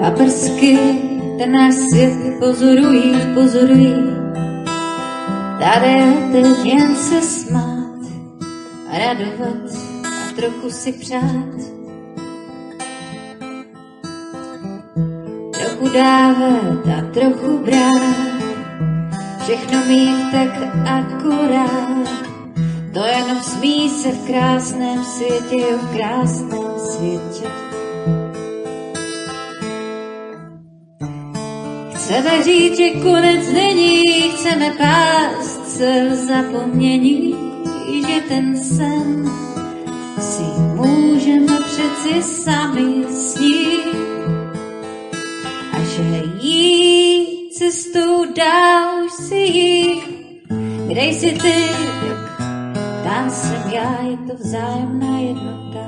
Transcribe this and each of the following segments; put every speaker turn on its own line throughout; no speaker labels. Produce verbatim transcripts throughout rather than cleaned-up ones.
a prsky ten náš svět pozorují, pozorují. Tady je teď jen se smát a radovat a trochu si přát. Trochu dávat a trochu brát, všechno mít tak akorát. To jenom smí se v krásném světě, v krásném světě. Chceme říct, že konec není, chceme pást se v zapomnění, že ten sen si můžeme přeci sami snít. A že jít cestou dál už si jít, kde jsi ty, tam jsem já, je to vzájemná jednota.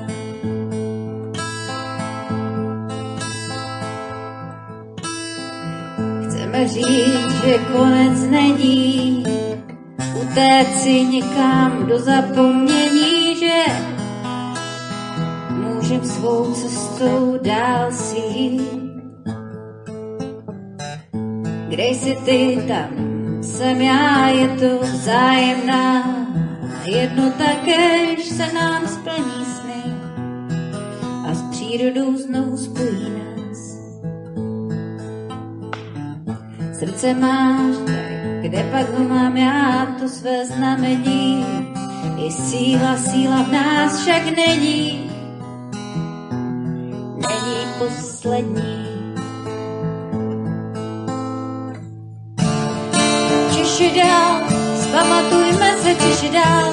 Chceme říct, že konec není, utéct si někam do zapomnění, že můžem svou cestou dál si jít. Kde jsi ty, tam jsem já, je to vzájemná jednota, kež se nám splní sny a s přírodou znovu spojí nás. Srdce máš, tak kde pak ho mám já, to své znamení. I síla, síla v nás však není, není poslední. Čiši dál, zpamatujme se, čiši dál,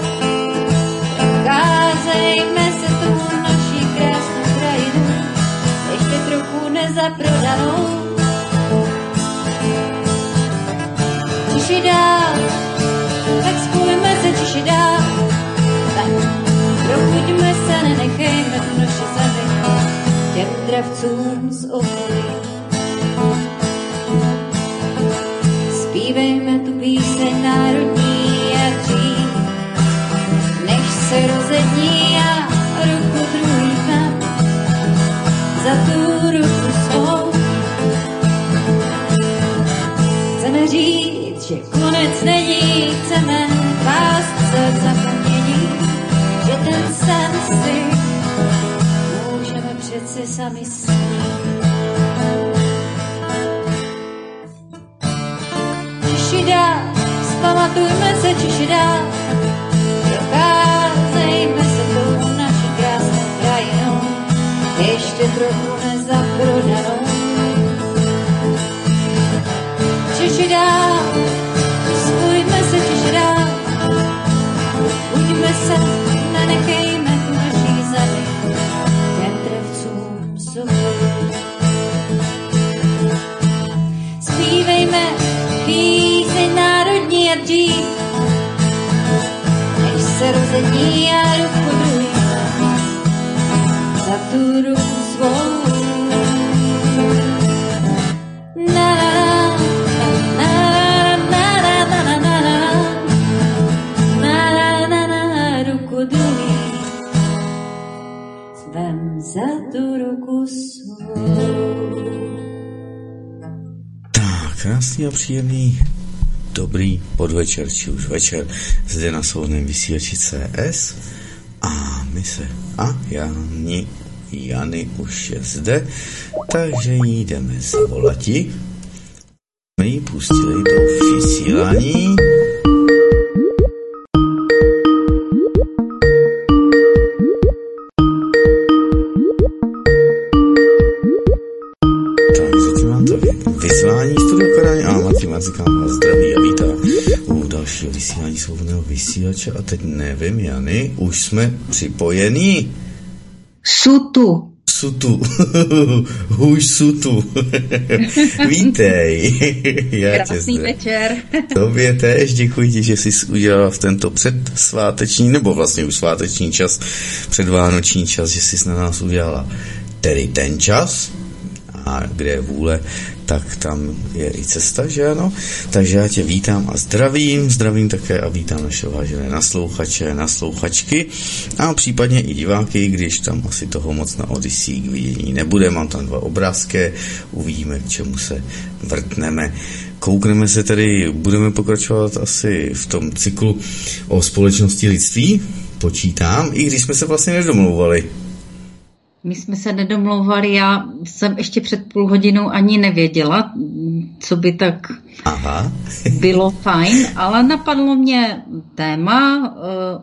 procházejme se tu naší krásnou krajinu, ještě trochu nezaprodanou. Čiši dál, tak spojíme se, čiši dál, tak probuďme se, nenechejme tu naši zemi těm dravcům z okolí. Zpívejme tu píseň národní a dřív, než se rozední a ruku druhý tam za tu ruku svou. Chceme říct, že konec není, chceme pást se v zapomnění, že ten sen si můžeme přeci sami snít. Čiši dál, zpamatujme se, čiši dál, procházejme se tou naší krásnou krajinou, ještě trochu nezaprodanou. Čiši dál, spojíme se, čiši dál, buďme se, nenechejme tu naší zemi těm dravcům z okolí. Zpívejme píseň národní a dřív, než se rozední a ruku druhý za tu ruku svou. Na, na, na, na, na, na, na, na, na, na, na, ruku druhý zvem za tu ruku svou.
Krásný a příjemný dobrý podvečer, či už večer zde na svobodném vysílači C S a my se a Jani, Jany už je zde, takže jí jdeme zavolati. My ji pustili do vysílání. Vyslání studia Karaň a Martin Marzikán vás zdraví a vítá u dalšího vysílání svobodného vysílače a teď nevím, Jany, už jsme připojení.
Sutu.
Sutu. Už sutu. Vítej. Já
Krásný večer.
Tobě též děkuji ti, že jsi udělala v tento předsváteční, nebo vlastně už sváteční čas, předvánoční čas, že jsi na nás udělala tedy ten čas. A a kde je vůle, tak tam je i cesta, že ano? Takže já tě vítám a zdravím, zdravím také a vítám naše vážené naslouchače, naslouchačky a případně i diváky, když tam asi toho moc na Odyssey k vidění nebude. Mám tam dva obrázky, uvidíme, k čemu se vrtneme. Koukneme se tedy, budeme pokračovat asi v tom cyklu o společnosti lidství, počítám, i když jsme se vlastně nedomlouvali.
My jsme se nedomlouvali, já jsem ještě před půl hodinou ani nevěděla, co by tak
Aha.
bylo fajn, ale napadlo mě téma,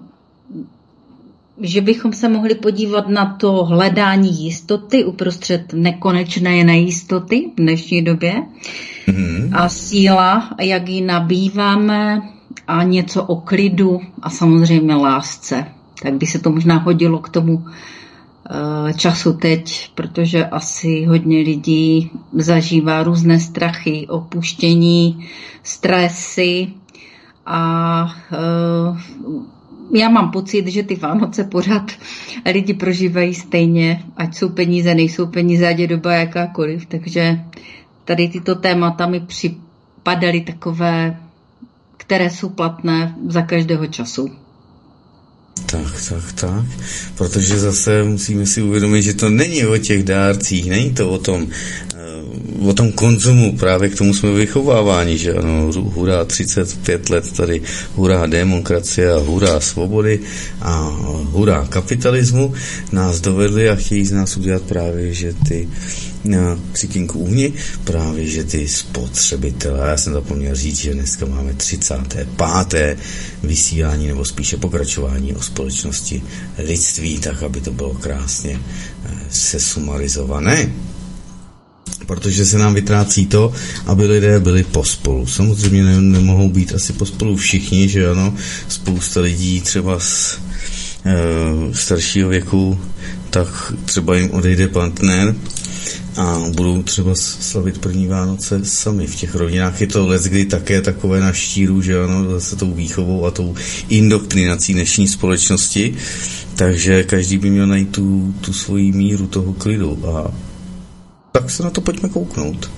že bychom se mohli podívat na to hledání jistoty uprostřed nekonečné nejistoty v dnešní době mm. a síla, jak ji nabýváme a něco o klidu a samozřejmě lásce. Tak by se to možná hodilo k tomu času teď, protože asi hodně lidí zažívá různé strachy, opuštění, stresy a uh, já mám pocit, že ty Vánoce pořád lidi prožívají stejně, ať jsou peníze, nejsou peníze, ať je doba jakákoliv, takže tady tyto témata mi připadaly takové, které jsou platné za každého času.
Tak, tak, tak, protože zase musíme si uvědomit, že to není o těch dárcích, není to o tom, o tom konzumu, právě k tomu jsme vychováváni, že ano, hurá třicet pět let tady, hurá demokracie a hurá svobody a hurá kapitalismu nás dovedli a chtějí z nás udělat právě, že ty na přikinku úhni, právě, že ty spotřebitelé, já jsem zapomněl říct, že dneska máme třicáté páté vysílání, nebo spíše pokračování o společnosti lidství, tak, aby to bylo krásně sesumarizované. Protože se nám vytrácí to, aby lidé byli pospolu. Samozřejmě ne, nemohou být asi pospolu všichni, že ano, spousta lidí třeba z e, staršího věku, tak třeba jim odejde partner a budou třeba slavit první Vánoce sami. V těch rodinách je to leckdy také takové na štíru, že ano, zase tou výchovou a tou indoktrinací dnešní společnosti, takže každý by měl najít tu, tu svoji míru toho klidu a tak se na to pojďme kouknout.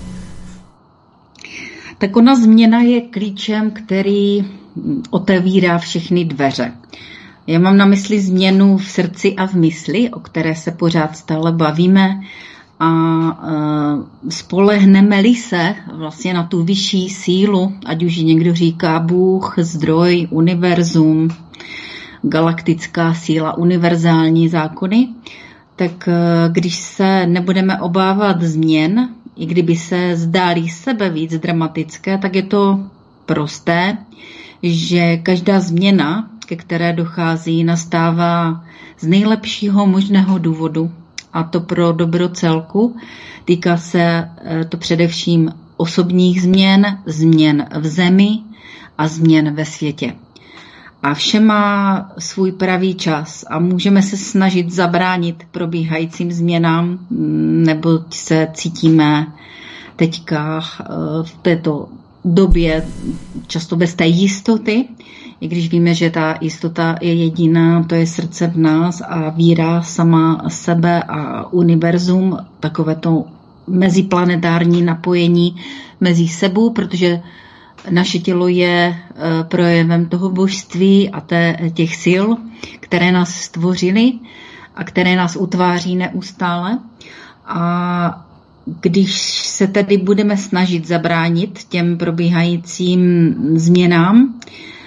Tak ona změna je klíčem, který otevírá všechny dveře. Já mám na mysli změnu v srdci a v mysli, o které se pořád stále bavíme a e, spolehneme-li se vlastně na tu vyšší sílu, ať už někdo říká Bůh, zdroj, univerzum, galaktická síla, univerzální zákony, tak když se nebudeme obávat změn, i kdyby se zdály sebe víc dramatické, tak je to prosté, že každá změna, ke které dochází, nastává z nejlepšího možného důvodu, a to pro dobro celku. Týká se to především osobních změn, změn v zemi a změn ve světě. A vše má svůj pravý čas a můžeme se snažit zabránit probíhajícím změnám, neboť se cítíme teďka v této době často bez té jistoty, i když víme, že ta jistota je jediná, to je srdce v nás a víra sama sebe a univerzum, takové to meziplanetární napojení mezi sebou, protože naše tělo je projevem toho božství a té, těch sil, které nás stvořily a které nás utváří neustále. A když se tedy budeme snažit zabránit těm probíhajícím změnám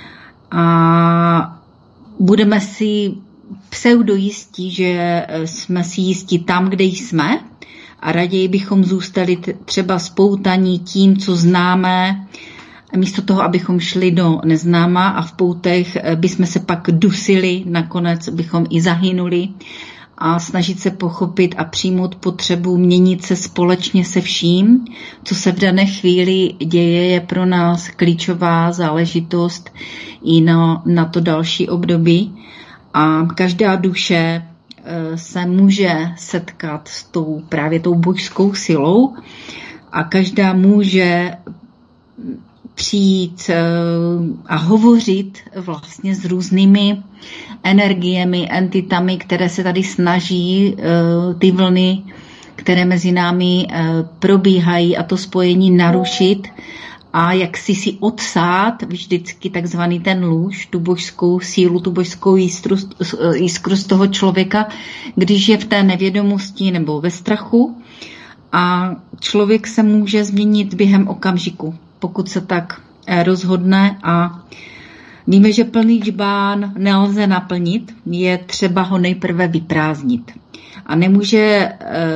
a budeme si pseudojistí, že jsme si jistí tam, kde jsme, a raději bychom zůstali třeba spoutaní tím, co známe, místo toho, abychom šli do neznáma a v poutech bychom se pak dusili, nakonec bychom i zahynuli, a snažit se pochopit a přijmout potřebu měnit se společně se vším, co se v dané chvíli děje, je pro nás klíčová záležitost i na, na to další období. A každá duše se může setkat s tou právě tou božskou silou a každá může přijít a hovořit vlastně s různými energiemi, entitami, které se tady snaží ty vlny, které mezi námi probíhají, a to spojení narušit a jak si si odsát vždycky takzvaný ten lůž, tu božskou sílu, tu božskou jiskru, jiskru z toho člověka, když je v té nevědomosti nebo ve strachu, a člověk se může změnit během okamžiku, pokud se tak rozhodne. A víme, že plný džbán nelze naplnit, je třeba ho nejprve vyprázdnit. A nemůže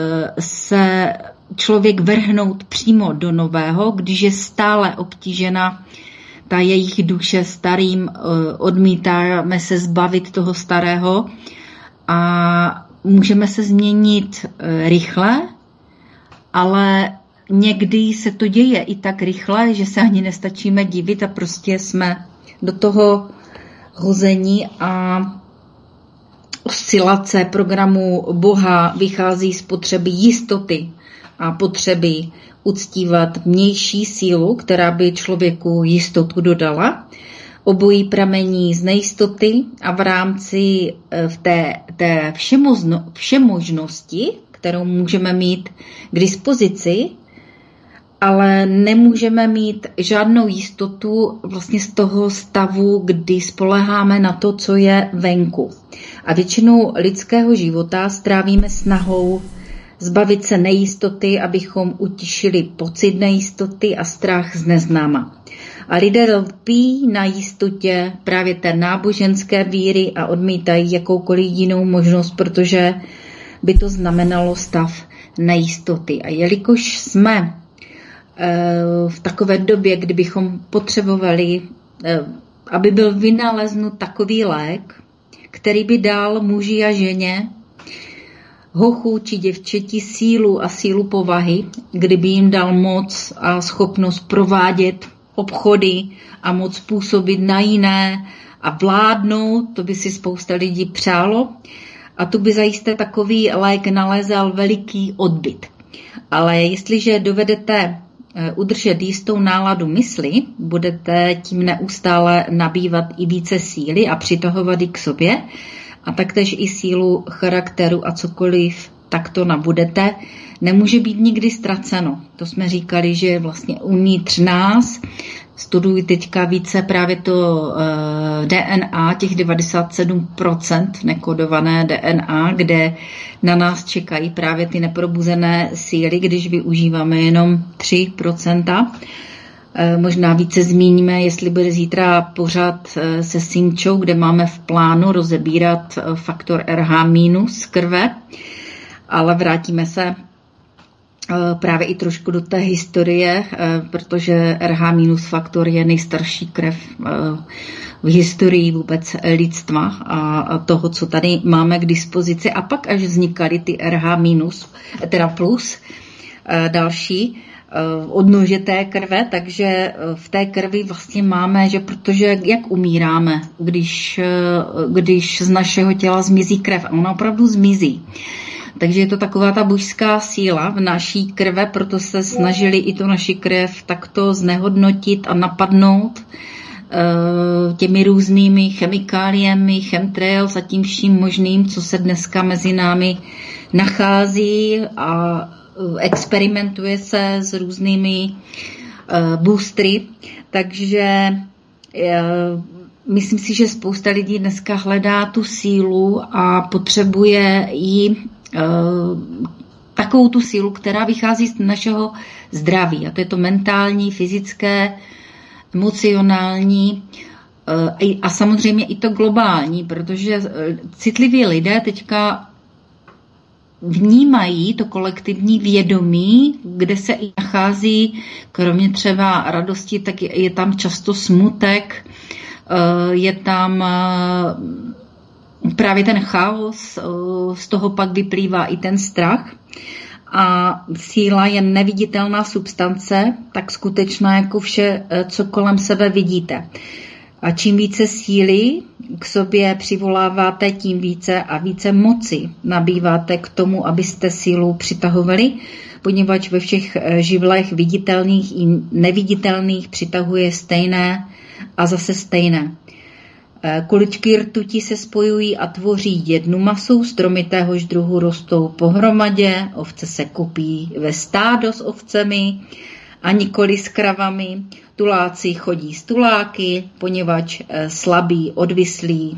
se člověk vrhnout přímo do nového, když je stále obtížena ta jejich duše starým, odmítáme se zbavit toho starého a můžeme se změnit rychle, ale někdy se to děje i tak rychle, že se ani nestačíme divit a prostě jsme do toho hození a oscilace programu Boha vychází z potřeby jistoty a potřeby uctívat vnější sílu, která by člověku jistotu dodala. Obojí pramení z nejistoty a v rámci v té, té všemozno, všemožnosti, kterou můžeme mít k dispozici, ale nemůžeme mít žádnou jistotu vlastně z toho stavu, kdy spoléháme na to, co je venku. A většinu lidského života strávíme snahou zbavit se nejistoty, abychom utišili pocit nejistoty a strach z neznáma. A lidé lpí na jistotě právě té náboženské víry a odmítají jakoukoliv jinou možnost, protože by to znamenalo stav nejistoty. A jelikož jsme v takové době, kdybychom potřebovali, aby byl vynaleznut takový lék, který by dal muži a ženě, hochu či děvčeti sílu a sílu povahy, kdyby jim dal moc a schopnost provádět obchody a moc působit na jiné a vládnout, to by si spousta lidí přálo. A tu by zajisté takový lék nalezal veliký odbyt. Ale jestliže dovedete udržet jistou náladu mysli, budete tím neustále nabývat i více síly a přitahovat ji k sobě, a taktéž i sílu charakteru a cokoliv takto nabudete, nemůže být nikdy ztraceno. To jsme říkali, že vlastně uvnitř nás, studuji teďka více právě to D N A, těch devadesát sedm procent nekodované D N A, kde na nás čekají právě ty neprobuzené síly, když využíváme jenom tři procenta. Možná více zmíníme, jestli bude zítra pořad se Simčou, kde máme v plánu rozebírat faktor R H minus krve, ale vrátíme se právě i trošku do té historie, protože R H minus faktor je nejstarší krev v historii vůbec lidstva a toho, co tady máme k dispozici. A pak až vznikaly ty R H minus, teda plus, další, odnože té krve, takže v té krvi vlastně máme, že protože jak umíráme, když, když z našeho těla zmizí krev, a ona opravdu zmizí. Takže je to taková ta božská síla v naší krve, proto se snažili i tu naši krev takto znehodnotit a napadnout těmi různými chemikáliemi, chemtrails a tím vším možným, co se dneska mezi námi nachází, a experimentuje se s různými boostry. Takže myslím si, že spousta lidí dneska hledá tu sílu a potřebuje ji, takovou tu sílu, která vychází z našeho zdraví. A to je to mentální, fyzické, emocionální a samozřejmě i to globální, protože citliví lidé teďka vnímají to kolektivní vědomí, kde se i nachází, kromě třeba radosti, tak je, je tam často smutek, je tam právě ten chaos, z toho pak vyplývá i ten strach. A síla je neviditelná substance, tak skutečná jako vše, co kolem sebe vidíte. A čím více síly k sobě přivoláváte, tím více a více moci nabýváte k tomu, abyste sílu přitahovali, poněvadž ve všech živlech viditelných i neviditelných přitahuje stejné a zase stejné. Kuličky rtuti se spojují a tvoří jednu masu, stromy téhož druhu rostou pohromadě, ovce se kupí ve stádo s ovcemi a nikoli s kravami. Tuláci chodí s tuláky, poněvadž slabý, odvislý,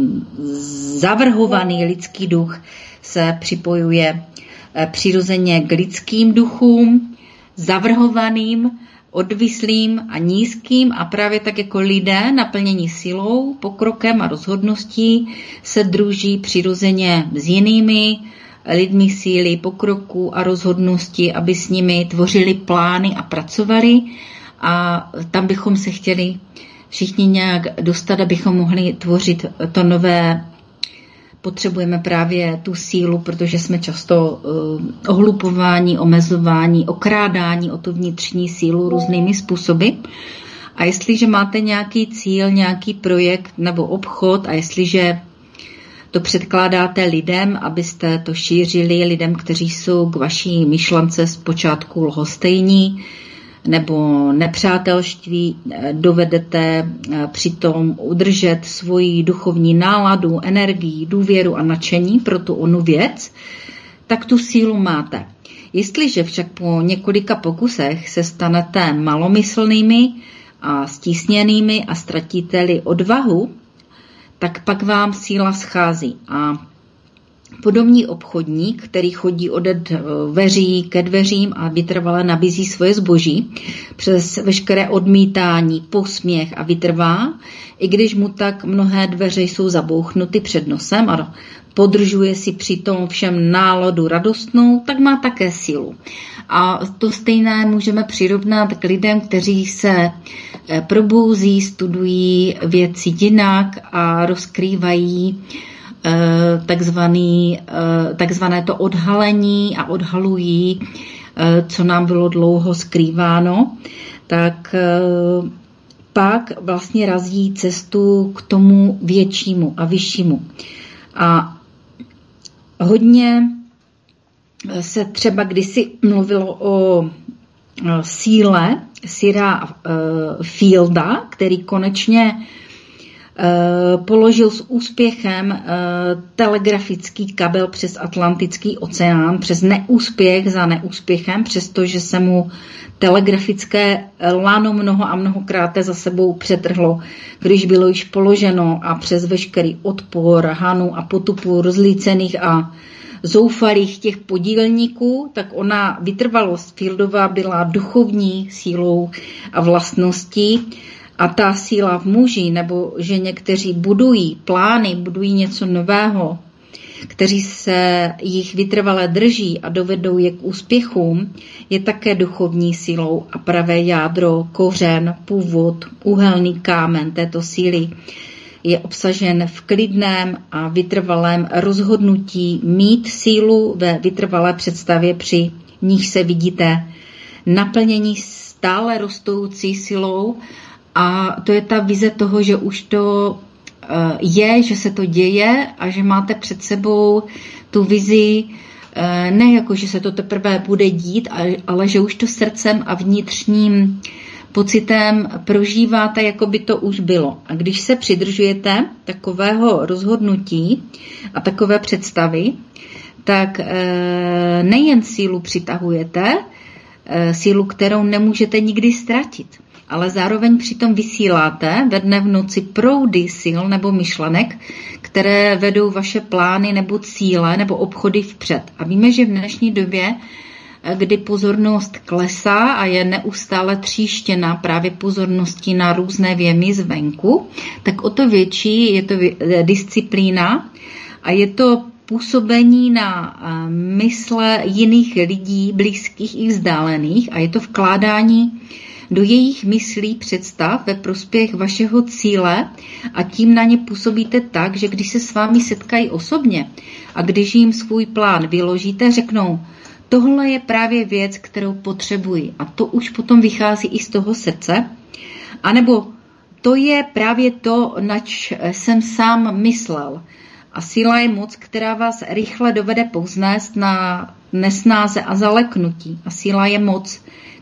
zavrhovaný lidský duch se připojuje přirozeně k lidským duchům, zavrhovaným, odvislým a nízkým, a právě tak jako lidé naplnění silou, pokrokem a rozhodností se druží přirozeně s jinými lidmi síly, pokroku a rozhodnosti, aby s nimi tvořili plány a pracovali, a tam bychom se chtěli všichni nějak dostat, abychom mohli tvořit to nové. Potřebujeme právě tu sílu, protože jsme často uh, ohlupováni, omezováni, okrádání o tu vnitřní sílu různými způsoby. A jestliže máte nějaký cíl, nějaký projekt nebo obchod, a jestliže to předkládáte lidem, abyste to šířili lidem, kteří jsou k vaší myšlence zpočátku lhostejní nebo nepřátelství, dovedete přitom udržet svoji duchovní náladu, energii, důvěru a nadšení pro tu onu věc, tak tu sílu máte. Jestliže však po několika pokusech se stanete malomyslnými a stísněnými a ztratíte-li odvahu, tak pak vám síla schází. A podobný obchodník, který chodí ode dveří ke dveřím a vytrvale nabízí svoje zboží, přes veškeré odmítání, posměch a vytrvá, i když mu tak mnohé dveře jsou zabouchnuty před nosem a podržuje si přitom všem náladu radostnou, tak má také sílu. A to stejné můžeme přirovnat k lidem, kteří se probouzí, studují věci jinak a rozkrývají takzvaný, takzvané to odhalení a odhalují, co nám bylo dlouho skrýváno, tak pak vlastně razí cestu k tomu většímu a vyššímu. A hodně se třeba kdysi mluvilo o síle Sira Fielda, který konečně položil s úspěchem telegrafický kabel přes Atlantický oceán, přes neúspěch za neúspěchem, přestože se mu telegrafické lano mnoho a mnohokrát za sebou přetrhlo, když bylo již položeno, a přes veškerý odpor, hanu a potupu rozlícených a zoufalých těch podílníků, tak ona vytrvalost Fieldova byla duchovní sílou a vlastností. A ta síla v muži, nebo že někteří budují plány, budují něco nového, kteří se jich vytrvale drží a dovedou je k úspěchům, je také duchovní sílou a pravé jádro, kořen, původ, úhelný kámen této síly je obsažen v klidném a vytrvalém rozhodnutí mít sílu ve vytrvalé představě, při níž se vidíte naplnění stále rostoucí silou. A to je ta vize toho, že už to je, že se to děje a že máte před sebou tu vizi, ne jako, že se to teprve bude dít, ale že už to srdcem a vnitřním pocitem prožíváte, jako by to už bylo. A když se přidržujete takového rozhodnutí a takové představy, tak nejen sílu přitahujete, sílu, kterou nemůžete nikdy ztratit, ale zároveň přitom vysíláte ve dne v noci proudy sil nebo myšlenek, které vedou vaše plány nebo cíle nebo obchody vpřed. A víme, že v dnešní době, kdy pozornost klesá a je neustále tříštěna právě pozorností na různé věmy zvenku, tak o to větší je to disciplína a je to působení na mysle jiných lidí, blízkých i vzdálených, a je to vkládání do jejich myslí představ ve prospěch vašeho cíle, a tím na ně působíte tak, že když se s vámi setkají osobně a když jim svůj plán vyložíte, řeknou, tohle je právě věc, kterou potřebuji, a to už potom vychází i z toho srdce, anebo to je právě to, nač jsem sám myslel. A síla je moc, která vás rychle dovede povznést na nesnáze a zaleknutí. A síla je moc,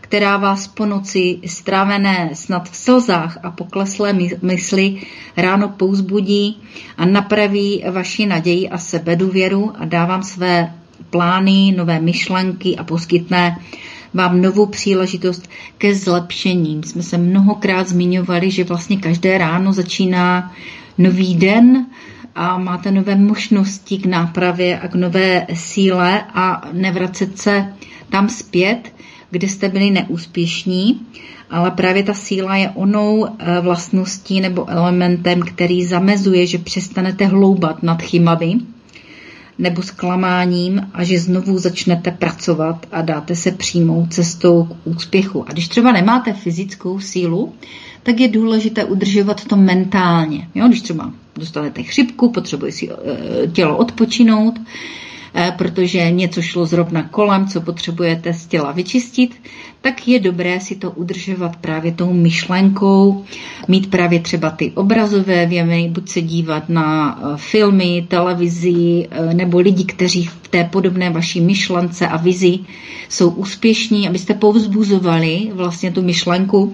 která vás po noci strávené snad v slzách a pokleslé mysli ráno pouzbudí a napraví vaši naději a sebedůvěru a dá vám své plány, nové myšlenky a poskytne vám novou příležitost ke zlepšení. My jsme se mnohokrát zmiňovali, že vlastně každé ráno začíná nový den a máte nové možnosti k nápravě a k nové síle a nevracet se tam zpět, kde jste byli neúspěšní, ale právě ta síla je onou vlastností nebo elementem, který zamezuje, že přestanete hloubat nad chybami nebo zklamáním a že znovu začnete pracovat a dáte se přijmout cestou k úspěchu. A když třeba nemáte fyzickou sílu, tak je důležité udržovat to mentálně. Jo? Když třeba dostanete chřipku, potřebuje si tělo odpočinout, protože něco šlo zrovna kolem, co potřebujete z těla vyčistit, tak je dobré si to udržovat právě tou myšlenkou, mít právě třeba ty obrazové věmy, buď se dívat na filmy, televizi, nebo lidi, kteří v té podobné vaší myšlence a vizi jsou úspěšní, abyste povzbuzovali vlastně tu myšlenku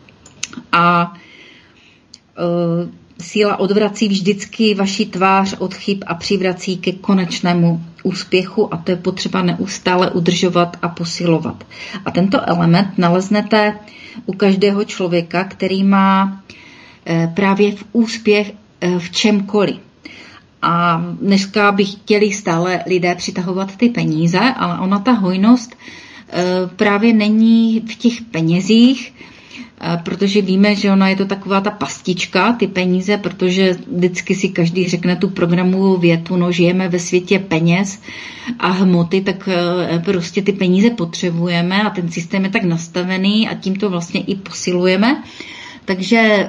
a uh, síla odvrací vždycky vaši tvář od chyb a přivrací ke konečnému úspěchu a to je potřeba neustále udržovat a posilovat. A tento element naleznete u každého člověka, který má právě v úspěch v čemkoliv. A dneska by chtěli stále lidé přitahovat ty peníze, ale ona ta hojnost právě není v těch penězích, protože víme, že ona je to taková ta pastička, ty peníze, protože vždycky si každý řekne tu programovou větu, no žijeme ve světě peněz a hmoty, tak prostě ty peníze potřebujeme a ten systém je tak nastavený a tím to vlastně i posilujeme. Takže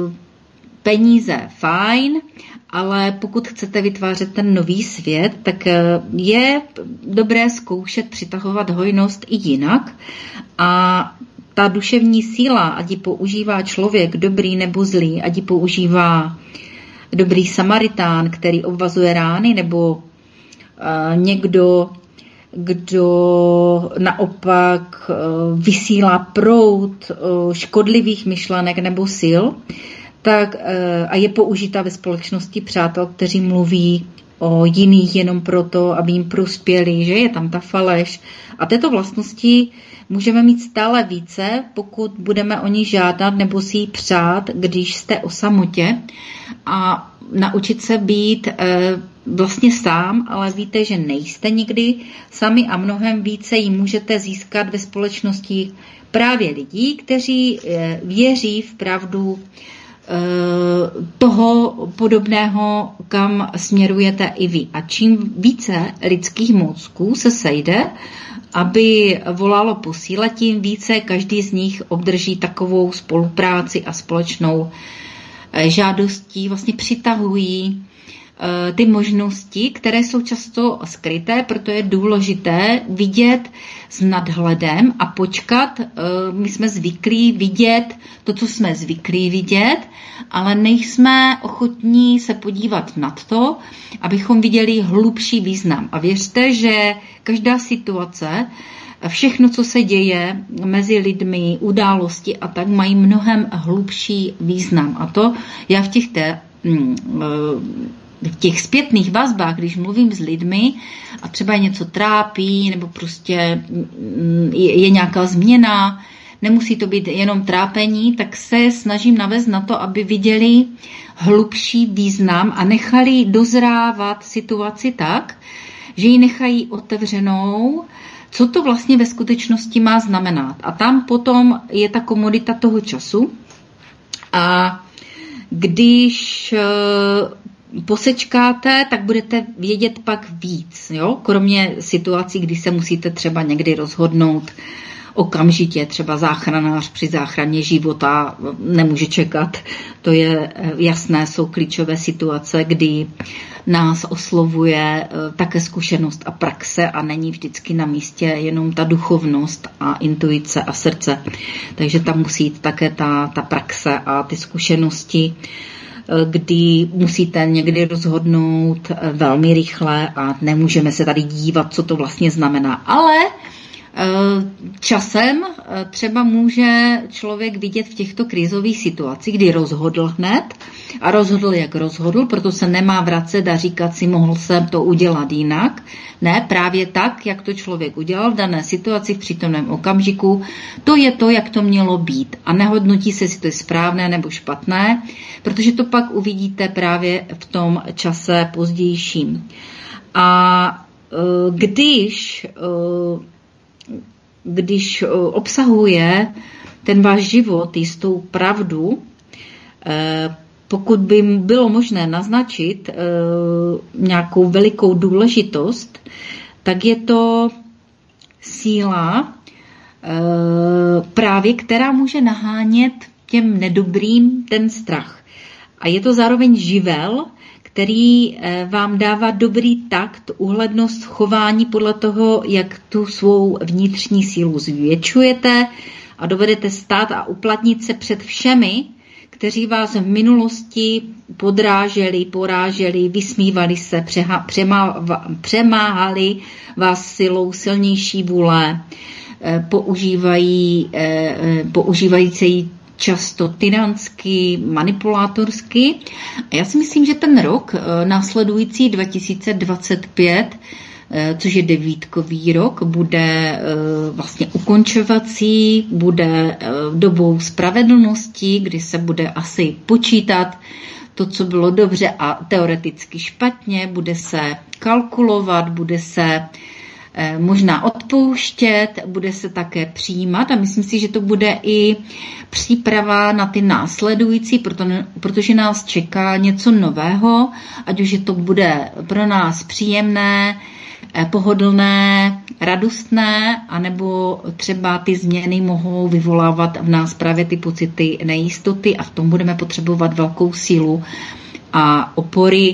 peníze fajn, ale pokud chcete vytvářet ten nový svět, tak je dobré zkoušet přitahovat hojnost i jinak a ta duševní síla, ať ji používá člověk dobrý nebo zlý, ať ji používá dobrý Samaritán, který obvazuje rány, nebo uh, někdo, kdo naopak uh, vysílá proud uh, škodlivých myšlenek nebo sil, tak uh, a je použita ve společnosti přátel, kteří mluví o jiných jenom proto, aby jim prospěli, že je tam ta faleš. A této vlastnosti můžeme mít stále více, pokud budeme o ní žádat nebo si ji přát, když jste o samotě a naučit se být e, vlastně sám, ale víte, že nejste nikdy sami a mnohem více ji můžete získat ve společnosti právě lidí, kteří e, věří v pravdu toho podobného, kam směrujete i vy. A čím více lidských mozků se sejde, aby volalo po síle, tím více každý z nich obdrží takovou spolupráci a společnou žádostí, vlastně přitahují ty možnosti, které jsou často skryté, proto je důležité vidět s nadhledem a počkat. My jsme zvyklí vidět to, co jsme zvyklí vidět, ale nejsme ochotní se podívat nad to, abychom viděli hlubší význam. A věřte, že každá situace, všechno, co se děje mezi lidmi, události a tak, mají mnohem hlubší význam. A to já v těch té v těch zpětných vazbách, když mluvím s lidmi a třeba je něco trápí nebo prostě je, je nějaká změna, nemusí to být jenom trápení, tak se snažím navést na to, aby viděli hlubší význam a nechali dozrávat situaci tak, že ji nechají otevřenou, co to vlastně ve skutečnosti má znamenat. A tam potom je ta komodita toho času a když posečkáte, tak budete vědět pak víc. Jo? Kromě situací, kdy se musíte třeba někdy rozhodnout okamžitě, třeba záchranář při záchraně života nemůže čekat. To je jasné, jsou klíčové situace, kdy nás oslovuje také zkušenost a praxe a není vždycky na místě jenom ta duchovnost a intuice a srdce. Takže tam musí jít také ta, ta praxe a ty zkušenosti, kdy musíte někdy rozhodnout velmi rychle a nemůžeme se tady dívat, co to vlastně znamená. Ale časem třeba může člověk vidět v těchto krizových situacích, kdy rozhodl hned a rozhodl, jak rozhodl, proto se nemá vracet a říkat si, mohl jsem to udělat jinak. Ne, právě tak, jak to člověk udělal v dané situaci v přítomném okamžiku, to je to, jak to mělo být. A nehodnotí se, jestli to je správné nebo špatné, protože to pak uvidíte právě v tom čase pozdějším. A když, když obsahuje ten váš život jistou pravdu, pokud by bylo možné naznačit nějakou velikou důležitost, tak je to síla právě, která může nahánět těm nedobrým ten strach. A je to zároveň živel, který vám dává dobrý takt, úhlednost chování podle toho, jak tu svou vnitřní sílu zvětšujete a dovedete stát a uplatnit se před všemi, kteří vás v minulosti podráželi, poráželi, vysmívali se, přemáhali vás silou silnější vůle, používají, používající často tyransky, manipulátorsky. A já si myslím, že ten rok následující dva tisíce dvacet pět, což je devítkový rok, bude vlastně ukončovací, bude dobou spravedlnosti, kdy se bude asi počítat to, co bylo dobře a teoreticky špatně, bude se kalkulovat, bude se možná odpouštět, bude se také přijímat a myslím si, že to bude i příprava na ty následující, protože nás čeká něco nového, ať už je to bude pro nás příjemné, pohodlné, radostné, anebo třeba ty změny mohou vyvolávat v nás právě ty pocity nejistoty a v tom budeme potřebovat velkou sílu a opory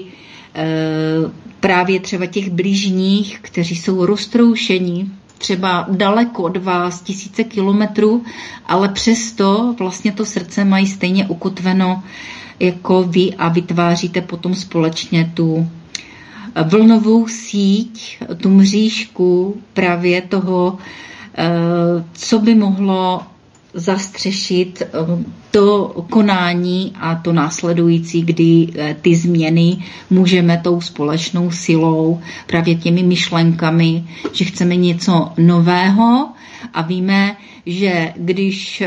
právě třeba těch bližních, kteří jsou roztroušení, třeba daleko od vás, tisíce kilometrů, ale přesto vlastně to srdce mají stejně ukotveno jako vy a vytváříte potom společně tu vlnovou síť, tu mřížku právě toho, co by mohlo zastřešit to konání a to následující, kdy ty změny můžeme tou společnou silou, právě těmi myšlenkami, že chceme něco nového a víme, že když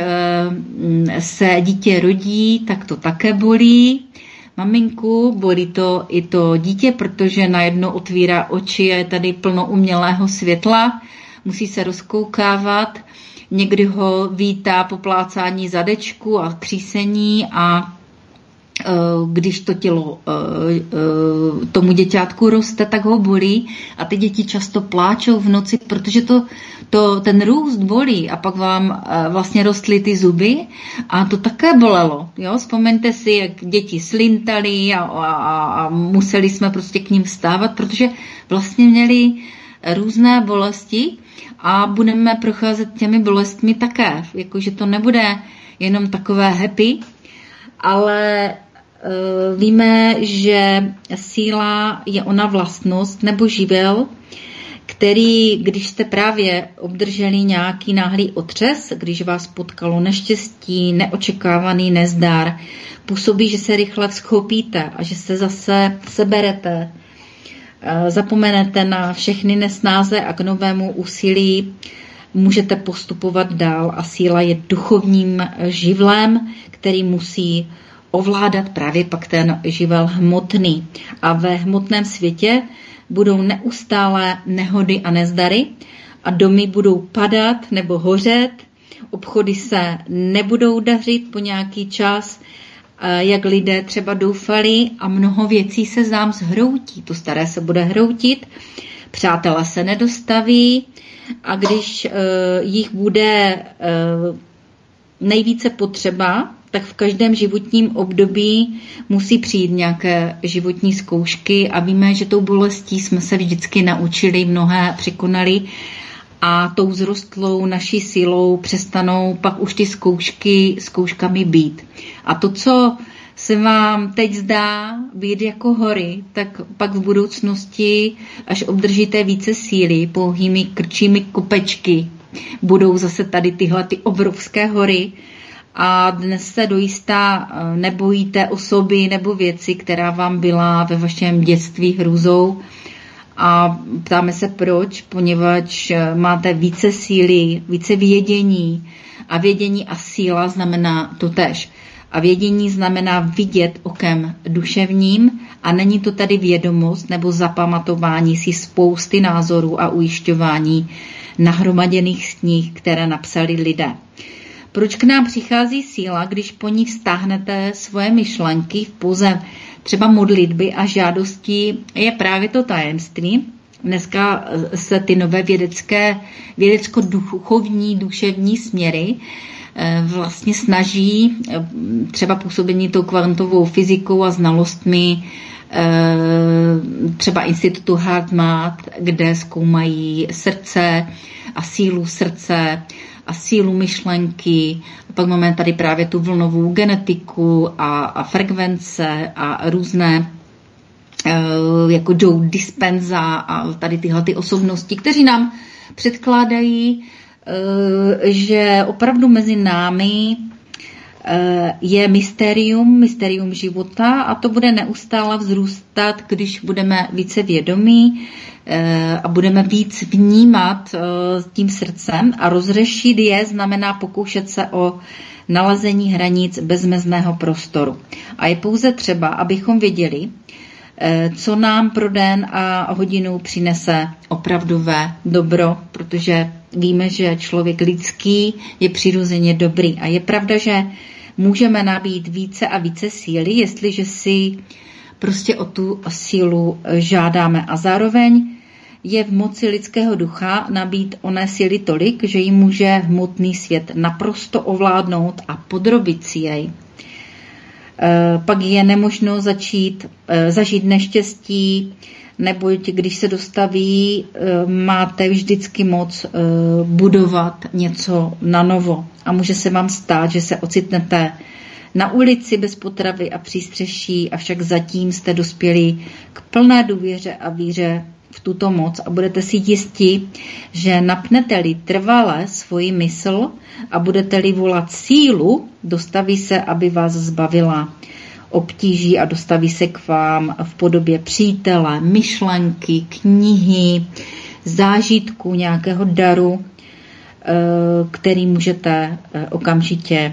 se dítě rodí, tak to také bolí. Maminku, bolí to i to dítě, protože najednou otvírá oči a je tady plno umělého světla, musí se rozkoukávat. Někdy ho vítá poplácání zadečku a křísení a když to tělo tomu děťátku roste, tak ho bolí a ty děti často pláčou v noci, protože to, to, ten růst bolí a pak vám vlastně rostly ty zuby a to také bolelo. Jo? Vzpomeňte si, jak děti slintali a, a, a museli jsme prostě k ním vstávat, protože vlastně měli různé bolesti a budeme procházet těmi bolestmi také. Jakože to nebude jenom takové happy, ale uh, víme, že síla je ona vlastnost nebo živel, který, když jste právě obdrželi nějaký náhlý otřes, když vás potkalo neštěstí, neočekávaný nezdar, působí, že se rychle vzchopíte a že se zase seberete, zapomenete na všechny nesnáze a k novému úsilí můžete postupovat dál a síla je duchovním živlem, který musí ovládat právě pak ten živel hmotný. A ve hmotném světě budou neustále nehody a nezdary a domy budou padat nebo hořet, obchody se nebudou dařit po nějaký čas, jak lidé třeba doufali a mnoho věcí se zám zhroutí. To staré se bude hroutit, přátelé se nedostaví a když uh, jich bude uh, nejvíce potřeba, tak v každém životním období musí přijít nějaké životní zkoušky a víme, že tou bolestí jsme se vždycky naučili, mnohé překonali a tou vzrostlou naší sílou přestanou pak už ty zkoušky zkouškami být. A to, co se vám teď zdá být jako hory, tak pak v budoucnosti, až obdržíte více síly pouhými krčími kopečky, budou zase tady tyhle ty obrovské hory. A dnes se dojistá nebojíte osoby nebo věci, která vám byla ve vašem dětství hrůzou. A ptáme se proč, poněvadž máte více síly, více vědění. A vědění a síla znamená totéž. A vědění znamená vidět okem duševním a není to tady vědomost nebo zapamatování si spousty názorů a ujišťování nahromaděných z nich, které napsali lidé. Proč k nám přichází síla, když po nich stáhnete svoje myšlenky v poze třeba modlitby a žádostí, je právě to tajemství. Dneska se ty nové vědecké, vědecko-duchovní, duševní směry vlastně snaží třeba působení tou kvantovou fyzikou a znalostmi třeba institutu HeartMath, kde zkoumají srdce a sílu srdce a sílu myšlenky. A pak máme tady právě tu vlnovou genetiku a, a frekvence a různé jako Joe Dispenza a tady tyhle ty osobnosti, kteří nám předkládají, že opravdu mezi námi je mysterium, mysterium života a to bude neustále vzrůstat, když budeme více vědomí a budeme víc vnímat tím srdcem a rozřešit je znamená pokoušet se o nalezení hranic bezmezného prostoru. A je pouze třeba, abychom věděli, co nám pro den a hodinu přinese opravdové dobro, protože víme, že člověk lidský je přirozeně dobrý. A je pravda, že můžeme nabít více a více síly, jestliže si prostě o tu sílu žádáme. A zároveň je v moci lidského ducha nabít oné síly tolik, že ji může hmotný svět naprosto ovládnout a podrobit si jej. Pak je nemožno začít, zažít neštěstí, neboť když se dostaví, máte vždycky moc budovat něco na novo. A může se vám stát, že se ocitnete na ulici bez potravy a přístřeší, avšak zatím jste dospěli k plné důvěře a víře v tuto moc a budete si jistí, že napnete-li trvale svoji mysl a budete-li volat sílu, dostaví se, aby vás zbavila obtíží a dostaví se k vám v podobě přítele, myšlenky, knihy, zážitku, nějakého daru, který můžete okamžitě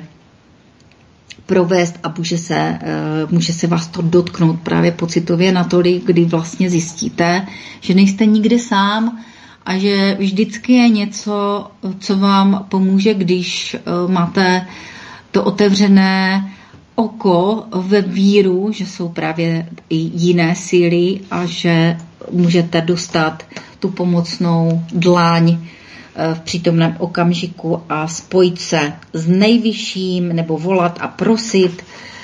provést a může se, může se vás to dotknout právě pocitově natolik, kdy vlastně zjistíte, že nejste nikde sám a že vždycky je něco, co vám pomůže, když máte to otevřené oko ve víru, že jsou právě i jiné síly a že můžete dostat tu pomocnou dláň v přítomném okamžiku a spojit se s nejvyšším nebo volat a prosit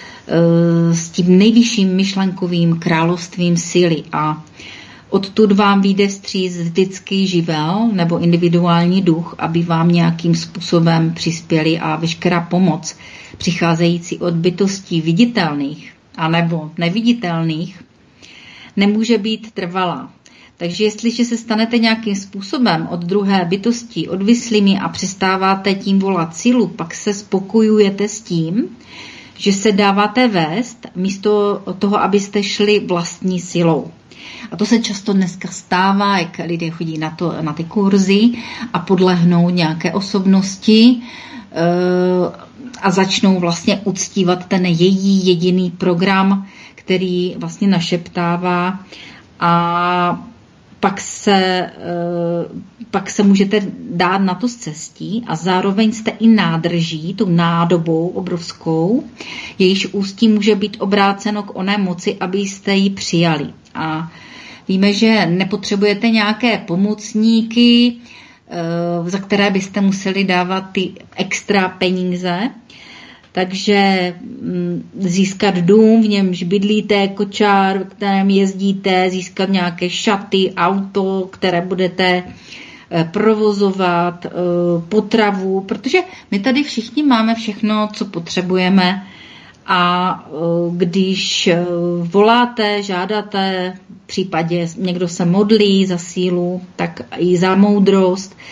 s tím nejvyšším myšlenkovým královstvím síly. A odtud vám vyjde vstříc vždycky živel nebo individuální duch, aby vám nějakým způsobem přispěli a veškerá pomoc přicházející od bytostí viditelných anebo neviditelných nemůže být trvalá. Takže jestliže se stanete nějakým způsobem od druhé bytosti odvislými a přestáváte tím volat sílu, pak se spokojujete s tím, že se dáváte vést místo toho, abyste šli vlastní silou. A to se často dneska stává, jak lidé chodí na, to, na ty kurzy a podlehnou nějaké osobnosti a začnou vlastně uctívat ten její jediný program, který vlastně našeptává a pak se, pak se můžete dát na to z cestí a zároveň jste i nádrží, tou nádobou obrovskou, jejíž ústí může být obráceno k oné moci, abyste ji přijali. A víme, že nepotřebujete nějaké pomocníky, za které byste museli dávat ty extra peníze, takže získat dům, v němž bydlíte, kočár, v kterém jezdíte, získat nějaké šaty, auto, které budete provozovat, potravu, protože my tady všichni máme všechno, co potřebujeme a když voláte, žádáte, v případě někdo se modlí za sílu, tak i za moudrost,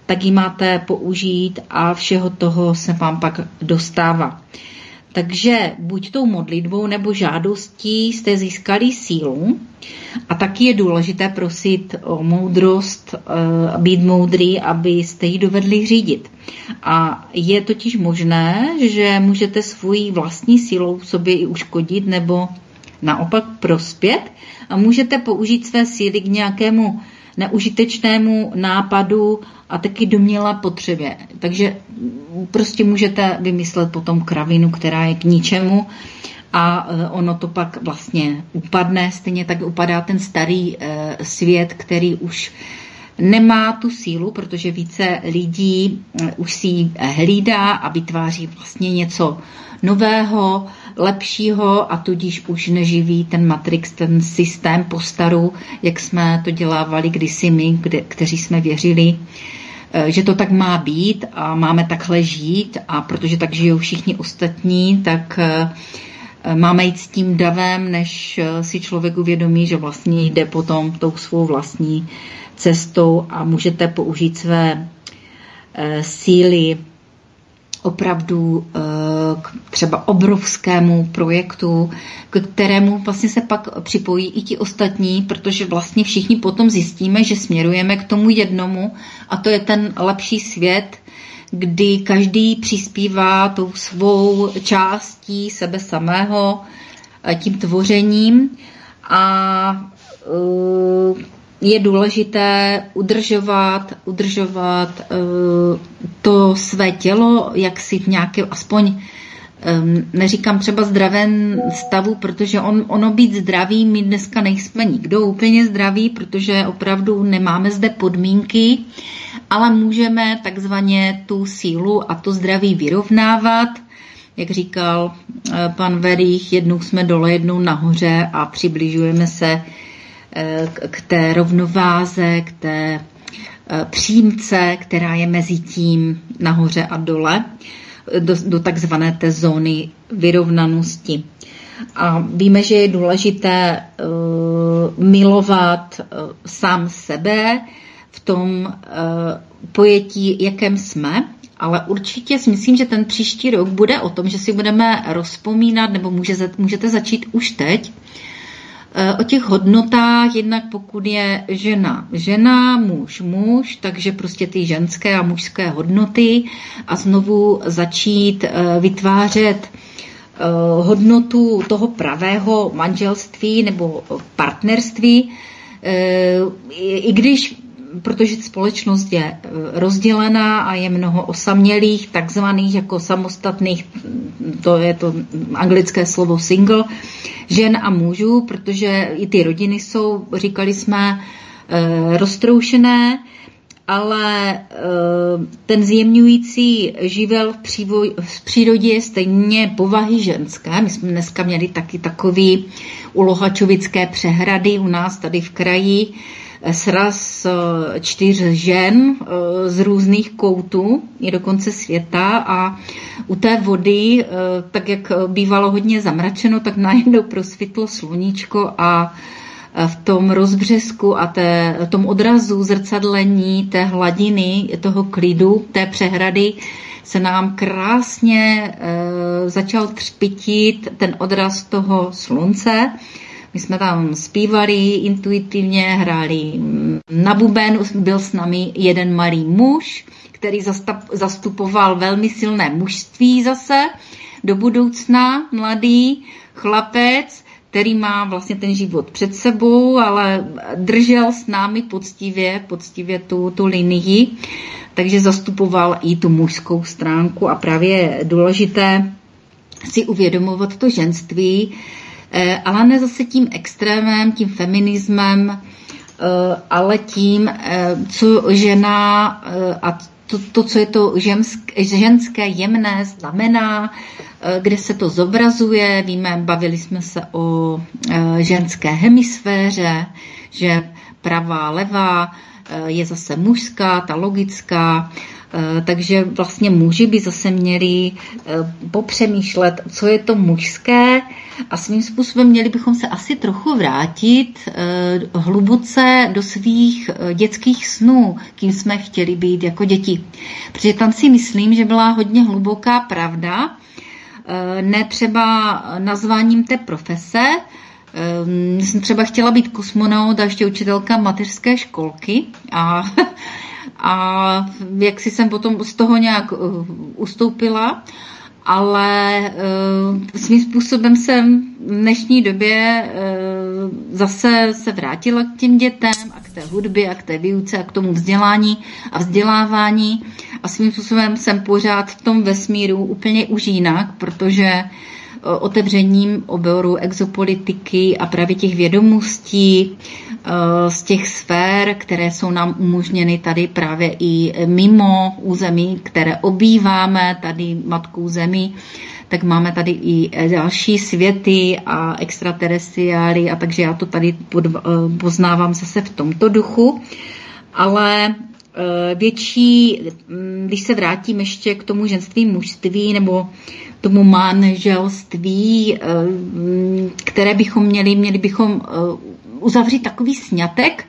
tak ji máte použít a všeho toho se vám pak dostává. Takže buď tou modlitbou nebo žádostí jste získali sílu a taky je důležité prosit o moudrost, být moudrý, abyste ji dovedli řídit. A je totiž možné, že můžete svojí vlastní sílou sobě i uškodit nebo naopak prospět a můžete použít své síly k nějakému neužitečnému nápadu a taky domnělé potřebě. Takže prostě můžete vymyslet potom kravinu, která je k ničemu a ono to pak vlastně upadne. Stejně tak upadá ten starý svět, který už nemá tu sílu, protože více lidí už si ji hlídá a vytváří vlastně něco nového, lepšího a tudíž už neživí ten matrix, ten systém po staru, jak jsme to dělávali kdysi my, kde, kteří jsme věřili, že to tak má být a máme takhle žít a protože tak žijou všichni ostatní, tak máme jít s tím davem, než si člověk uvědomí, že vlastně jde potom tou svou vlastní cestou a můžete použít své síly opravdu k třeba obrovskému projektu, k kterému vlastně se pak připojí i ti ostatní, protože vlastně všichni potom zjistíme, že směrujeme k tomu jednomu a to je ten lepší svět, kdy každý přispívá tou svou částí sebe samého, tím tvořením a je důležité udržovat, udržovat uh, to své tělo, jak si v nějakém, aspoň um, neříkám třeba zdravém stavu, protože on, ono být zdravý, my dneska nejsme nikdo úplně zdraví, protože opravdu nemáme zde podmínky, ale můžeme takzvaně tu sílu a to zdraví vyrovnávat. Jak říkal uh, pan Verich, jednou jsme dole, jednou nahoře a přibližujeme se k té rovnováze, k té přímce, která je mezi tím nahoře a dole, do, do takzvané té zóny vyrovnanosti. A víme, že je důležité uh, milovat uh, sám sebe v tom uh, pojetí, jakém jsme, ale určitě si myslím, že ten příští rok bude o tom, že si budeme rozpomínat, nebo může, můžete začít už teď, o těch hodnotách, jednak pokud je žena, žena, muž, muž, takže prostě ty ženské a mužské hodnoty a znovu začít vytvářet hodnotu toho pravého manželství nebo partnerství, i když, protože společnost je rozdělená a je mnoho osamělých, takzvaných jako samostatných, to je to anglické slovo single, žen a mužů, protože i ty rodiny jsou, říkali jsme, roztroušené, ale ten zjemňující živel v přírodě je stejně povahy ženské. My jsme dneska měli taky takový u Lohačovické přehrady u nás tady v kraji, sraz čtyř žen z různých koutů, je dokonce světa a u té vody, tak jak bývalo hodně zamračeno, tak najednou prosvitlo sluníčko a v tom rozbřesku a té, tom odrazu zrcadlení té hladiny, toho klidu, té přehrady se nám krásně e, začal třpitit ten odraz toho slunce. My jsme tam zpívali intuitivně, hráli na buben, byl s námi jeden malý muž, který zastupoval velmi silné mužství zase do budoucna, mladý chlapec, který má vlastně ten život před sebou, ale držel s námi poctivě, poctivě tu, tu linii, takže zastupoval i tu mužskou stránku a právě je důležité si uvědomovat to ženství, ale ne zase tím extrémem, tím feminismem, ale tím, co žena a to, to co je to ženské, ženské jemné znamená, kde se to zobrazuje. Víme, bavili jsme se o ženské hemisféře, že pravá, levá je zase mužská, ta logická, takže vlastně muži by zase měli popřemýšlet, co je to mužské a svým způsobem měli bychom se asi trochu vrátit eh, hluboce do svých eh, dětských snů, kým jsme chtěli být jako děti. Protože tam si myslím, že byla hodně hluboká pravda, eh, ne třeba nazváním té profese. Já jsem třeba chtěla být kosmonaut a ještě učitelka mateřské školky a, a jak si jsem potom z toho nějak ustoupila, ale uh, svým způsobem jsem v dnešní době uh, zase se vrátila k těm dětem a k té hudbě a k té výuce a k tomu vzdělání a vzdělávání a svým způsobem jsem pořád v tom vesmíru úplně už jinak, protože otevřením oboru exopolitiky a právě těch vědomostí z těch sfér, které jsou nám umožněny tady právě i mimo území, které obýváme tady matkou zemi, tak máme tady i další světy a extraterrestriály a takže já to tady poznávám zase v tomto duchu, ale větší, když se vrátím ještě k tomu ženství, mužství nebo tomu manželství, které bychom měli, měli bychom uzavřít takový sňatek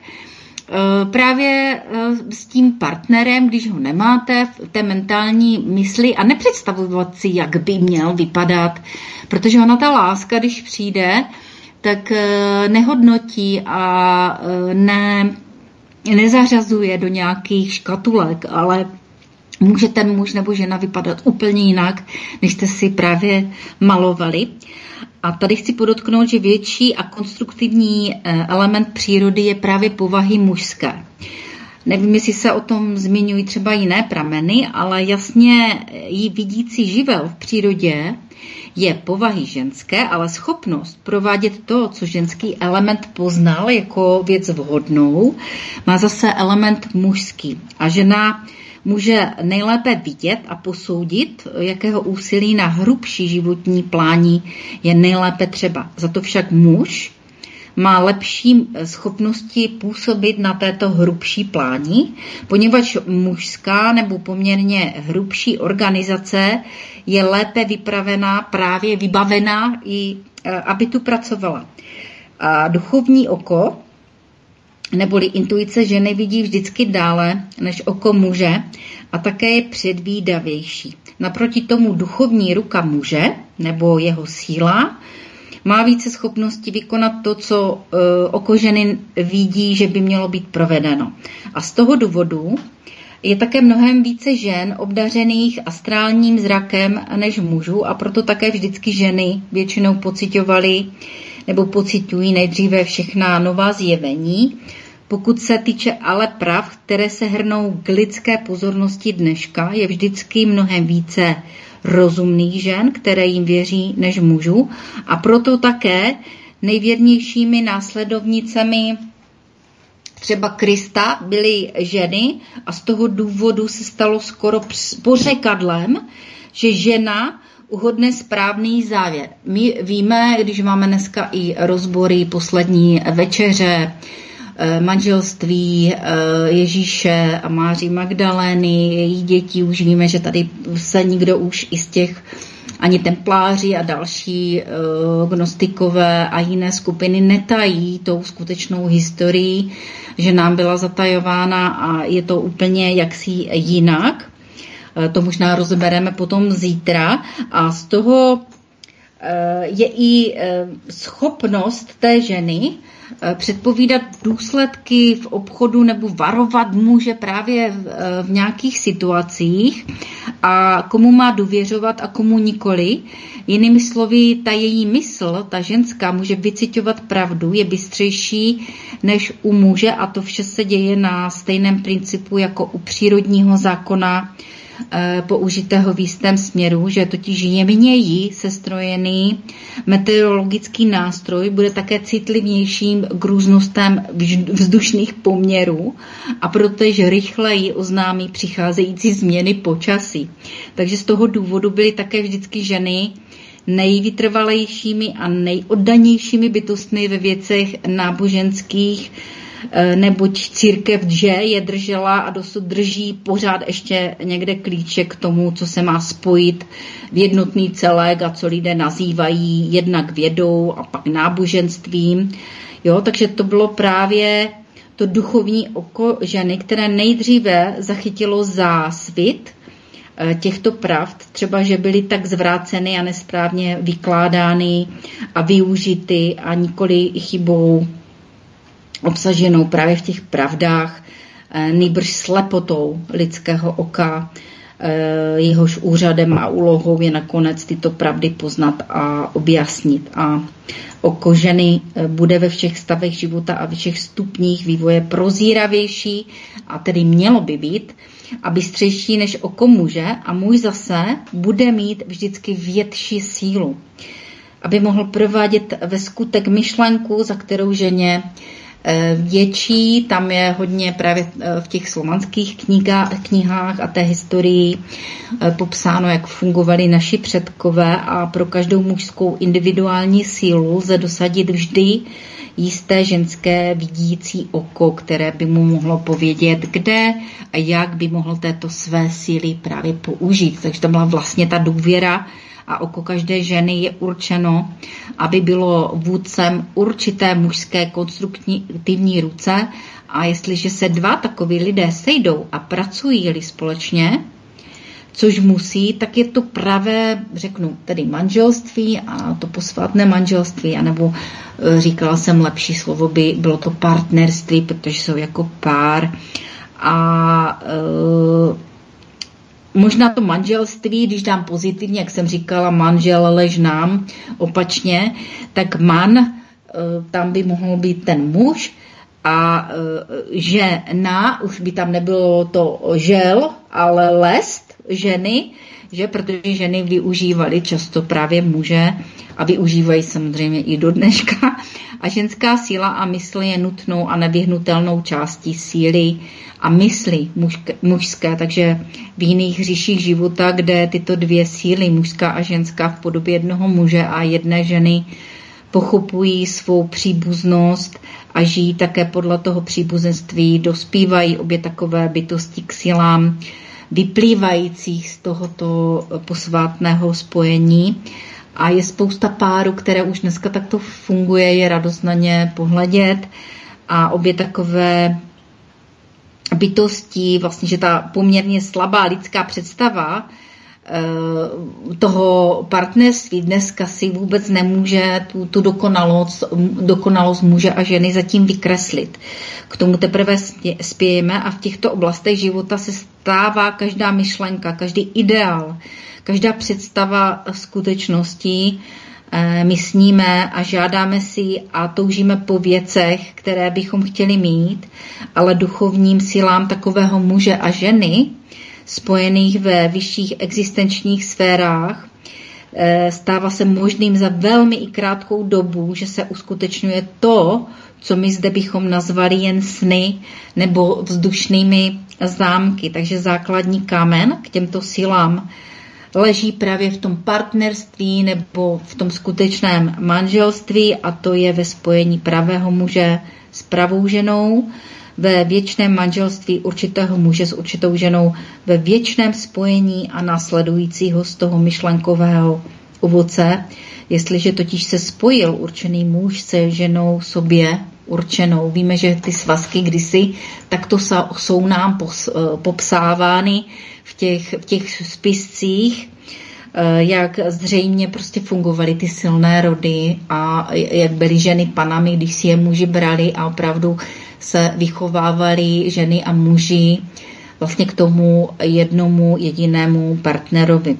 právě s tím partnerem, když ho nemáte v té mentální mysli a nepředstavovat si, jak by měl vypadat, protože ona ta láska, když přijde, tak nehodnotí a ne, nezařazuje do nějakých škatulek, ale může ten muž nebo žena vypadat úplně jinak, než jste si právě malovali. A tady chci podotknout, že větší a konstruktivní element přírody je právě povahy mužské. Nevím, jestli se o tom zmiňují třeba jiné prameny, ale jasně jí vidící živel v přírodě je povahy ženské, ale schopnost provádět to, co ženský element poznal jako věc vhodnou, má zase element mužský. A žena může nejlépe vidět a posoudit, jakého úsilí na hrubší životní plání je nejlépe třeba. Za to však muž má lepší schopnosti působit na této hrubší plání, poněvadž mužská nebo poměrně hrubší organizace je lépe vypravená, právě vybavená, i aby tu pracovala. A duchovní oko neboli intuice ženy vidí vždycky dále než oko muže a také je předvídavější. Naproti tomu duchovní ruka muže nebo jeho síla má více schopnosti vykonat to, co e, oko ženy vidí, že by mělo být provedeno. A z toho důvodu je také mnohem více žen obdařených astrálním zrakem než mužů a proto také vždycky ženy většinou pocitovaly nebo pocitují nejdříve všechna nová zjevení. Pokud se týče ale prav, které se hrnou k lidské pozornosti dneška, je vždycky mnohem více rozumných žen, které jim věří, než mužů. A proto také nejvěrnějšími následovnicemi třeba Krista byly ženy a z toho důvodu se stalo skoro pořekadlem, že žena uhodne správný závěr. My víme, když máme dneska i rozbory poslední večeře, manželství Ježíše a Máří Magdalény, její děti, už víme, že tady se nikdo už i z těch ani templáři a další gnostikové a jiné skupiny netají tou skutečnou historií, že nám byla zatajována a je to úplně jaksi jinak. To možná rozebereme potom zítra a z toho je i schopnost té ženy předpovídat důsledky v obchodu nebo varovat muže právě v, v nějakých situacích a komu má důvěřovat a komu nikoli. Jinými slovy, ta její mysl, ta ženská, může vyciťovat pravdu, je bystřejší než u muže a to vše se děje na stejném principu jako u přírodního zákona použitého v jistém směru, že totiž jemněji sestrojený meteorologický nástroj bude také citlivějším k různostem vzdušných poměrů a protože rychleji oznámí přicházející změny počasí. Takže z toho důvodu byly také vždycky ženy nejvytrvalejšími a nejoddanějšími bytostmi ve věcech náboženských neboť církev dže je držela a dosud drží pořád ještě někde klíče k tomu, co se má spojit v jednotný celek a co lidé nazývají jednak vědou a pak náboženstvím. Jo, takže to bylo právě to duchovní oko ženy, které nejdříve zachytilo zásvit těchto pravd, třeba, že byly tak zvráceny a nesprávně vykládány a využity a nikoli chybou obsaženou právě v těch pravdách, nýbrž slepotou lidského oka, jehož úřadem a úlohou je nakonec tyto pravdy poznat a objasnit. A oko ženy bude ve všech stavech života a ve všech stupních vývoje prozíravější a tedy mělo by být a bystřejší než oko muže a muž zase bude mít vždycky větší sílu, aby mohl provádět ve skutek myšlenku, za kterou ženě větší, tam je hodně právě v těch slovanských knihách, knihách a té historii popsáno, jak fungovali naši předkové a pro každou mužskou individuální sílu lze dosadit vždy jisté ženské vidící oko, které by mu mohlo povědět, kde a jak by mohl této své síly právě použít. Takže to byla vlastně ta důvěra a oko každé ženy je určeno, aby bylo vůdcem určité mužské konstruktivní ruce a jestliže se dva takoví lidé sejdou a pracují-li společně, což musí, tak je to pravé, řeknu, tedy manželství a to posvátné manželství, anebo říkala jsem lepší slovo, by bylo to partnerství, protože jsou jako pár a e, možná to manželství, když dám pozitivně, jak jsem říkala, manžel lež nám opačně, tak man, tam by mohl být ten muž a žena, už by tam nebylo to žel, ale lest ženy, že protože ženy využívaly často právě muže a využívají samozřejmě i do dneška. A ženská síla a mysl je nutnou a nevyhnutelnou částí síly a mysli mužské, mužské, takže v jiných říších života, kde tyto dvě síly, mužská a ženská v podobě jednoho muže a jedné ženy, pochopují svou příbuznost a žijí také podle toho příbuzenství, dospívají obě takové bytosti k silám vyplývajících z tohoto posvátného spojení. A je spousta párů, které už dneska takto funguje, je radost na ně pohledět a obě takové bytosti, vlastně, že ta poměrně slabá lidská představa toho partnerství dneska si vůbec nemůže tu, tu dokonalost, dokonalost muže a ženy zatím vykreslit. K tomu teprve spějeme a v těchto oblastech života se stává každá myšlenka, každý ideál, každá představa skutečnosti. My sníme a žádáme si a toužíme po věcech, které bychom chtěli mít, ale duchovním silám takového muže a ženy, spojených ve vyšších existenčních sférách, stává se možným za velmi i krátkou dobu, že se uskutečňuje to, co my zde bychom nazvali jen sny nebo vzdušnými zámky. Takže základní kámen k těmto silám leží právě v tom partnerství nebo v tom skutečném manželství a to je ve spojení pravého muže s pravou ženou, ve věčném manželství určitého muže s určitou ženou, ve věčném spojení a následujícího z toho myšlenkového ovoce, jestliže totiž se spojil určený muž se ženou sobě určenou. Víme, že ty svazky kdysi takto jsou nám popsávány v těch, v těch spiscích, jak zřejmě prostě fungovaly ty silné rody a jak byly ženy panami, když si je muži brali a opravdu se vychovávali ženy a muži vlastně k tomu jednomu jedinému partnerovi.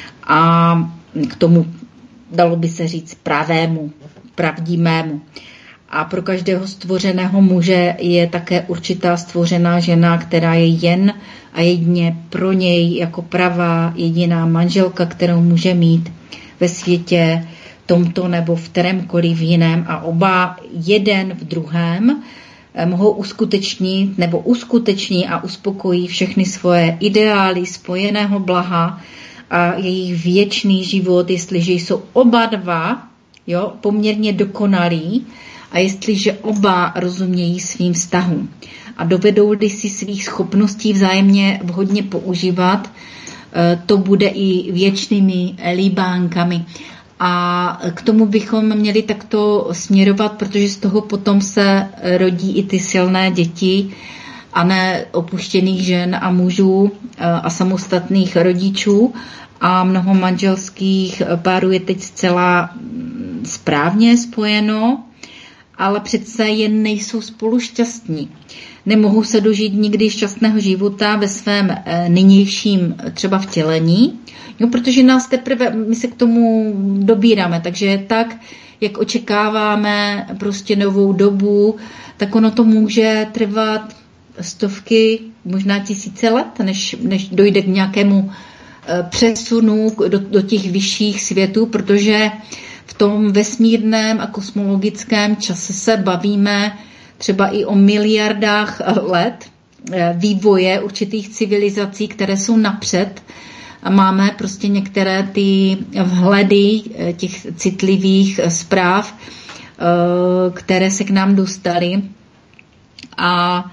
A k tomu dalo by se říct pravému, pravdivému. A pro každého stvořeného muže je také určitá stvořená žena, která je jen a jedině pro něj jako pravá jediná manželka, kterou může mít ve světě tomto nebo v kterémkoliv jiném a oba jeden v druhém mohou uskutečnit nebo uskuteční a uspokojí všechny svoje ideály spojeného blaha a jejich věčný život, jestliže jsou oba dva jo, poměrně dokonalí a jestliže oba rozumějí svým vztahům a dovedou-li si svých schopností vzájemně vhodně používat, to bude i věčnými líbánkami. A k tomu bychom měli takto směrovat, protože z toho potom se rodí i ty silné děti a ne opuštěných žen a mužů a samostatných rodičů. A mnoho manželských párů je teď zcela správně spojeno, ale přece jen nejsou spolu šťastní. Nemohou se dožít nikdy šťastného života ve svém nynějším třeba vtělení, jo, protože nás teprve, my se k tomu dobíráme, takže tak, jak očekáváme prostě novou dobu, tak ono to může trvat stovky, možná tisíce let, než, než dojde k nějakému přesunu do, do těch vyšších světů, protože v tom vesmírném a kosmologickém čase se bavíme třeba i o miliardách let vývoje určitých civilizací, které jsou napřed. A máme prostě některé ty vhledy těch citlivých zpráv, které se k nám dostaly. A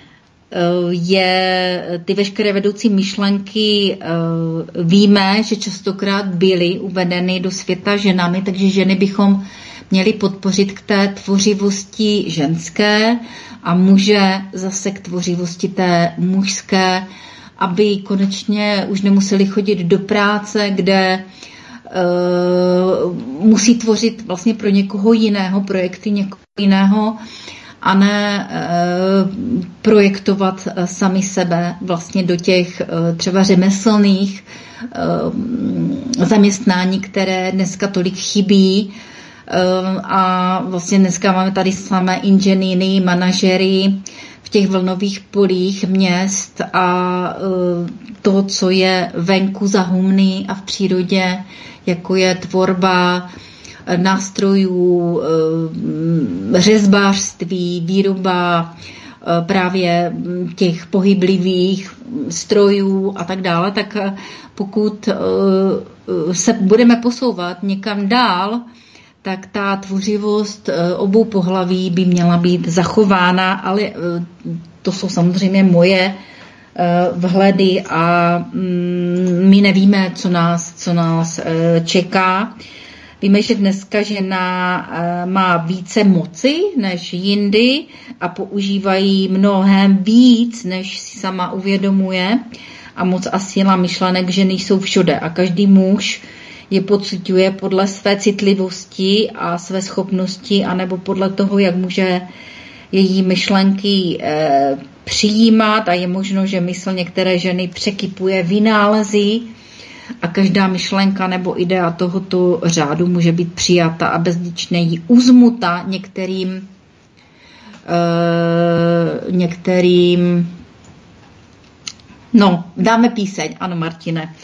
je ty veškeré vedoucí myšlenky víme, že častokrát byly uvedeny do světa ženami, takže ženy bychom měli podpořit k té tvořivosti ženské a muže zase k tvořivosti té mužské, aby konečně už nemuseli chodit do práce, kde uh, musí tvořit vlastně pro někoho jiného projekty, někoho jiného, a ne uh, projektovat uh, sami sebe vlastně do těch uh, třeba řemeslných uh, zaměstnání, které dneska tolik chybí. Uh, a vlastně dneska máme tady samé inženýry, manažery v těch vlnových polích měst a uh, to, co je venku za humny a v přírodě, jako je tvorba nástrojů, řezbářství, výroba právě těch pohyblivých strojů a tak dále, tak pokud se budeme posouvat někam dál, tak ta tvořivost obou pohlaví by měla být zachována, ale to jsou samozřejmě moje vhledy a my nevíme, co nás, co nás čeká. Víme, že dneska žena má více moci než jindy a používají mnohem víc, než si sama uvědomuje. A moc a síla myšlenek ženy jsou všude a každý muž je pociťuje podle své citlivosti a své schopnosti, anebo podle toho, jak může její myšlenky eh, přijímat, a je možno, že mysl některé ženy překypuje vynálezy a každá myšlenka nebo idea tohoto řádu může být přijata a bezděčně jí uzmuta některým eh, některým no, dáme píseň, ano, Martine.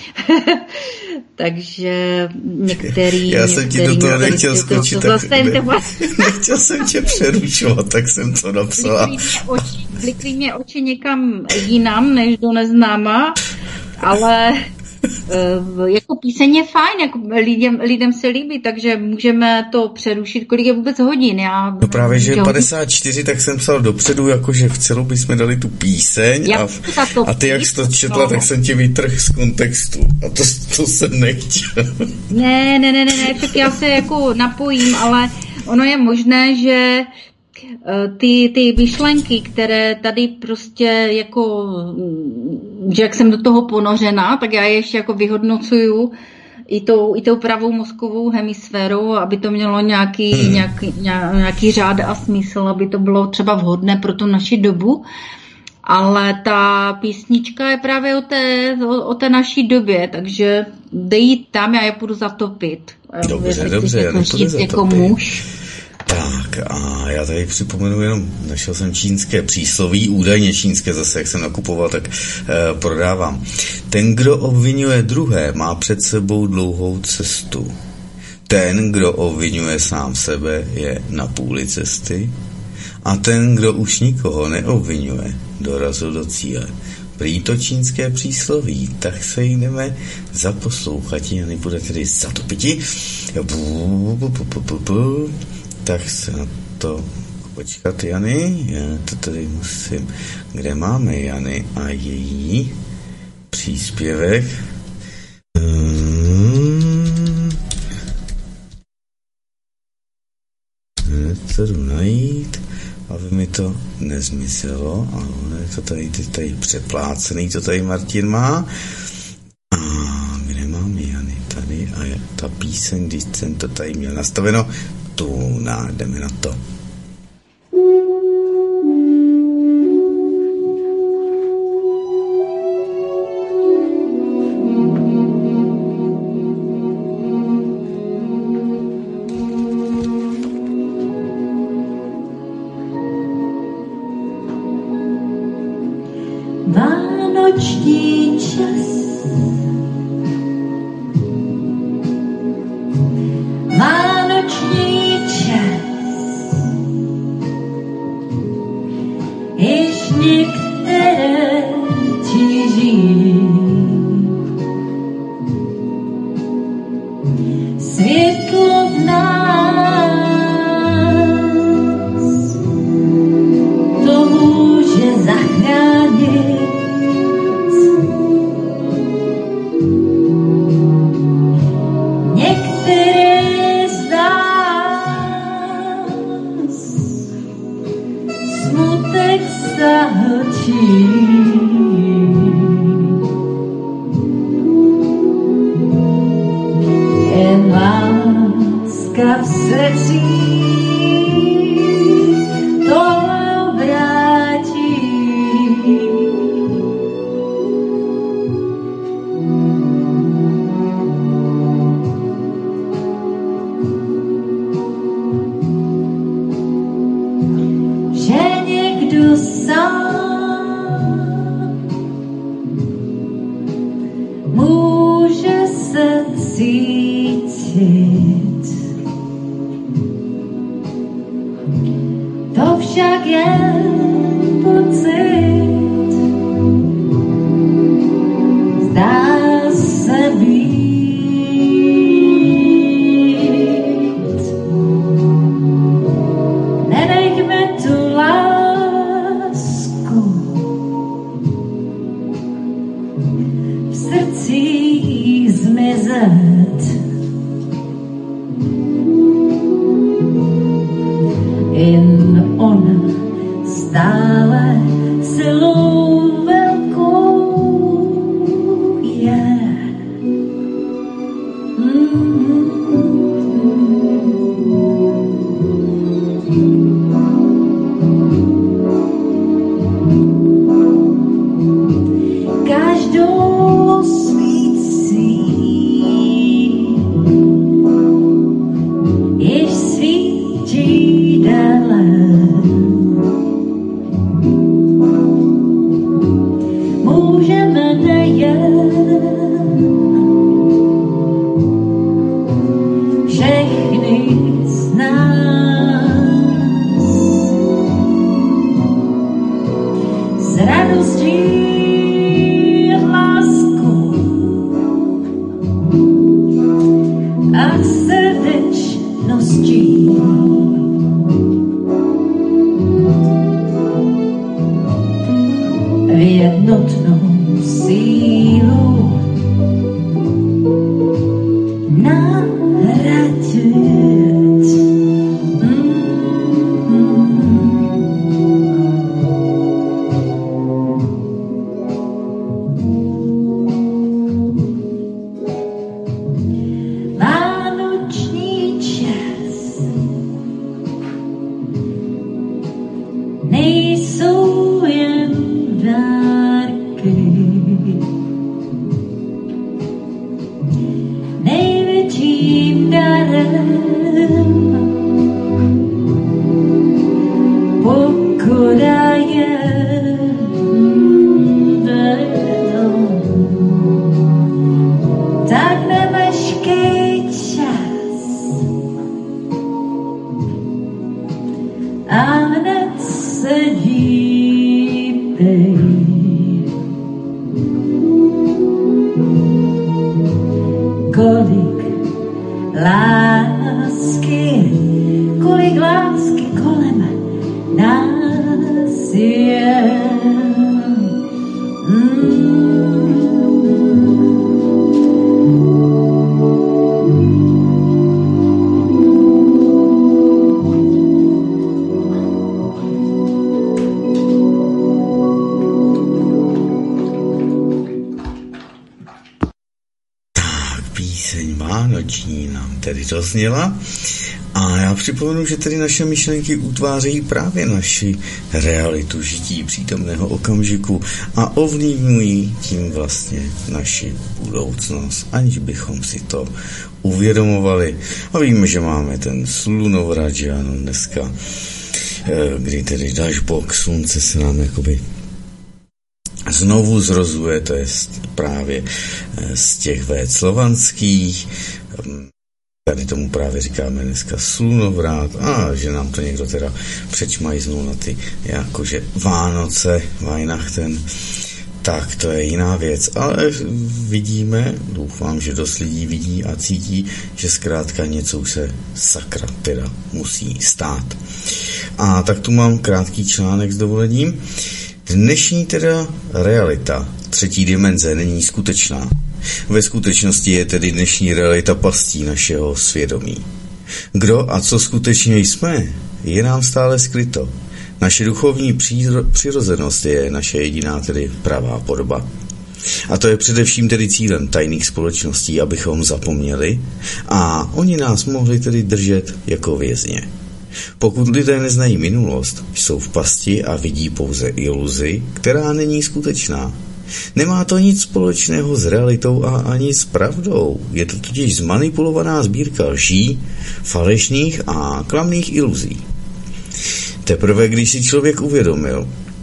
Takže některý...
Já jsem ti do toho nechtěl skočit,
to, to,
tak ne, nechtěl jsem tě přerušovat, tak jsem to napsala.
Blikli mě oči někam jinam, než do neznáma, ale jako píseň je fajn, jako lidem, lidem se líbí, takže můžeme to přerušit. Kolik je vůbec hodin? Já,
no právě, že padesát čtyři, tak jsem psal dopředu, jakože v celou bychom dali tu píseň a, a ty, jak jsi to četla, no. Tak jsem tě vytrhl z kontextu a to, to jsem nechtěl.
Ne, ne, ne, ne, ne, tak já se jako napojím, ale ono je možné, že ty, ty myšlenky, které tady prostě jako, že jak jsem do toho ponořena, tak já je ještě jako vyhodnocuju i tou, i tou pravou mozkovou hemisférou, aby to mělo nějaký, hmm. nějaký, nějaký řád a smysl, aby to bylo třeba vhodné pro tu naši dobu. Ale ta písnička je právě o té, o, o té naší době, takže dej tam, já je půjdu zatopit.
Dobře, já dobře, já nepůjdu zatopit. Jako muž. Tak a já tady připomenu jenom, našel jsem čínské přísloví, údajně čínské zase, jak jsem nakupoval, tak e, prodávám. Ten, kdo obvinuje druhé, má před sebou dlouhou cestu. Ten, kdo obvinuje sám sebe, je na půli cesty. A ten, kdo už nikoho neobvinuje, dorazil do cíle. Prý to čínské přísloví, tak se jdeme zaposlouchat, a nebude tedy zatopiti. Tak se na to počkat, Jany, já to tady musím, kde máme Jany a její příspěvek. Hmm. To jdu najít, aby mi to nezmizelo, ale je to tady, tady přeplácený, to tady Martin má. A kde máme Jany? Tady a je ta píseň, když jsem to tady měl nastaveno, tu jdeme na to.
Vánoční čas, vánoční čas, již některé tíží. Světlo v nás to může zachránit. Jen láska v srdci to vrátí. Že někdo sám může se cítit, to však je pocit, zdá se být. Nenechme tu lásku v srdcích zmizet. Jen ona stále silou velkou je. Každou svící již svítí dále. Můžeme nejen všechny z nás s radostí lásku a srdečností v jednotnou sílu nahradit. Vánoční čas nejsou jen dárky. Největším darem pokoda je. Tak nemeškej čas a hned se dívej. Kolik lásky, kolik lásky, kolik nás je. Mm.
Vánoční nám tedy dozněla a já připomenu, že tedy naše myšlenky utvářejí právě naši realitu žití přítomného okamžiku a ovlivňují tím vlastně naši budoucnost, aniž bychom si to uvědomovali. A víme, že máme ten slunovrat, že ano, dneska, kdy tedy dashboard slunce se nám jakoby znovu zrozuje, to je právě z těch véd slovanských. Tady tomu právě říkáme dneska slunovrat a že nám to někdo teda přečmajznul na ty jakože Vánoce, Weihnachten, tak to je jiná věc. Ale vidíme, doufám, že dost lidí vidí a cítí, že zkrátka něco už se sakra teda musí stát. A tak tu mám krátký článek s dovolením. Dnešní teda realita třetí dimenze není skutečná. Ve skutečnosti je tedy dnešní realita pastí našeho svědomí. Kdo a co skutečně jsme, je nám stále skryto. Naše duchovní přirozenost je naše jediná tedy pravá podoba. A to je především tedy cílem tajných společností, abychom zapomněli a oni nás mohli tedy držet jako vězně. Pokud lidé neznají minulost, jsou v pasti a vidí pouze iluzi, která není skutečná. Nemá to nic společného s realitou a ani s pravdou. Je to totiž zmanipulovaná sbírka lží, falešných a klamných iluzí. Teprve když si člověk uvědomil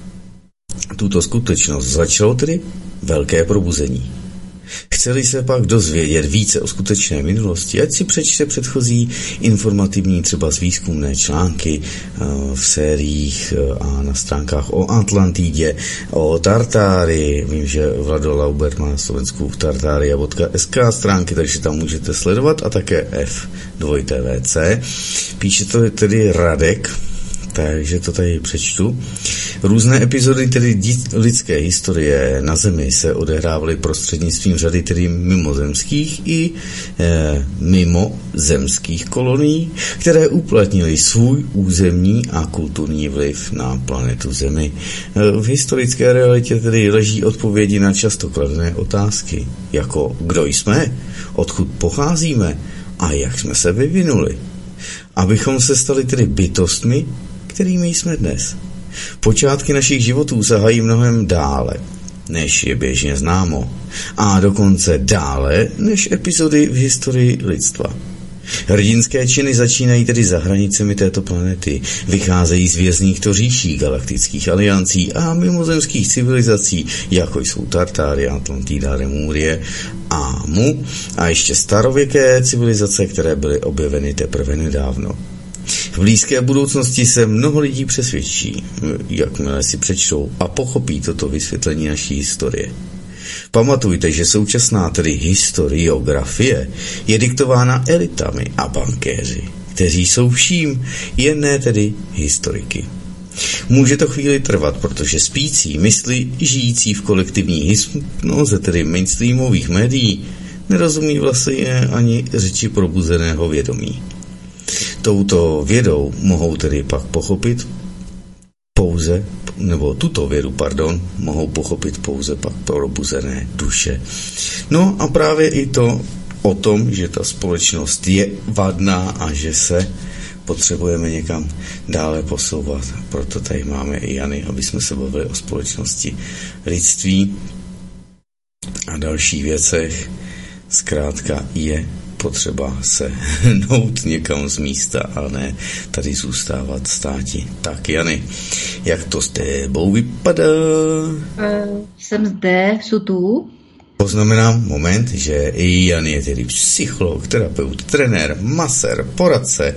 tuto skutečnost, začalo tedy velké probuzení. Chceli se pak dozvědět více o skutečné minulosti, ať si přečte předchozí informativní třeba z výzkumné články v sériích a na stránkách o Atlantidě, o Tartárii. Vím, že Vlado Laubert má na Slovensku tartaria tečka es ká stránky, takže tam můžete sledovat a také F dva V C. Píše to tedy Radek, takže to tady přečtu. Různé epizody tedy lidské historie na Zemi se odehrávaly prostřednictvím řady tedy mimozemských i e, mimozemských kolonií, které uplatnily svůj územní a kulturní vliv na planetu Zemi. E, v historické realitě tedy leží odpovědi na často kladené otázky, jako kdo jsme, odkud pocházíme a jak jsme se vyvinuli. Abychom se stali tedy bytostmi, kterými jsme dnes. Počátky našich životů sahají mnohem dále, než je běžně známo, a dokonce dále, než epizody v historii lidstva. Hrdinské činy začínají tedy za hranicemi této planety, vycházejí z vězných říší, galaktických aliancí a mimozemských civilizací, jako jsou Tartária, Atlantida, Lemurie a Mu, a ještě starověké civilizace, které byly objeveny teprve nedávno. V blízké budoucnosti se mnoho lidí přesvědčí, jakmile si přečtou a pochopí toto vysvětlení naší historie. Pamatujte, že současná tedy historiografie je diktována elitami a bankéři, kteří jsou vším, jen ne tedy historiky. Může to chvíli trvat, protože spící mysli, žijící v kolektivní hypnoze, tedy mainstreamových médií, nerozumí vlastně ani řeči probuzeného vědomí. Touto vědou mohou tedy pak pochopit pouze, nebo tuto vědu, pardon, mohou pochopit pouze pak probuzené duše. No a právě i to o tom, že ta společnost je vadná a že se potřebujeme někam dále posouvat. Proto tady máme i Jany, aby jsme se bavili o společnosti lidství a dalších věcech. Zkrátka je potřeba se hnout někam z místa a ne tady zůstávat státi. Tak Jany, jak to s tebou vypadá?
Uh, jsem zde, jsou tu.
Poznamenám moment, že i Jan je tedy psycholog, terapeut, trenér, masér, poradce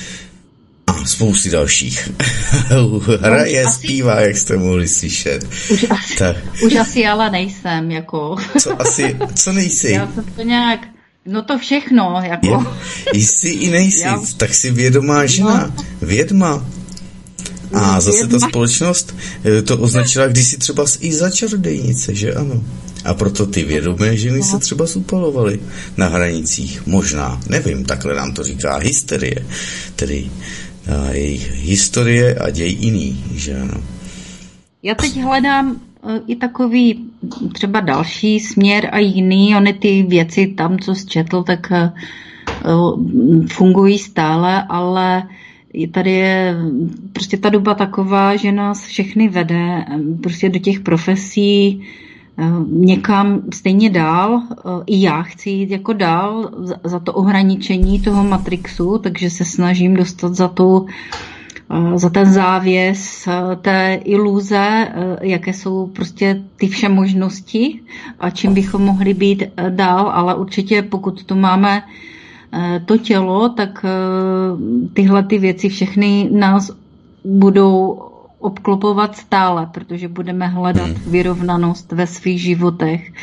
a spousty dalších. Hraje, no, zpívá, jak jste mohli slyšet.
Už asi, tak. Už asi ale nejsem, jako.
Co asi, co nejsi?
Já jsem to nějak, no to všechno, jako.
Je, jsi i nejsi, Já... tak si vědomá žena, no. Vědma. A zase ta společnost to označila kdysi třeba i za čarodejnice, že ano. A proto ty vědomé ženy se třeba upalovaly na hranicích. Možná, nevím, takhle nám to říká hysterie. Tedy jejich historie a děj jiný, že ano.
Já teď hledám i takový třeba další směr a jiný. Ony ty věci tam, co jsi četl, tak fungují stále, ale tady je prostě ta doba taková, že nás všechny vede prostě do těch profesí někam stejně dál. I já chci jít jako dál za to ohraničení toho matrixu, takže se snažím dostat za tu za ten závěs té iluze, jaké jsou prostě ty vše možnosti a čím bychom mohli být dál, ale určitě pokud tu máme to tělo, tak tyhle ty věci všechny nás budou obklopovat stále, protože budeme hledat vyrovnanost ve svých životech.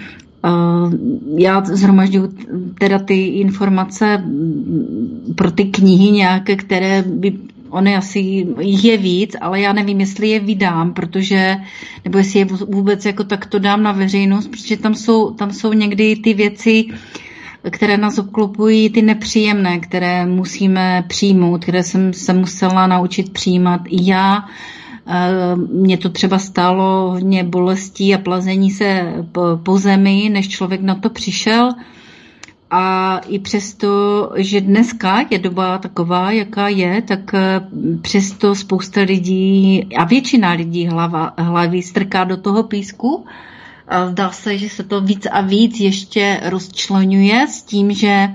Já zhromažďuji teda ty informace pro ty knihy nějaké, které by Ony asi je víc, ale já nevím, jestli je vydám, protože, nebo jestli je vůbec jako takto dám na veřejnost, protože tam jsou, tam jsou někdy ty věci, které nás obklopují, ty nepříjemné, které musíme přijmout, které jsem se musela naučit přijímat i já. Mě to třeba stálo hodně bolestí a plazení se po, po zemi, než člověk na to přišel. A i přesto, že dneska je doba taková, jaká je, tak přesto spousta lidí a většina lidí hlava, hlavy strká do toho písku. A zdá se, že se to víc a víc ještě rozčleňuje s tím, že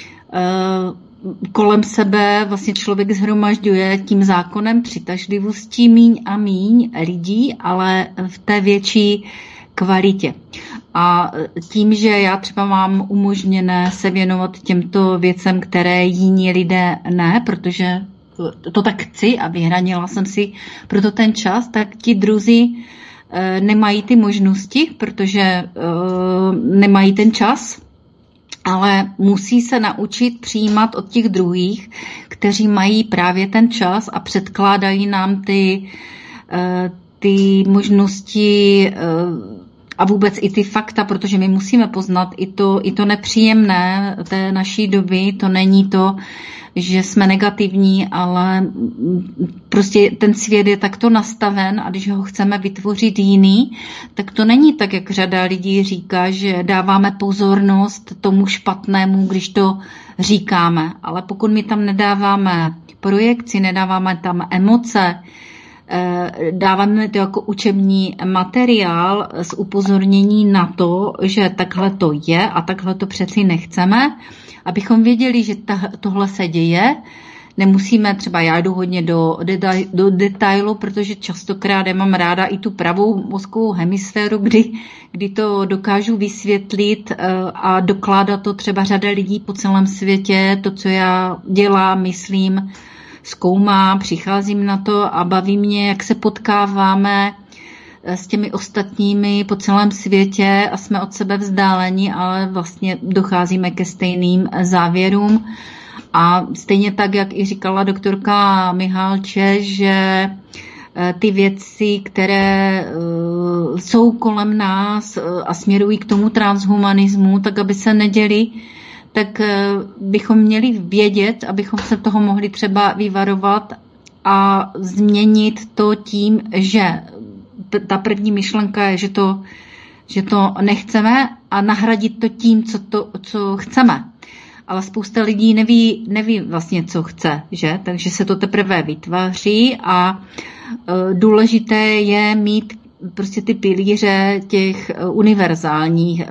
kolem sebe vlastně člověk shromažďuje tím zákonem přitažlivostí míň a míň lidí, ale v té větší kvalitě. A tím, že já třeba mám umožněné se věnovat těmto věcem, které jiní lidé ne, protože to tak chci a vyhranila jsem si proto ten čas, tak ti druzí nemají ty možnosti, protože nemají ten čas, ale musí se naučit přijímat od těch druhých, kteří mají právě ten čas a předkládají nám ty, ty možnosti a vůbec i ty fakta, protože my musíme poznat i to, i to nepříjemné té naší doby. To není to, že jsme negativní, ale prostě ten svět je takto nastaven a když ho chceme vytvořit jiný, tak to není tak, jak řada lidí říká, že dáváme pozornost tomu špatnému, když to říkáme. Ale pokud my tam nedáváme projekci, nedáváme tam emoce, dáváme to jako učební materiál s upozornění na to, že takhle to je a takhle to přeci nechceme, abychom věděli, že ta, tohle se děje. Nemusíme, třeba já jdu hodně do, do detailu, protože častokrát já mám ráda i tu pravou mozkovou hemisféru, kdy, kdy to dokážu vysvětlit a dokládá to třeba řada lidí po celém světě, to, co já dělám, myslím, zkoumám, přicházím na to a baví mě, jak se potkáváme s těmi ostatními po celém světě a jsme od sebe vzdáleni, ale vlastně docházíme ke stejným závěrům. A stejně tak, jak i říkala doktorka Mihalče, že ty věci, které jsou kolem nás a směrují k tomu transhumanismu, tak aby se neděli, tak bychom měli vědět, abychom se toho mohli třeba vyvarovat a změnit to tím, že ta první myšlenka je, že to, že to nechceme a nahradit to tím, co, to, co chceme. Ale spousta lidí neví, neví vlastně, co chce, že? Takže se to teprve vytváří a důležité je mít prostě ty pilíře těch univerzálních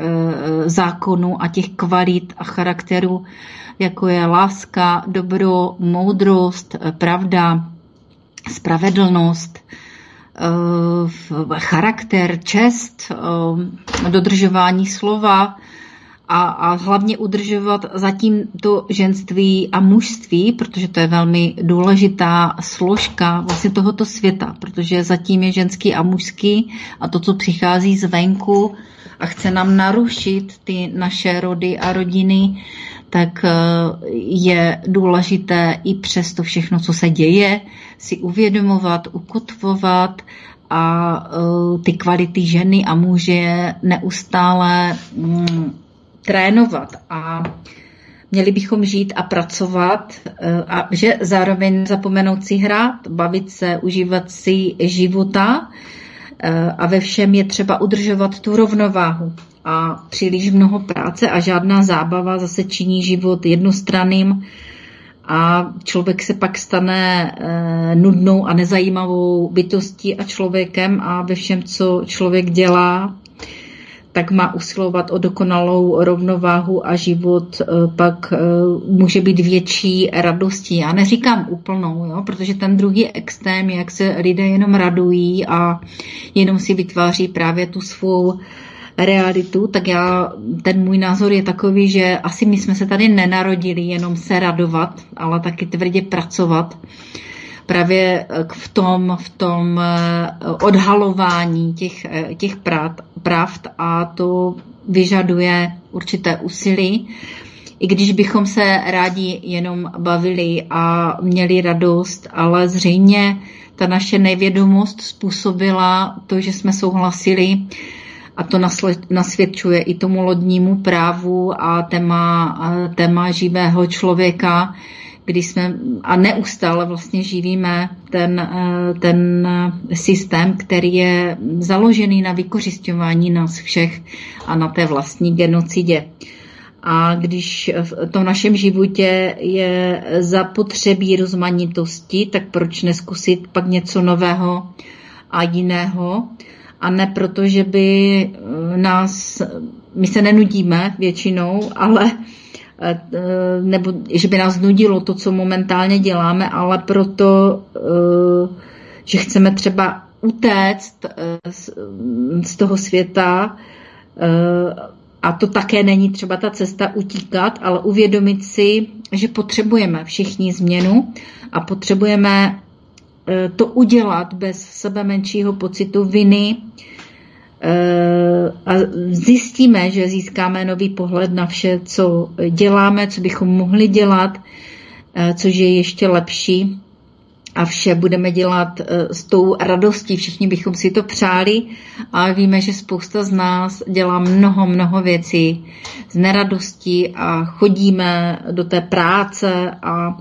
zákonů a těch kvalit a charakterů, jako je láska, dobro, moudrost, pravda, spravedlnost, charakter, čest, dodržování slova a, a hlavně udržovat zatím to ženství a mužství, protože to je velmi důležitá složka vlastně tohoto světa, protože zatím je ženský a mužský a to, co přichází zvenku a chce nám narušit ty naše rody a rodiny, tak je důležité i přes to všechno, co se děje, si uvědomovat, ukotvovat a ty kvality ženy a muže neustále mm, trénovat. A měli bychom žít a pracovat a že zároveň zapomenout si hrát, bavit se, užívat si života a ve všem je třeba udržovat tu rovnováhu. A příliš mnoho práce a žádná zábava zase činí život jednostranným a člověk se pak stane nudnou a nezajímavou bytostí a člověkem a ve všem, co člověk dělá, tak má usilovat o dokonalou rovnováhu a život pak může být větší radostí. Já neříkám úplnou, jo, protože ten druhý extrém, jak se lidé jenom radují a jenom si vytváří právě tu svou realitu, tak já, ten můj názor je takový, že asi my jsme se tady nenarodili jenom se radovat, ale taky tvrdě pracovat právě v tom, v tom odhalování těch, těch pravd a to vyžaduje určité úsilí. I když bychom se rádi jenom bavili a měli radost, ale zřejmě ta naše nevědomost způsobila to, že jsme souhlasili a to nasvědčuje i tomu lodnímu právu a téma, téma živého člověka, kdy jsme a neustále vlastně živíme ten, ten systém, který je založený na vykořisťování nás všech a na té vlastní genocidě. A když v tom našem životě je zapotřebí rozmanitosti, tak proč neskusit pak něco nového a jiného? A ne proto, že by nás, my se nenudíme většinou, ale nebo že by nás nudilo to, co momentálně děláme, ale proto, že chceme třeba utéct z toho světa a to také není třeba ta cesta utíkat, ale uvědomit si, že potřebujeme všichni změnu a potřebujeme to udělat bez sebe menšího pocitu viny a zjistíme, že získáme nový pohled na vše, co děláme, co bychom mohli dělat, což je ještě lepší a vše budeme dělat s tou radostí. Všichni bychom si to přáli a víme, že spousta z nás dělá mnoho, mnoho věcí z neradostí a chodíme do té práce a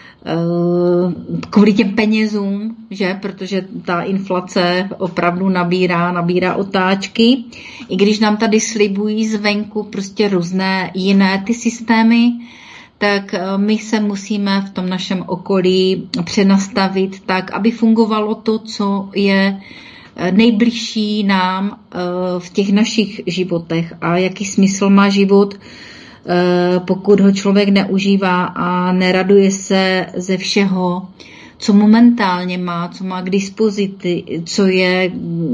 kvůli těm penězům, že? Protože ta inflace opravdu nabírá, nabírá otáčky. I když nám tady slibují zvenku prostě různé jiné ty systémy, tak my se musíme v tom našem okolí přenastavit tak, aby fungovalo to, co je nejbližší nám v těch našich životech a jaký smysl má život, pokud ho člověk neužívá a neraduje se ze všeho, co momentálně má, co má k dispozici, co je,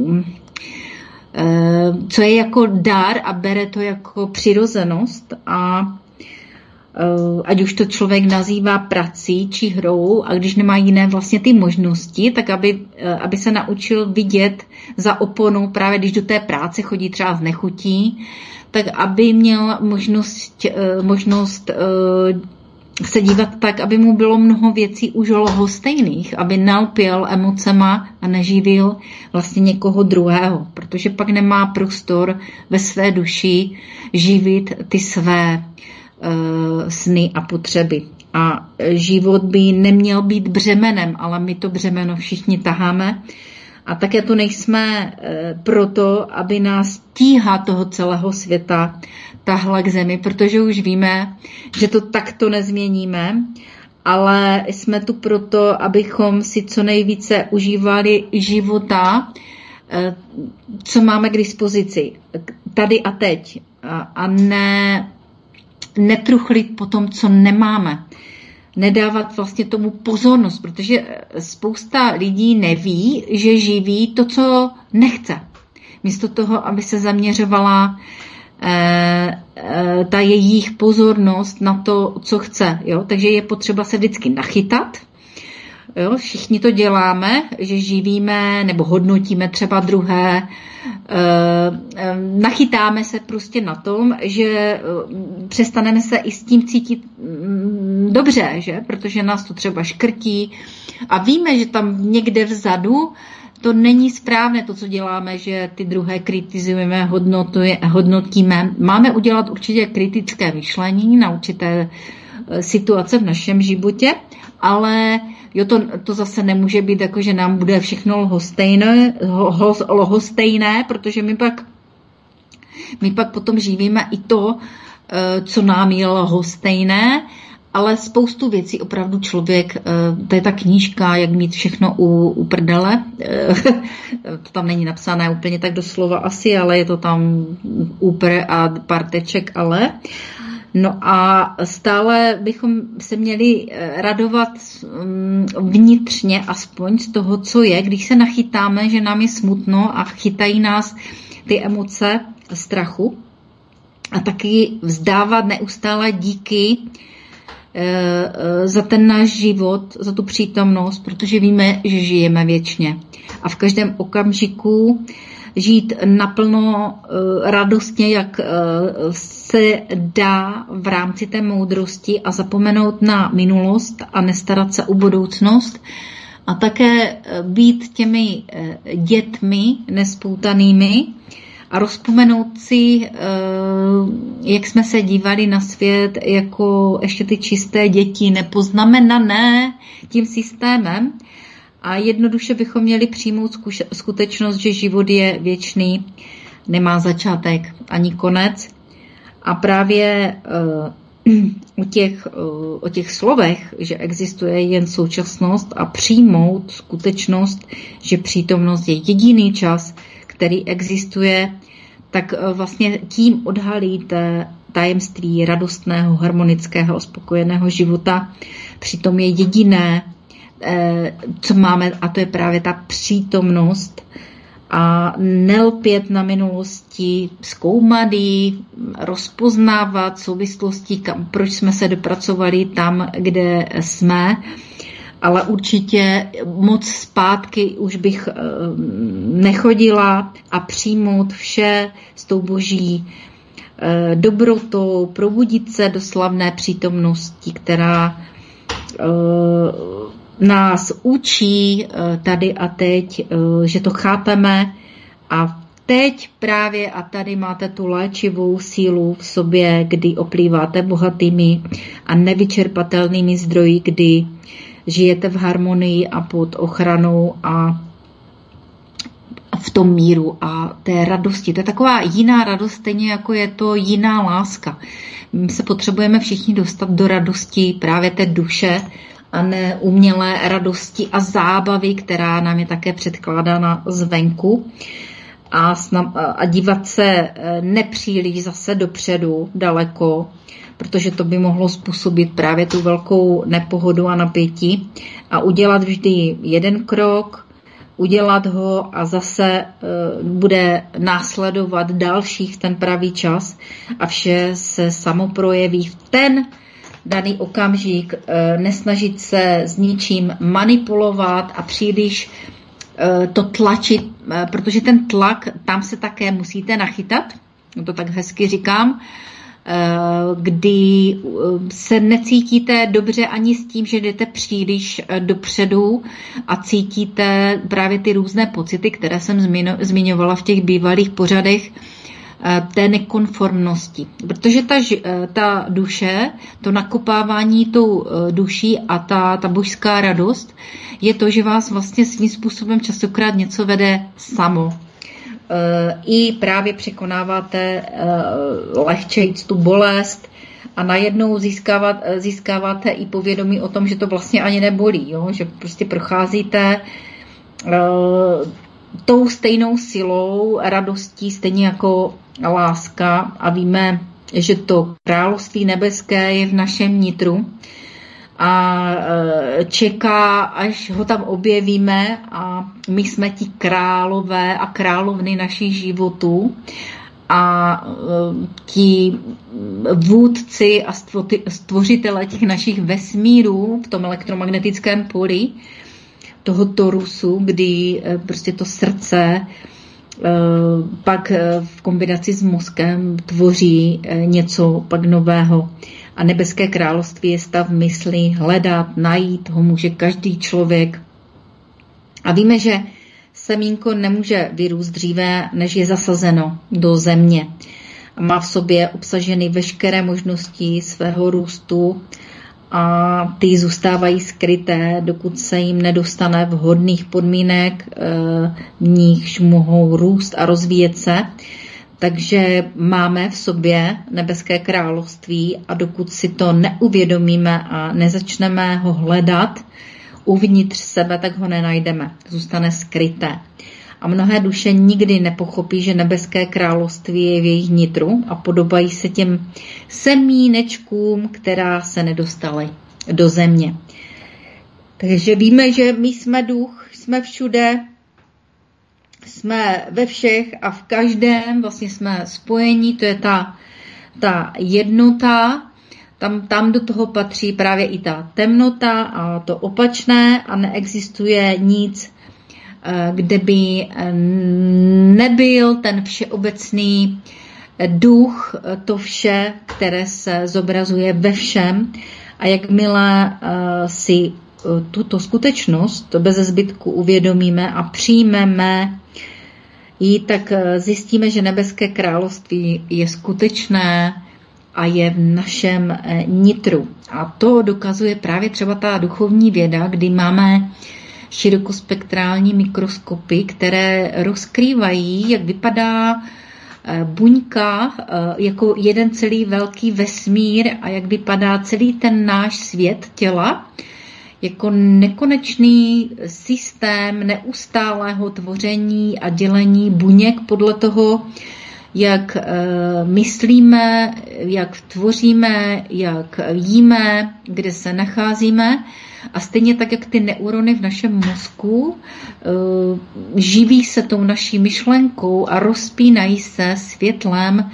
co je jako dar a bere to jako přirozenost a ať už to člověk nazývá prací či hrou a když nemá jiné vlastně ty možnosti, tak aby, aby se naučil vidět za oponou právě když do té práce chodí třeba z nechutí, tak aby měl možnost, možnost se dívat tak, aby mu bylo mnoho věcí už lhostejných, aby nalpěl emocema a neživil vlastně někoho druhého, protože pak nemá prostor ve své duši živit ty své uh, sny a potřeby. A život by neměl být břemenem, ale my to břemeno všichni taháme. A také tu nejsme e, proto, aby nás tíha toho celého světa tahla k zemi, protože už víme, že to takto nezměníme, ale jsme tu proto, abychom si co nejvíce užívali života, e, co máme k dispozici, tady a teď. A, a ne, netruchlit po tom, co nemáme. Nedávat vlastně tomu pozornost, protože spousta lidí neví, že živí to, co nechce. Místo toho, aby se zaměřovala eh, eh, ta jejich pozornost na to, co chce. Jo? Takže je potřeba se vždycky nachytat, Jo, všichni to děláme, že živíme nebo hodnotíme třeba druhé, e, e, nachytáme se prostě na tom, že e, přestaneme se i s tím cítit mm, dobře, že? Protože nás to třeba škrtí a víme, že tam někde vzadu to není správné, to, co děláme, že ty druhé kritizujeme, hodnotíme. Máme udělat určitě kritické myšlení na určité situace v našem životě, ale jo, to, to zase nemůže být jako, že nám bude všechno lhostejné, lhostejné, protože my pak, my pak potom živíme i to, co nám je lhostejné, ale spoustu věcí opravdu člověk, to je ta knížka, jak mít všechno u, u prdele, to tam není napsané úplně tak doslova asi, ale je to tam úpr a parteček ale. No a stále bychom se měli radovat vnitřně aspoň z toho, co je, když se nachytáme, že nám je smutno a chytají nás ty emoce strachu a taky vzdávat neustále díky za ten náš život, za tu přítomnost, protože víme, že žijeme věčně. A v každém okamžiku žít naplno radostně, jak se dá v rámci té moudrosti a zapomenout na minulost a nestarat se o budoucnost a také být těmi dětmi nespoutanými a rozpomenout si, jak jsme se dívali na svět jako ještě ty čisté děti, nepoznamenané tím systémem. A jednoduše bychom měli přijmout skutečnost, že život je věčný, nemá začátek ani konec. A právě o těch, o těch slovech, že existuje jen současnost a přijmout skutečnost, že přítomnost je jediný čas, který existuje, tak vlastně tím odhalíte tajemství radostného, harmonického, spokojeného života. Přitom je jediné, co máme, a to je právě ta přítomnost a nelpět na minulosti, zkoumat ji, rozpoznávat souvislosti, kam, proč jsme se dopracovali tam, kde jsme, ale určitě moc zpátky už bych nechodila a přijmout vše s tou boží dobrotou, probudit se do slavné přítomnosti, která nás učí tady a teď, že to chápeme a teď právě a tady máte tu léčivou sílu v sobě, kdy oplýváte bohatými a nevyčerpatelnými zdroji, kdy žijete v harmonii a pod ochranou a v tom míru a té radosti. To je taková jiná radost, stejně jako je to jiná láska. My se potřebujeme všichni dostat do radosti právě té duše a ne umělé radosti a zábavy, která nám je také předkládána zvenku. A, snad, a dívat se nepříliš zase dopředu, daleko, protože to by mohlo způsobit právě tu velkou nepohodu a napětí. A udělat vždy jeden krok, udělat ho a zase uh, bude následovat další v ten pravý čas a vše se samo projeví v ten daný okamžik, uh, nesnažit se s ničím manipulovat a příliš uh, to tlačit, uh, protože ten tlak, tam se také musíte nachytat, to tak hezky říkám, kdy se necítíte dobře ani s tím, že jdete příliš dopředu a cítíte právě ty různé pocity, které jsem zmiňovala v těch bývalých pořadech, té nekonformnosti. Protože ta, ta duše, to nakopávání tou duší a ta, ta božská radost je to, že vás vlastně svým způsobem častokrát něco vede samo. I právě překonáváte lehčejc tu bolest a najednou získávat, získáváte i povědomí o tom, že to vlastně ani nebolí, jo? Že prostě procházíte uh, tou stejnou silou, radostí, stejně jako láska a víme, že to království nebeské je v našem nitru a čeká, až ho tam objevíme a my jsme ti králové a královny našich životů a ti vůdci a stvořitele těch našich vesmírů v tom elektromagnetickém poli toho torusu, kdy prostě to srdce pak v kombinaci s mozkem tvoří něco pak nového. A nebeské království je stav mysli, hledat, najít ho může každý člověk. A víme, že semínko nemůže vyrůst dříve, než je zasazeno do země. A má v sobě obsaženy veškeré možnosti svého růstu a ty zůstávají skryté, dokud se jim nedostane vhodných podmínek, v nichž mohou růst a rozvíjet se. Takže máme v sobě nebeské království a dokud si to neuvědomíme a nezačneme ho hledat uvnitř sebe, tak ho nenajdeme. Zůstane skryté. A mnohé duše nikdy nepochopí, že nebeské království je v jejich nitru a podobají se těm semínečkům, která se nedostaly do země. Takže víme, že my jsme duch, jsme všude, jsme ve všech a v každém, vlastně jsme spojení, to je ta, ta jednota, tam, tam do toho patří právě i ta temnota a to opačné a neexistuje nic, kde by nebyl ten všeobecný duch, to vše, které se zobrazuje ve všem. A jakmile si tuto skutečnost bez zbytku uvědomíme a přijmeme ji, tak zjistíme, že nebeské království je skutečné a je v našem nitru. A to dokazuje právě třeba ta duchovní věda, kdy máme širokospektrální mikroskopy, které rozkrývají, jak vypadá buňka jako jeden celý velký vesmír a jak vypadá celý ten náš svět těla, jako nekonečný systém neustálého tvoření a dělení buněk podle toho, jak myslíme, jak tvoříme, jak jíme, kde se nacházíme. A stejně tak, jak ty neurony v našem mozku živí se tou naší myšlenkou a rozpínají se světlem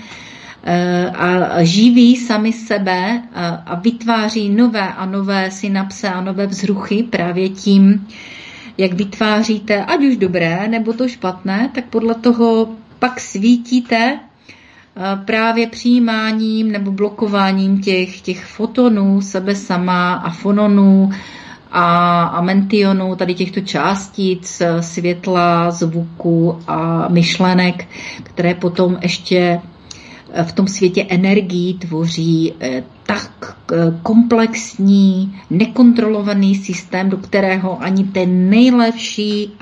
a živí sami sebe a vytváří nové a nové synapse a nové vzruchy právě tím, jak vytváříte, ať už dobré nebo to špatné, tak podle toho pak svítíte právě přijímáním nebo blokováním těch, těch fotonů sebe sama a fononů a, a mentionů, tady těchto částic světla, zvuku a myšlenek, které potom ještě v tom světě energií tvoří tak komplexní, nekontrolovaný systém, do kterého ani ten nejlepší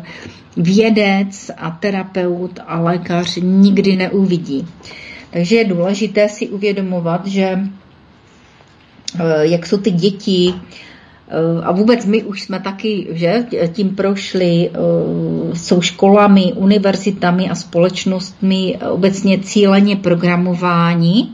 vědec a terapeut a lékař nikdy neuvidí. Takže je důležité si uvědomovat, že jak jsou ty děti, a vůbec my už jsme taky, že, tím prošli, jsou školami, univerzitami a společnostmi obecně cíleně programováni,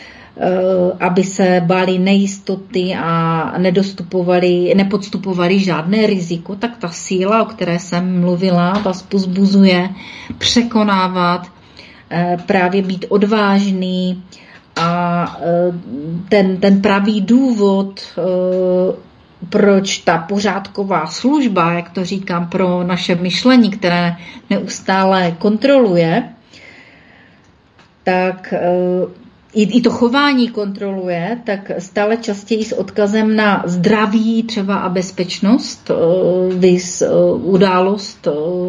aby se báli nejistoty a nedostupovali, nepodstupovali žádné riziko, tak ta síla, o které jsem mluvila, vás pozbuzuje překonávat, právě být odvážný a ten, ten pravý důvod, proč ta pořádková služba, jak to říkám, pro naše myšlení, které neustále kontroluje, tak i, i to chování kontroluje, tak stále častěji s odkazem na zdraví třeba a bezpečnost, vys událost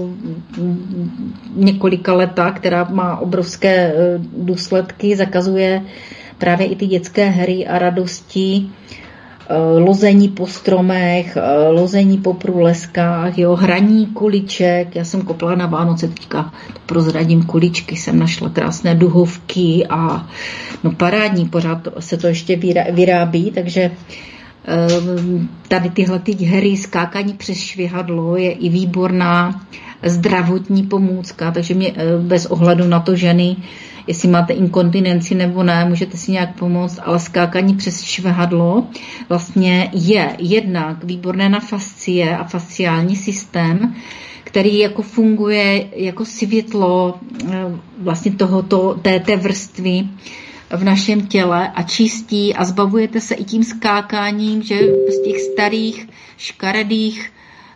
několika leta, která má obrovské důsledky, zakazuje právě i ty dětské hry a radosti, lození po stromech, lození po průleskách, jo, hraní kuliček. Já jsem kopla na Vánoce, teďka prozradím kuličky, jsem našla krásné duhovky a no parádní, pořád se to ještě vyrábí, takže tady tyhle ty hry, skákání přes švihadlo je i výborná zdravotní pomůcka, takže mě bez ohledu na to ženy, jestli máte inkontinenci nebo ne, můžete si nějak pomoct, ale skákání přes švihadlo vlastně je jednak výborné na fascie a fasciální systém, který jako funguje jako světlo vlastně tohoto, té, té vrstvy v našem těle a čistí a zbavujete se i tím skákáním, že z těch starých škaredých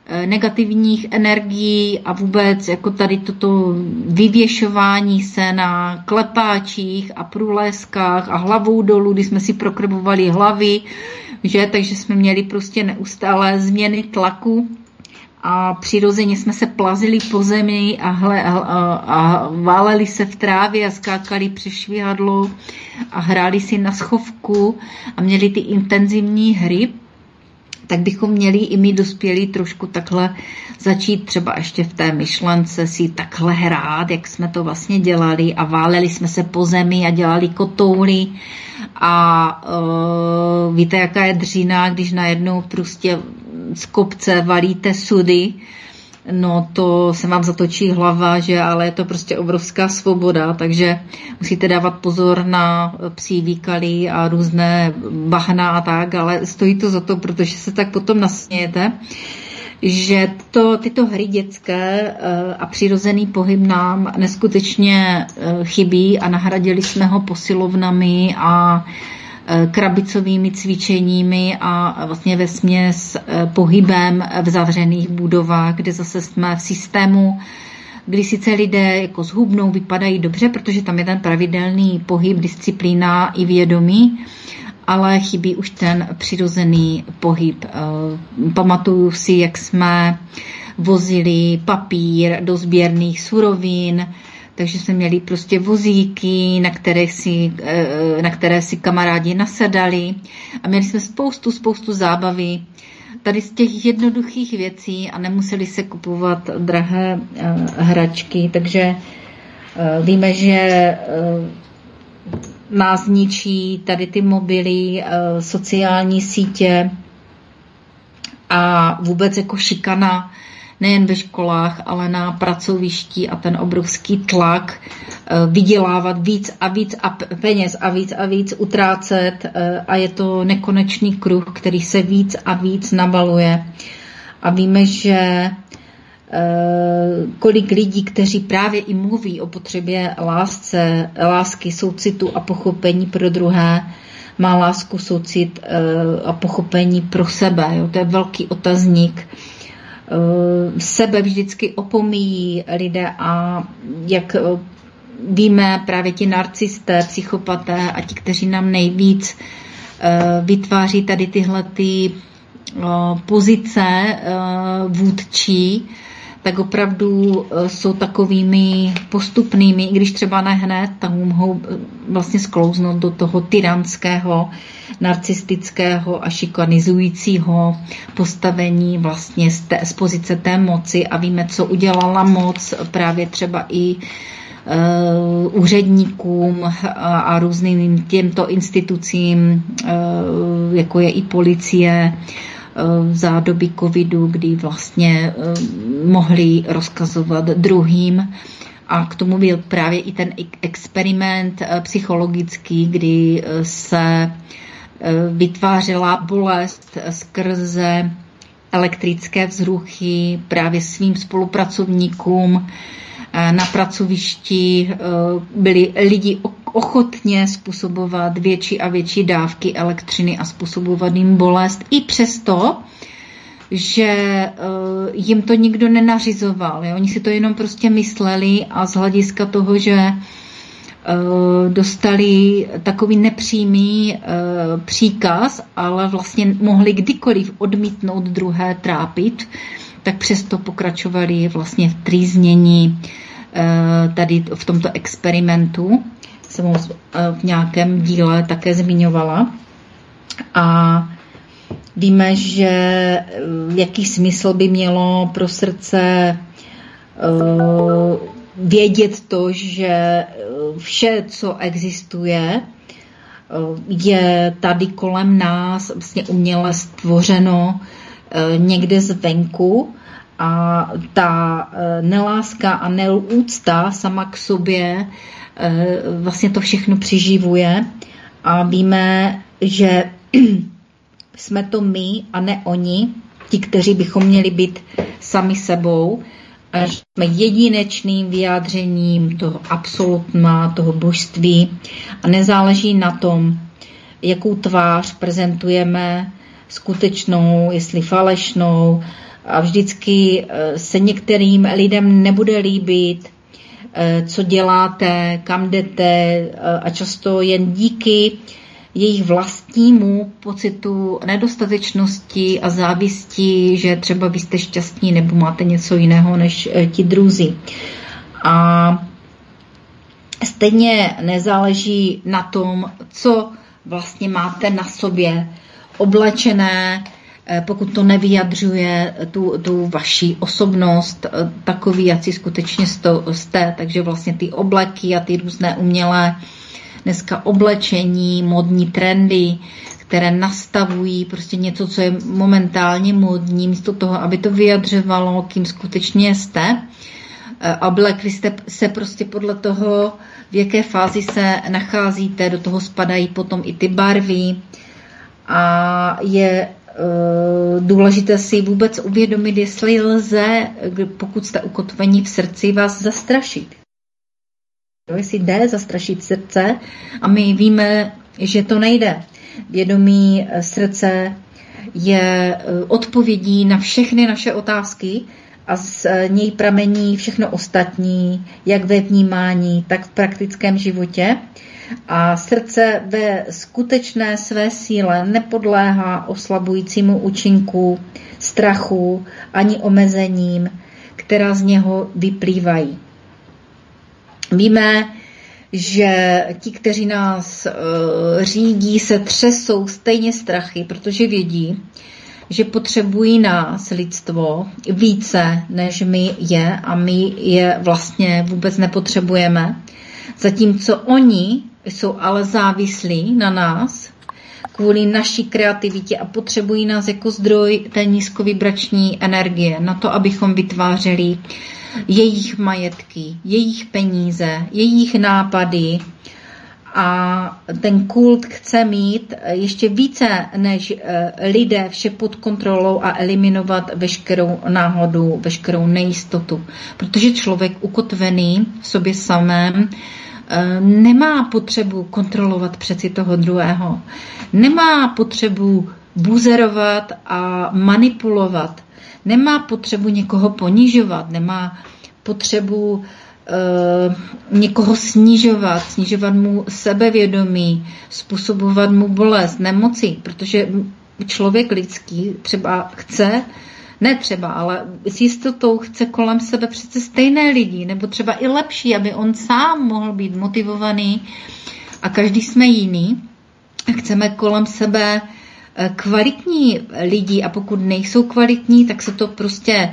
negativních energií a vůbec jako tady toto vyvěšování se na klepáčích a průleskách a hlavou dolů, kdy jsme si prokrvovali hlavy, že? Takže jsme měli prostě neustále změny tlaku a přirozeně jsme se plazili po zemi a, hle, a, a váleli se v trávě a skákali přes švihadlo a hráli si na schovku a měli ty intenzivní hry, tak bychom měli i my dospělí trošku takhle začít třeba ještě v té myšlence si takhle hrát, jak jsme to vlastně dělali a váleli jsme se po zemi a dělali kotouly a uh, víte, jaká je dřina, když najednou prostě z kopce valíte sudy, no to se vám zatočí hlava, že, ale je to prostě obrovská svoboda, takže musíte dávat pozor na psí výkaly a různé bahna a tak, ale stojí to za to, protože se tak potom nasmějete, že to, tyto hry dětské a přirozený pohyb nám neskutečně chybí a nahradili jsme ho posilovnami a krabicovými cvičeními a vlastně vesměs pohybem v zavřených budovách, kde zase jsme v systému, kdy sice lidé jako zhubnou, vypadají dobře, protože tam je ten pravidelný pohyb, disciplína i vědomí, ale chybí už ten přirozený pohyb. Pamatuju si, jak jsme vozili papír do sběrných surovin, takže jsme měli prostě vozíky, na které si, na které si kamarádi nasedali a měli jsme spoustu, spoustu zábavy tady z těch jednoduchých věcí a nemuseli se kupovat drahé hračky, takže víme, že nás ničí tady ty mobily, sociální sítě a vůbec jako šikana nejen ve školách, ale na pracovišti a ten obrovský tlak vydělávat víc a víc a peněz a víc a víc utrácet a je to nekonečný kruh, který se víc a víc nabaluje. A víme, že kolik lidí, kteří právě i mluví o potřebě lásce, lásky, soucitu a pochopení pro druhé, má lásku, soucit a pochopení pro sebe. Jo? To je velký otazník. Sebe vždycky opomíjí lidé a jak víme, právě ti narcisté, psychopaté a ti, kteří nám nejvíc vytváří tady tyhle ty pozice vůdčí, tak opravdu jsou takovými postupnými, i když třeba ne hned, tak mohou vlastně sklouznout do toho tyranského, narcistického a šikanizujícího postavení vlastně z, té, z pozice té moci a víme, co udělala moc právě třeba i uh, úředníkům a, a různým těmto institucím, uh, jako je i policie, za doby covidu, kdy vlastně mohli rozkazovat druhým. A k tomu byl právě i ten experiment psychologický, kdy se vytvářela bolest skrze elektrické vzruchy právě svým spolupracovníkům. Na pracovišti byli lidi ochotně způsobovat větší a větší dávky elektřiny a způsobovat jim bolest, i přesto, že jim to nikdo nenařizoval. Jo? Oni si to jenom prostě mysleli a z hlediska toho, že dostali takový nepřímý příkaz, ale vlastně mohli kdykoliv odmítnout druhé, trápit, tak přesto pokračovali vlastně v trýznění tady v tomto experimentu. Jsem ho v nějakém díle také zmiňovala. A víme, že jaký smysl by mělo pro srdce vědět to, že vše, co existuje, je tady kolem nás vlastně uměle stvořeno někde zvenku a ta neláska a neúcta sama k sobě vlastně to všechno přiživuje a víme, že jsme to my a ne oni, ti, kteří bychom měli být sami sebou a jsme jedinečným vyjádřením toho absolutna, toho božství a nezáleží na tom, jakou tvář prezentujeme, skutečnou, jestli falešnou, a vždycky se některým lidem nebude líbit, co děláte, kam jdete a často jen díky jejich vlastnímu pocitu nedostatečnosti a závisti, že třeba vy jste šťastní nebo máte něco jiného než ti druzí. A stejně nezáleží na tom, co vlastně máte na sobě oblečené, pokud to nevyjadřuje tu, tu vaši osobnost, takový, jak si skutečně jste. Takže vlastně ty obleky a ty různé umělé dneska oblečení, modní trendy, které nastavují prostě něco, co je momentálně modní, místo toho, aby to vyjadřovalo, kým skutečně jste. Oblekli jste se prostě podle toho, v jaké fázi se nacházíte, do toho spadají potom i ty barvy a je důležité si vůbec uvědomit, jestli lze, pokud jste ukotveni v srdci, vás zastrašit. Jestli jde zastrašit srdce a my víme, že to nejde. Vědomí srdce je odpovědí na všechny naše otázky a z něj pramení všechno ostatní, jak ve vnímání, tak v praktickém životě. A srdce ve skutečné své síle nepodléhá oslabujícímu účinku, strachu ani omezením, která z něho vyplývají. Víme, že ti, kteří nás e, řídí, se třesou stejně strachy, protože vědí, že potřebují nás, lidstvo, více, než my je a my je vlastně vůbec nepotřebujeme. Zatímco oni jsou ale závislí na nás kvůli naší kreativitě a potřebují nás jako zdroj té nízkovibrační energie na to, abychom vytvářeli jejich majetky, jejich peníze, jejich nápady. A ten kult chce mít ještě více než lidé vše pod kontrolou a eliminovat veškerou náhodu, veškerou nejistotu. Protože člověk ukotvený v sobě samém nemá potřebu kontrolovat přeci toho druhého. Nemá potřebu buzerovat a manipulovat. Nemá potřebu někoho ponižovat. Nemá potřebu Uh, někoho snižovat, snižovat mu sebevědomí, způsobovat mu bolest, nemoci, protože člověk lidský třeba chce, ne třeba, ale s jistotou chce kolem sebe přece stejné lidi, nebo třeba i lepší, aby on sám mohl být motivovaný a každý jsme jiný. Chceme kolem sebe kvalitní lidi a pokud nejsou kvalitní, tak se to prostě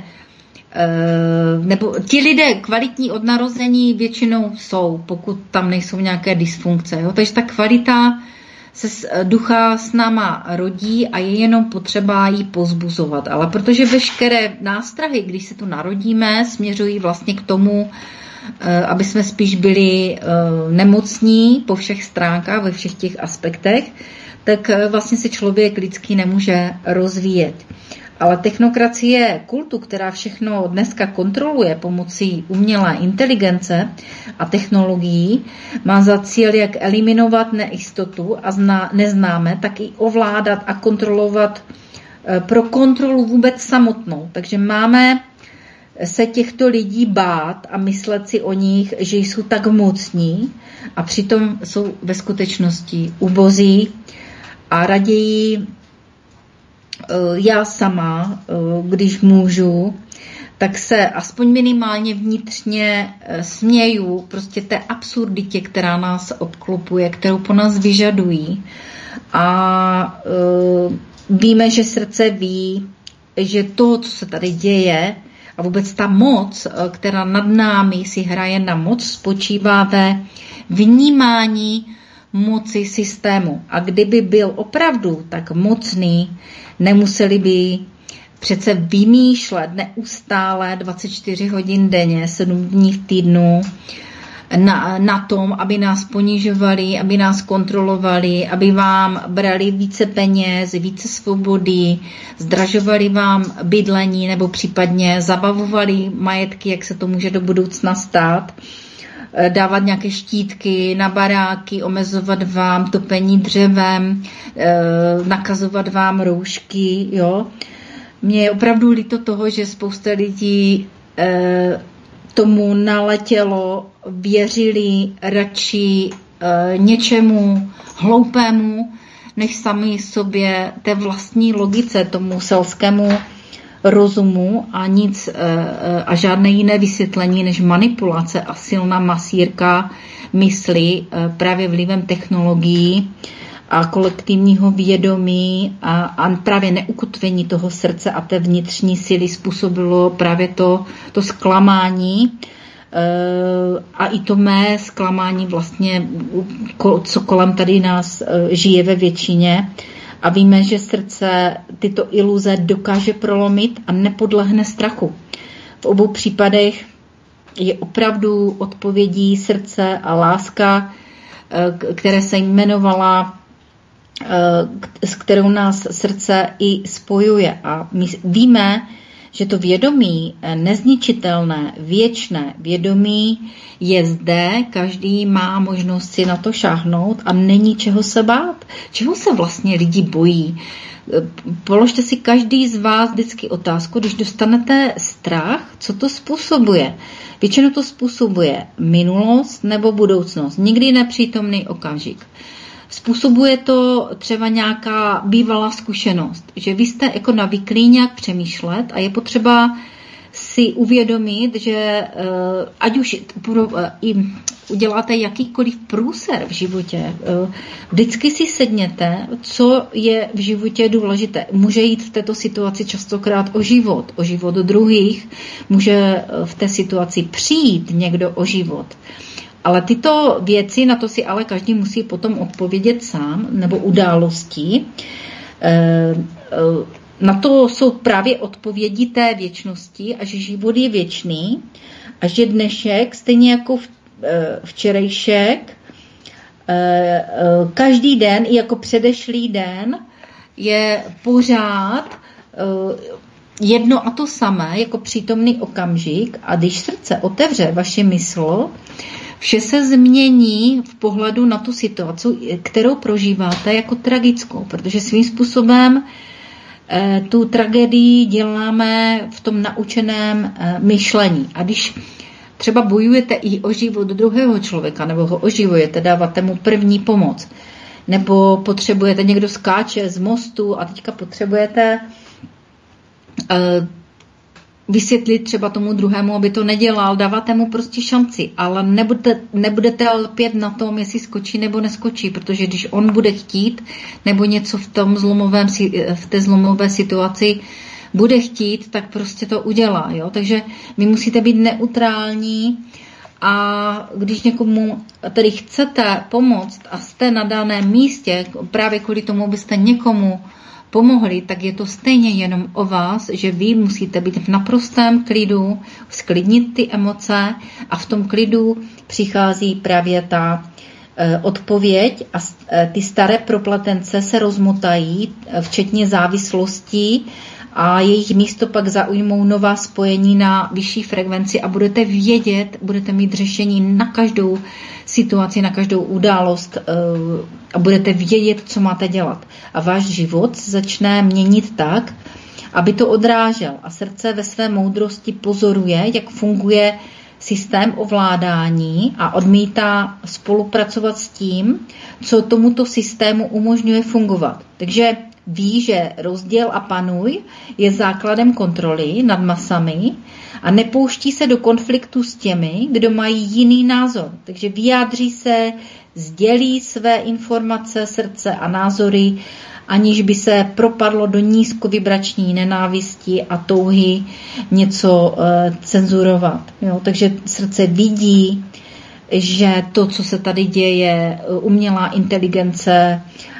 nebo ti lidé kvalitní od narození většinou jsou, pokud tam nejsou nějaké dysfunkce. Jo? Takže ta kvalita se z ducha s náma rodí a je jenom potřeba ji pozbuzovat. Ale protože veškeré nástrahy, když se tu narodíme, směřují vlastně k tomu, aby jsme spíš byli nemocní po všech stránkách, ve všech těch aspektech, tak vlastně se člověk lidský nemůže rozvíjet. Ale technokracie kultu, která všechno dneska kontroluje pomocí umělé inteligence a technologií, má za cíl jak eliminovat nejistotu a zna, neznáme, tak i ovládat a kontrolovat pro kontrolu vůbec samotnou. Takže máme se těchto lidí bát a myslet si o nich, že jsou tak mocní a přitom jsou ve skutečnosti ubozí a raději já sama, když můžu, tak se aspoň minimálně vnitřně směju prostě té absurditě, která nás obklopuje, kterou po nás vyžadují. A víme, že srdce ví, že to, co se tady děje, a vůbec ta moc, která nad námi si hraje na moc, spočívá ve vnímání moci systému. A kdyby byl opravdu tak mocný, nemuseli by přece vymýšlet neustále dvacet čtyři hodin denně, sedm dní v týdnu na, na tom, aby nás ponižovali, aby nás kontrolovali, aby vám brali více peněz, více svobody, zdražovali vám bydlení nebo případně zabavovali majetky, jak se to může do budoucna stát, dávat nějaké štítky na baráky, omezovat vám topení dřevem, nakazovat vám roušky, jo. Mně je opravdu líto toho, že spousta lidí eh, tomu naletělo, věřili radši eh, něčemu hloupému, než sami sobě té vlastní logice, tomu selskému rozumu a nic eh, a žádné jiné vysvětlení než manipulace a silná masírka mysli eh, právě vlivem technologií a kolektivního vědomí a, a právě neukotvení toho srdce a té vnitřní síly způsobilo právě to, to zklamání e, a i to mé zklamání vlastně, co kolem tady nás e, žije ve většině a víme, že srdce tyto iluze dokáže prolomit a nepodlehne strachu. V obou případech je opravdu odpovědí srdce a láska, e, které se jmenovala, s kterou nás srdce i spojuje. A my víme, že to vědomí nezničitelné, věčné vědomí je zde, každý má možnost si na to šáhnout a není čeho se bát. Čeho se vlastně lidi bojí? Položte si každý z vás vždycky otázku, když dostanete strach, co to způsobuje. Většinou to způsobuje minulost nebo budoucnost, nikdy nepřítomný okamžik. Způsobuje to třeba nějaká bývalá zkušenost, že vy jste jako navyklí nějak přemýšlet a je potřeba si uvědomit, že ať už i uděláte jakýkoliv průser v životě, vždycky si sedněte, co je v životě důležité. Může jít v této situaci častokrát o život, o život druhých, může v té situaci přijít někdo o život. Ale tyto věci, na to si ale každý musí potom odpovědět sám, nebo události. Na to jsou právě odpovědi té věčnosti a že život je věčný a že dnešek, stejně jako včerejšek, každý den, i jako předešlý den, je pořád jedno a to samé, jako přítomný okamžik a když srdce otevře vaše mysl, vše se změní v pohledu na tu situaci, kterou prožíváte jako tragickou, protože svým způsobem eh, tu tragédii děláme v tom naučeném eh, myšlení. A když třeba bojujete i o život druhého člověka, nebo ho oživujete, dáváte mu první pomoc, nebo potřebujete, někdo skáče z mostu a teďka potřebujete eh, vysvětlit třeba tomu druhému, aby to nedělal, dáváte mu prostě šanci, ale nebudete, nebudete lpět na tom, jestli skočí nebo neskočí, protože když on bude chtít, nebo něco v, tom zlomovém, v té zlomové situaci bude chtít, tak prostě to udělá. Jo? Takže vy musíte být neutrální a když někomu tedy chcete pomoct a jste na daném místě, právě kvůli tomu byste někomu pomohli, tak je to stejně jenom o vás, že vy musíte být v naprostém klidu, sklidnit ty emoce a v tom klidu přichází právě ta e, odpověď a e, ty staré propletence se rozmotají, e, včetně závislostí a jejich místo pak zaujmou nová spojení na vyšší frekvenci a budete vědět, budete mít řešení na každou situaci, na každou událost a budete vědět, co máte dělat. A váš život začne měnit tak, aby to odrážel. A srdce ve své moudrosti pozoruje, jak funguje systém ovládání a odmítá spolupracovat s tím, co tomuto systému umožňuje fungovat. Takže ví, že rozděl a panuj je základem kontroly nad masami a nepouští se do konfliktu s těmi, kdo mají jiný názor. Takže vyjádří se, sdělí své informace, srdce a názory, aniž by se propadlo do nízkovibrační nenávisti a touhy něco e, cenzurovat. Jo? Takže srdce vidí, že to, co se tady děje, umělá inteligence,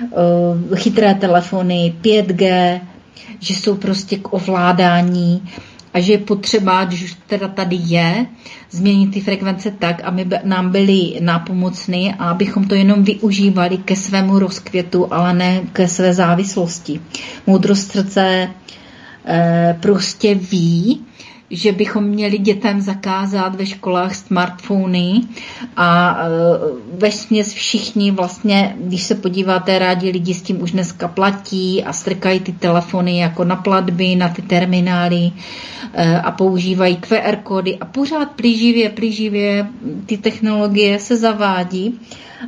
chytré telefony, pět gé, že jsou prostě k ovládání a že je potřeba, když už teda tady je, změnit ty frekvence tak, aby nám byly nápomocny a abychom to jenom využívali ke svému rozkvětu, ale ne ke své závislosti. Moudrost srdce prostě ví, že bychom měli dětem zakázat ve školách smartfony a vesměs všichni vlastně, když se podíváte, rádi lidi s tím už dneska platí a strkají ty telefony jako na platby, na ty terminály a používají Q R kódy a pořád plíživě, plíživě ty technologie se zavádí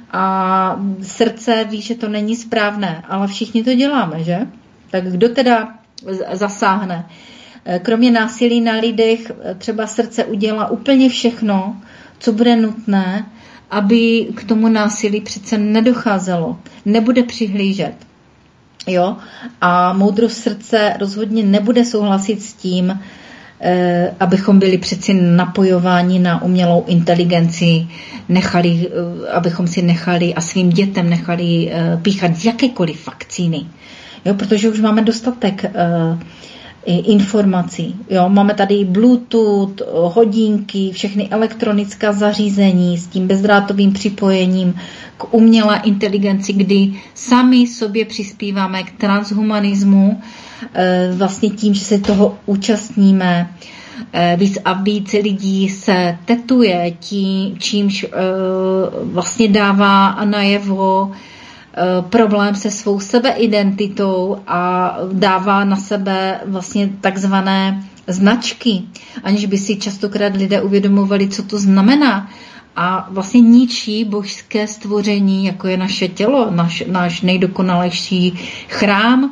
a srdce ví, že to není správné, ale všichni to děláme, že? Tak kdo teda zasáhne? Kromě násilí na lidech třeba srdce udělá úplně všechno, co bude nutné, aby k tomu násilí přece nedocházelo. Nebude přihlížet. Jo? A moudrost srdce rozhodně nebude souhlasit s tím, eh, abychom byli přeci napojováni na umělou inteligenci, nechali, eh, abychom si nechali a svým dětem nechali eh, píchat jakékoliv vakcíny. Jo? Protože už máme dostatek eh, informací. Jo, máme tady Bluetooth, hodinky, všechny elektronická zařízení s tím bezdrátovým připojením k umělé inteligenci, kdy sami sobě přispíváme k transhumanismu, vlastně tím, že se toho účastníme. Víc a víc lidí se tetuje tím, čímž vlastně dává najevo problém se svou sebeidentitou a dává na sebe vlastně takzvané značky, aniž by si častokrát lidé uvědomovali, co to znamená. A vlastně ničí božské stvoření, jako je naše tělo, náš, náš nejdokonalejší chrám,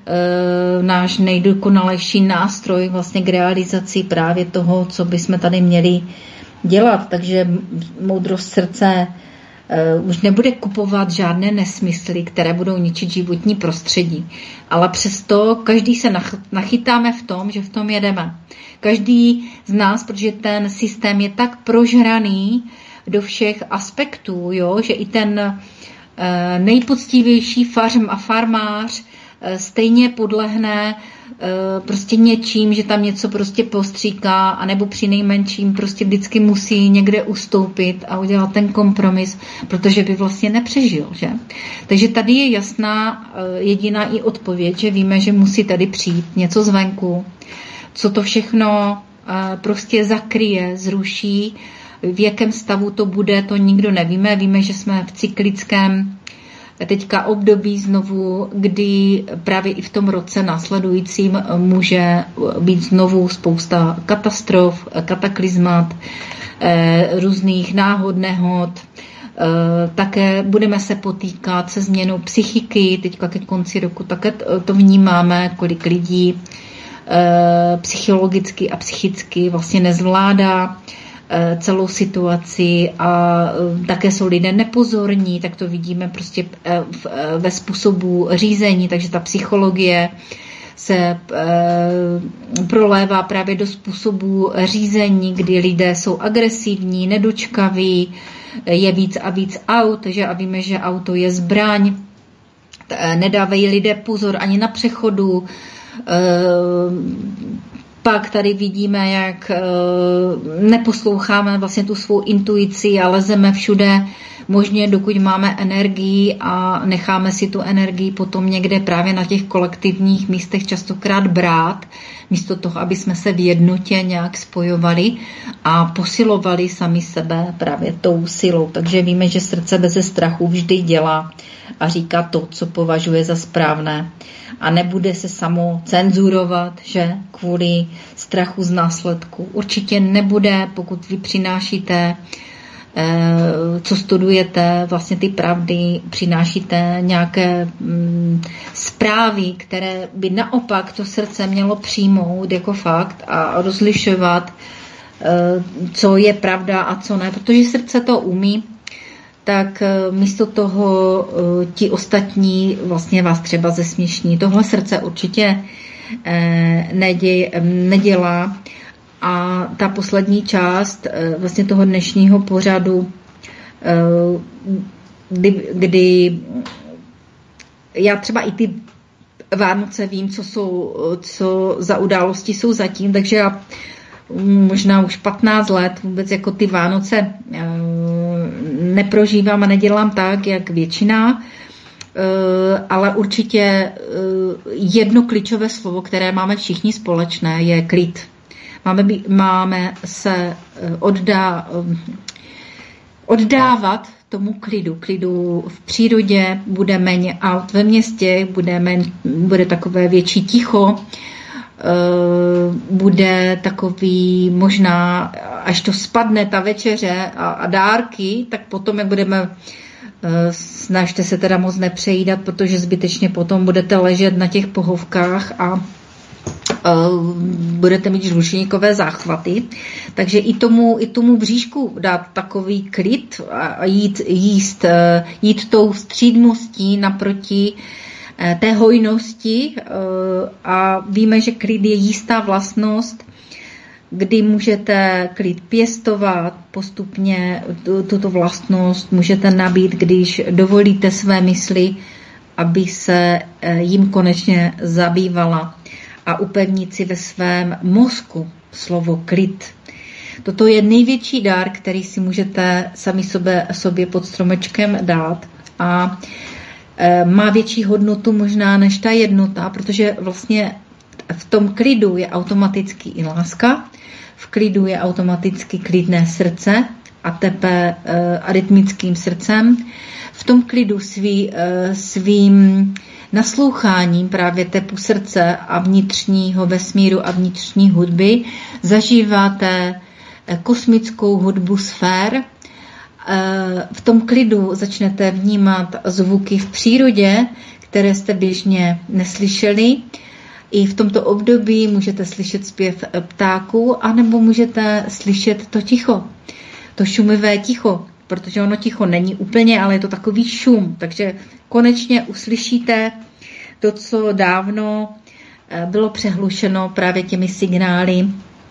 e, náš nejdokonalejší nástroj vlastně k realizaci právě toho, co bychom tady měli dělat. Takže moudrost srdce Uh, už nebude kupovat žádné nesmysly, které budou ničit životní prostředí. Ale přesto každý se nachytáme v tom, že v tom jedeme. Každý z nás, protože ten systém je tak prožraný do všech aspektů, jo, že i ten uh, nejpoctivější fařm a farmář uh, stejně podlehne prostě něčím, že tam něco prostě postříká, anebo při nejmenším prostě vždycky musí někde ustoupit a udělat ten kompromis, protože by vlastně nepřežil, že? Takže tady je jasná jediná i odpověď, že víme, že musí tady přijít něco zvenku, co to všechno prostě zakryje, zruší, v jakém stavu to bude, to nikdo nevíme, víme, že jsme v cyklickém teďka období znovu, kdy právě i v tom roce následujícím může být znovu spousta katastrof, kataklizmat, různých náhod, nehod. Také budeme se potýkat se změnou psychiky, teďka ke konci roku také to vnímáme, kolik lidí psychologicky a psychicky vlastně nezvládá celou situaci a také jsou lidé nepozorní, tak to vidíme prostě ve způsobu řízení, takže ta psychologie se prolévá právě do způsobu řízení, kdy lidé jsou agresivní, nedočkaví, je víc a víc aut, že a víme, že auto je zbraň, nedávají lidé pozor ani na přechodu. Pak tady vidíme, jak neposloucháme vlastně tu svou intuici a lezeme všude možně, dokud máme energii a necháme si tu energii potom někde právě na těch kolektivních místech častokrát brát, místo toho, aby jsme se v jednotě nějak spojovali a posilovali sami sebe právě tou silou. Takže víme, že srdce beze strachu vždy dělá a říká to, co považuje za správné. A nebude se samo cenzurovat, že kvůli strachu z následku. Určitě nebude, pokud vy přinášíte, co studujete, vlastně ty pravdy, přinášíte nějaké zprávy, které by naopak to srdce mělo přijmout jako fakt a rozlišovat, co je pravda a co ne, protože srdce to umí, tak místo toho ti ostatní vlastně vás třeba zesměšní. Tohle srdce určitě nedělá. A ta poslední část vlastně toho dnešního pořadu, kdy, kdy já třeba i ty Vánoce vím, co, jsou, co za události jsou zatím, takže já možná už patnáct let vůbec jako ty Vánoce neprožívám a nedělám tak, jak většina, ale určitě jedno klíčové slovo, které máme všichni společné, je klid. Máme, být, máme se oddá, oddávat tomu klidu. Klidu v přírodě, bude méně aut ve městě, bude, méně, bude takové větší ticho, bude takový možná, až to spadne ta večeře a, a dárky, tak potom, jak budeme, snažte se teda moc nepřejídat, protože zbytečně potom budete ležet na těch pohovkách a budete mít žlučníkové záchvaty. Takže i tomu, i tomu bříšku dát takový klid a jít, jíst, jít tou střídmostí naproti té hojnosti. A víme, že klid je jistá vlastnost, kdy můžete klid pěstovat postupně, tuto vlastnost můžete nabít, když dovolíte své mysli, aby se jim konečně zabývala, a upevnit si ve svém mozku slovo klid. Toto je největší dár, který si můžete sami sobě, sobě pod stromečkem dát a e, má větší hodnotu možná než ta jednota, protože vlastně v tom klidu je automaticky i láska, v klidu je automaticky klidné srdce a tepe e, arytmickým srdcem. V tom klidu svý, e, svým nasloucháním právě tepu srdce a vnitřního vesmíru a vnitřní hudby zažíváte kosmickou hudbu sfér. V tom klidu začnete vnímat zvuky v přírodě, které jste běžně neslyšeli. I v tomto období můžete slyšet zpěv ptáků, anebo můžete slyšet to ticho, to šumivé ticho, protože ono ticho není úplně, ale je to takový šum. Takže konečně uslyšíte to, co dávno bylo přehlušeno právě těmi signály.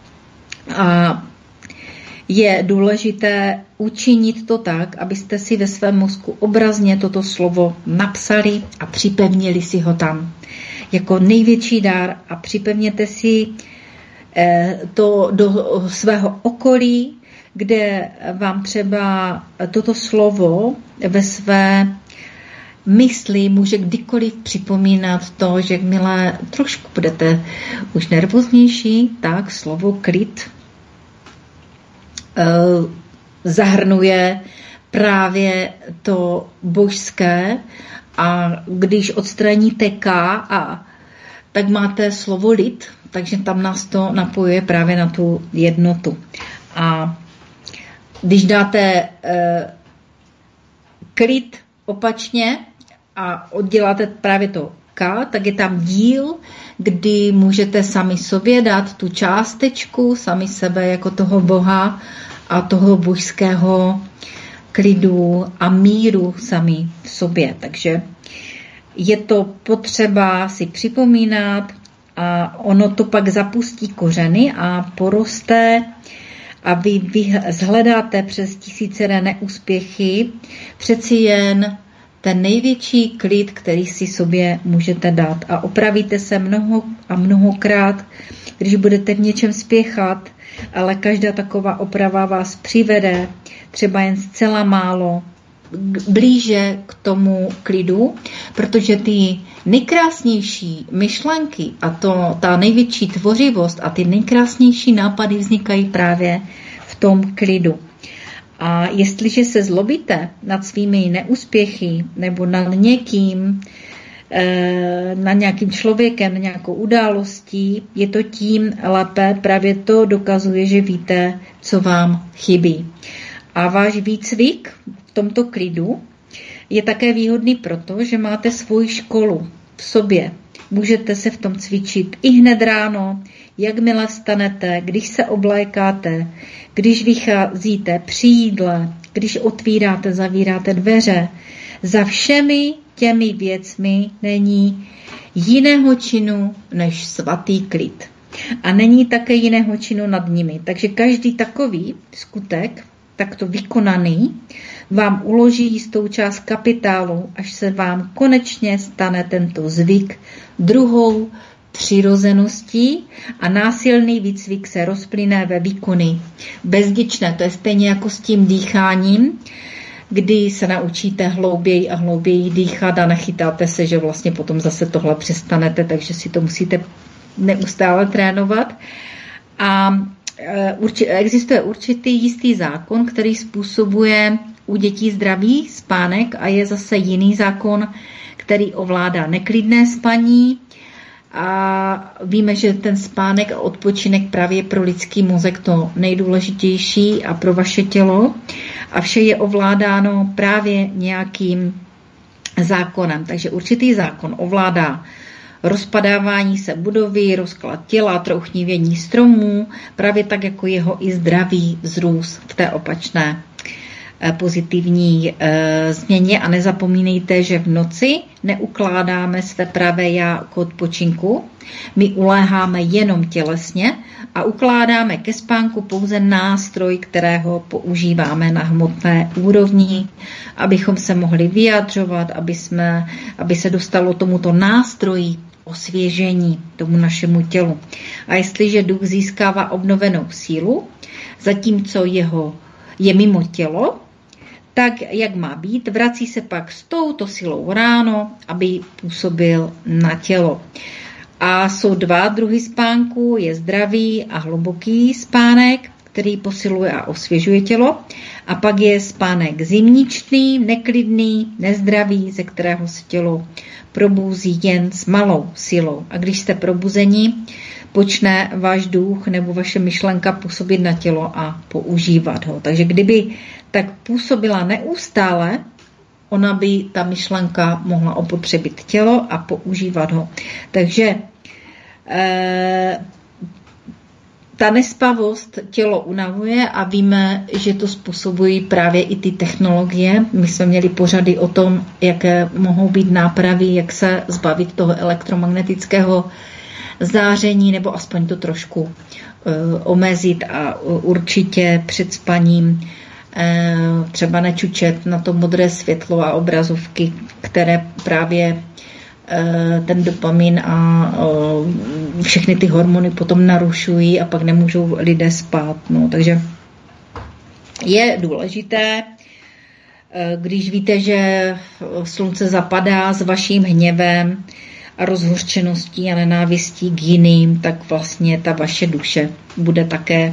A je důležité učinit to tak, abyste si ve svém mozku obrazně toto slovo napsali a připevnili si ho tam jako největší dár a připevněte si to do svého okolí, kde vám třeba toto slovo ve své mysli může kdykoliv připomínat to, že jakmile trošku budete už nervóznější, tak slovo klid zahrnuje právě to božské, a když odstraníte K, a tak máte slovo lid, takže tam nás to napojuje právě na tu jednotu. A když dáte eh, klid opačně a odděláte právě to K, tak je tam díl, kdy můžete sami sobě dát tu částečku, sami sebe jako toho Boha a toho božského klidu a míru sami v sobě. Takže je to potřeba si připomínat a ono to pak zapustí kořeny a poroste a vy, vy zhledáte přes tisíce neúspěchy přeci jen ten největší klid, který si sobě můžete dát. A opravíte se mnoho a mnohokrát, když budete v něčem spěchat, ale každá taková oprava vás přivede třeba jen zcela málo blíže k tomu klidu, protože ty nejkrásnější myšlenky a to, ta největší tvořivost a ty nejkrásnější nápady vznikají právě v tom klidu. A jestliže se zlobíte nad svými neúspěchy nebo nad někým, na nějakým člověkem, na nějakou událostí, je to tím lépe, právě to dokazuje, že víte, co vám chybí. A váš výcvik v tomto klidu je také výhodný proto, že máte svoji školu v sobě. Můžete se v tom cvičit i hned ráno, jakmile vstanete, když se oblékáte, když vycházíte při jídle, když otvíráte, zavíráte dveře. Za všemi těmi věcmi není jiného činu než svatý klid. A není také jiného činu nad nimi. Takže každý takový skutek, takto vykonaný, vám uloží jistou část kapitálu, až se vám konečně stane tento zvyk druhou přirozeností a násilný výcvik se rozplyne ve výkony bezděčné. To je stejně jako s tím dýcháním, kdy se naučíte hlouběji a hlouběji dýchat a nechytáte se, že vlastně potom zase tohle přestanete, takže si to musíte neustále trénovat. A existuje určitý jistý zákon, který způsobuje u dětí zdravý spánek a je zase jiný zákon, který ovládá neklidné spaní. A víme, že ten spánek a odpočinek právě pro lidský mozek to nejdůležitější a pro vaše tělo. A vše je ovládáno právě nějakým zákonem. Takže určitý zákon ovládá rozpadávání se budovy, rozklad těla, trouchnivění stromů, právě tak jako jeho i zdravý vzrůst v té opačné pozitivní e, změně. A nezapomínejte, že v noci neukládáme své pravé já k odpočinku. My uléháme jenom tělesně a ukládáme ke spánku pouze nástroj, kterého používáme na hmotné úrovni, abychom se mohli vyjadřovat, aby, jsme, aby se dostalo tomuto nástroji osvěžení, tomu našemu tělu. A jestliže duch získává obnovenou sílu, zatímco jeho je mimo tělo, tak, jak má být, vrací se pak s touto silou ráno, aby působil na tělo. A jsou dva druhy spánku, je zdravý a hluboký spánek, který posiluje a osvěžuje tělo. A pak je spánek zimničný, neklidný, nezdravý, ze kterého se tělo probouzí jen s malou silou. A když jste probuzeni, počne váš duch nebo vaše myšlenka působit na tělo a používat ho. Takže kdyby tak působila neustále, ona by ta myšlenka mohla opotřebit tělo a používat ho. Takže e, ta nespavost tělo unavuje a víme, že to způsobují právě i ty technologie. My jsme měli pořady o tom, jaké mohou být nápravy, jak se zbavit toho elektromagnetického záření, nebo aspoň to trošku uh, omezit a uh, určitě před spaním uh, třeba nečučet na to modré světlo a obrazovky, které právě uh, ten dopamin a uh, všechny ty hormony potom narušují a pak nemůžou lidé spát. No, takže je důležité, uh, když víte, že slunce zapadá s vaším hněvem a rozhořčeností a nenávistí k jiným, tak vlastně ta vaše duše bude také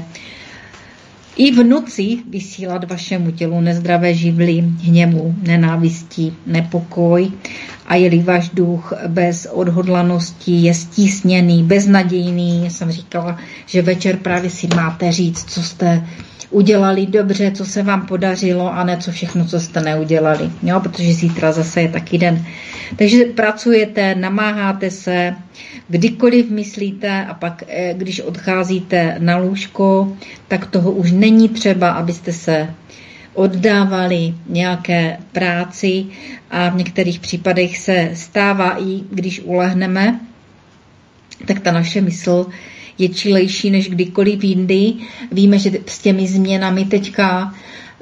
i v noci vysílat vašemu tělu nezdravé živly, hněvu, nenávistí, nepokoj. A je-li váš duch bez odhodlanosti, je stísněný, beznadějný, jsem říkala, že večer právě si máte říct, co jste udělali dobře, co se vám podařilo a ne co všechno, co jste neudělali. Jo, protože zítra zase je taky den. Takže pracujete, namáháte se, kdykoliv myslíte a pak, když odcházíte na lůžko, tak toho už není třeba, abyste se oddávali nějaké práci a v některých případech se stává i když ulehneme, tak ta naše mysl je čilejší než kdykoliv jindy. Víme, že s těmi změnami teďka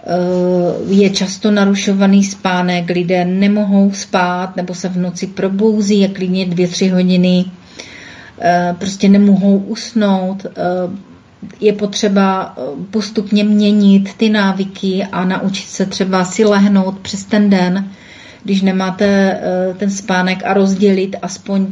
je často narušovaný spánek, lidé nemohou spát nebo se v noci probouzí a klidně dvě, tři hodiny prostě nemohou usnout. Je potřeba postupně měnit ty návyky a naučit se třeba si lehnout přes ten den, když nemáte ten spánek a rozdělit aspoň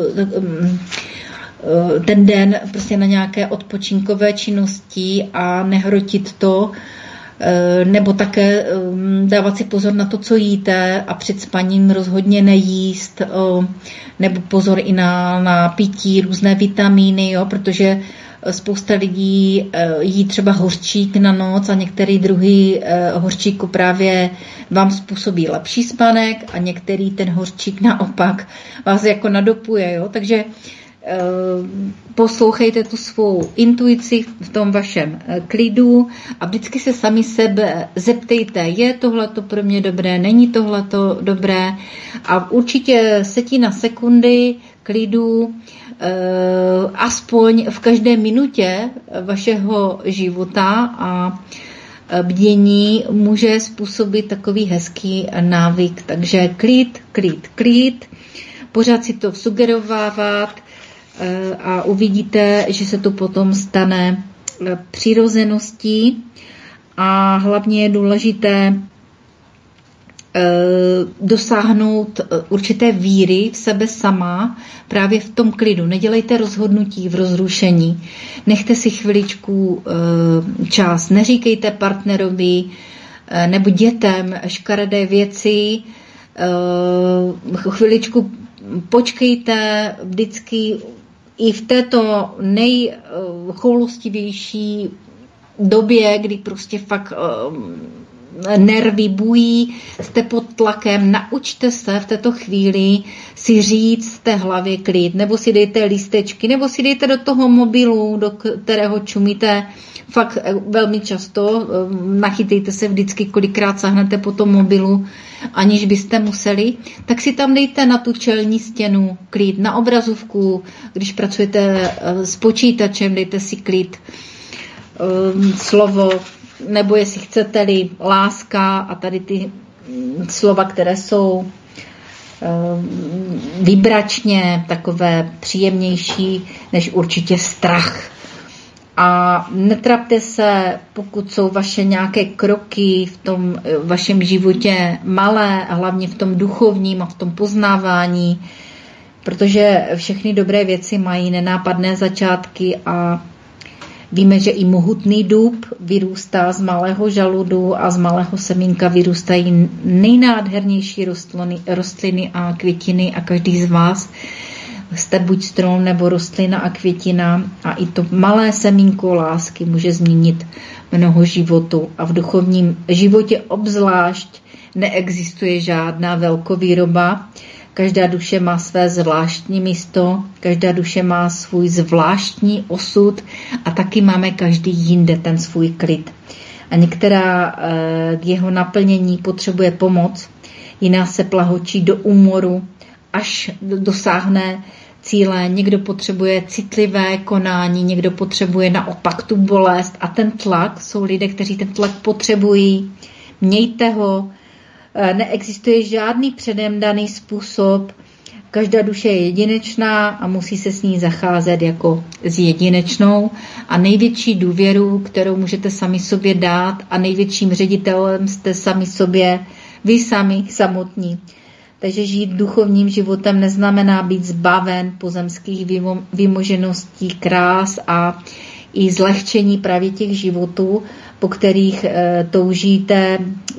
ten den prostě na nějaké odpočinkové činnosti a nehrotit to, nebo také dávat si pozor na to, co jíte a před spaním rozhodně nejíst, nebo pozor i na, na pití, různé vitamíny, jo, protože spousta lidí jí třeba hořčík na noc a některý druhý hořčíku právě vám způsobí lepší spánek a některý ten hořčík naopak vás jako nadopuje, jo, takže poslouchejte tu svou intuici v tom vašem klidu a vždycky se sami sebe zeptejte, je tohleto pro mě dobré, není tohleto dobré a určitě setina sekundy klidu aspoň v každé minutě vašeho života a bdění může způsobit takový hezký návyk, takže klid, klid, klid, pořád si to sugerovávat a uvidíte, že se to potom stane přirozeností a hlavně je důležité dosáhnout určité víry v sebe sama právě v tom klidu. Nedělejte rozhodnutí v rozrušení. Nechte si chviličku čas. Neříkejte partnerovi nebo dětem škaredé věci. Chviličku počkejte vždycky i v této nejchoulostivější době, kdy prostě fakt nervy bují, jste pod tlakem, naučte se v této chvíli si říct v té hlavě klid, nebo si dejte lístečky, nebo si dejte do toho mobilu, do kterého čumíte fakt velmi často, nachytejte se vždycky, kolikrát sahnete po tom mobilu, aniž byste museli, tak si tam dejte na tu čelní stěnu klid, na obrazovku, když pracujete s počítačem, dejte si klid, slovo, nebo jestli chcete-li láska a tady ty slova, které jsou vibračně takové příjemnější než určitě strach. A netrapte se, pokud jsou vaše nějaké kroky v tom vašem životě malé, a hlavně v tom duchovním a v tom poznávání, protože všechny dobré věci mají nenápadné začátky a víme, že i mohutný dub vyrůstá z malého žaludu a z malého semínka vyrůstají nejnádhernější rostliny, rostliny a květiny a každý z vás jste buď strom nebo rostlina a květina a i to malé semínko lásky může změnit mnoho životů a v duchovním životě obzvlášť neexistuje žádná velkovýroba. Každá duše má své zvláštní místo, každá duše má svůj zvláštní osud a taky máme každý jinde ten svůj klid. A některá k jeho naplnění potřebuje pomoc, jiná se plahočí do úmoru, až dosáhne cíle. Někdo potřebuje citlivé konání, někdo potřebuje naopak tu bolest a ten tlak. Jsou lidé, kteří ten tlak potřebují. Mějte ho. Neexistuje žádný předem daný způsob. Každá duše je jedinečná a musí se s ní zacházet jako s jedinečnou. A největší důvěru, kterou můžete sami sobě dát a největším ředitelem jste sami sobě, vy sami samotní. Takže žít duchovním životem neznamená být zbaven pozemských vymožeností, krás a i zlehčení právě těch životů, po kterých e, toužíte e,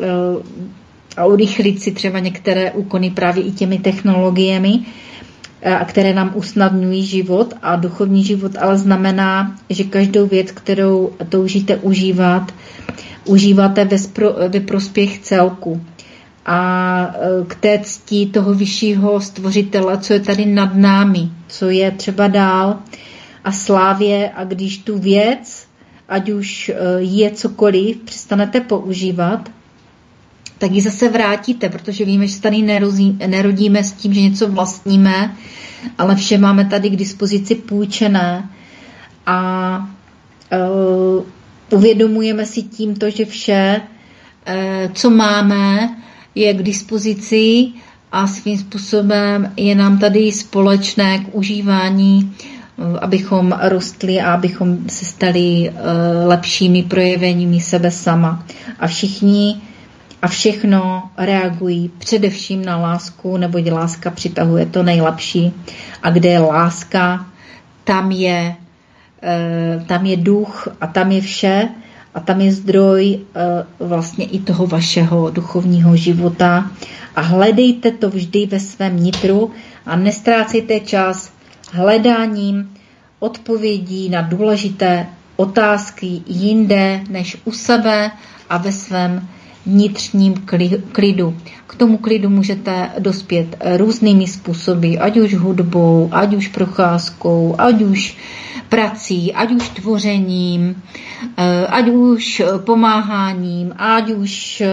a urychlit si třeba některé úkony právě i těmi technologiemi, a které nám usnadňují život a duchovní život, ale znamená, že každou věc, kterou toužíte užívat, užíváte ve, spro, ve prospěch celku. A k té cti toho vyššího stvořitele, co je tady nad námi, co je třeba dál a slávě, a když tu věc, ať už je cokoliv, přestanete používat, tak ji zase vrátíte, protože víme, že se tady nerozí, nerodíme s tím, že něco vlastníme, ale vše máme tady k dispozici půjčené a uh, uvědomujeme si tímto, že vše, uh, co máme, je k dispozici a svým způsobem je nám tady společné k užívání, abychom rostli a abychom se stali lepšími projeveními sebe sama. A všichni a všechno reagují především na lásku, neboť láska přitahuje to nejlepší. A kde je láska, tam je, tam je duch a tam je vše, a tam je zdroj vlastně i toho vašeho duchovního života. A hledejte to vždy ve svém nitru a nestrácejte čas hledáním odpovědí na důležité otázky jinde než u sebe a ve svém vnitřním klidu. K tomu klidu můžete dospět různými způsoby, ať už hudbou, ať už procházkou, ať už prací, ať už tvořením, ať už pomáháním, ať už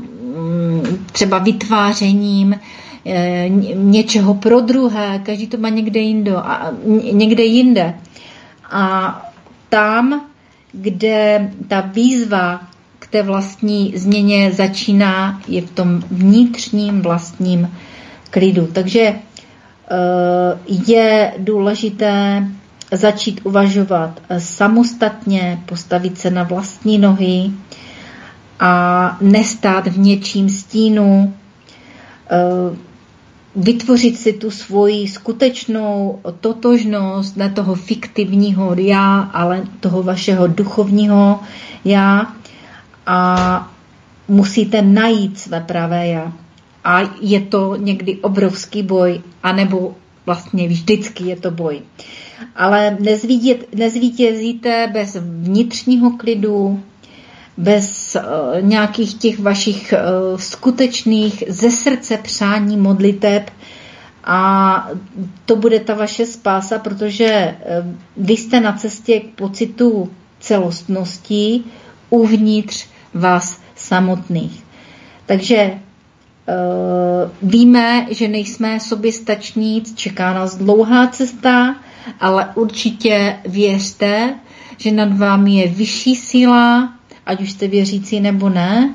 třeba vytvářením něčeho pro druhé, každý to má někde jinde a někde jinde. A tam, kde ta výzva k té vlastní změně začíná, je v tom vnitřním vlastním klidu. Takže je důležité začít uvažovat samostatně, postavit se na vlastní nohy a nestát v něčím stínu, vytvořit si tu svoji skutečnou totožnost, ne toho fiktivního já, ale toho vašeho duchovního já a musíte najít své pravé já. A je to někdy obrovský boj, anebo vlastně vždycky je to boj. Ale nezvítězíte bez vnitřního klidu, bez uh, nějakých těch vašich uh, skutečných ze srdce přání modliteb a to bude ta vaše spása, protože uh, vy jste na cestě k pocitu celostnosti uvnitř vás samotných. Takže uh, víme, že nejsme soběstační, čeká nás dlouhá cesta, ale určitě věřte, že nad vámi je vyšší síla, ať už jste věřící nebo ne,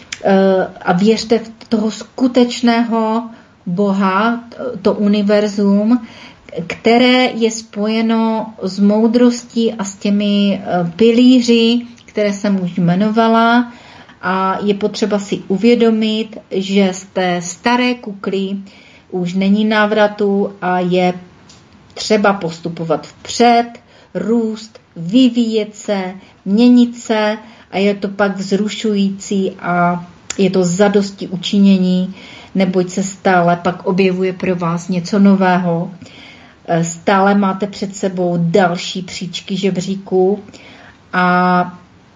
a věřte v toho skutečného Boha, to univerzum, které je spojeno s moudrostí a s těmi pilíři, které jsem už jmenovala, a je potřeba si uvědomit, že z té staré kukly už není návratu a je třeba postupovat vpřed, růst, vyvíjet se, měnit se a je to pak vzrušující a je to zadosti učinění, neboť se stále pak objevuje pro vás něco nového. Stále máte před sebou další příčky žebříku a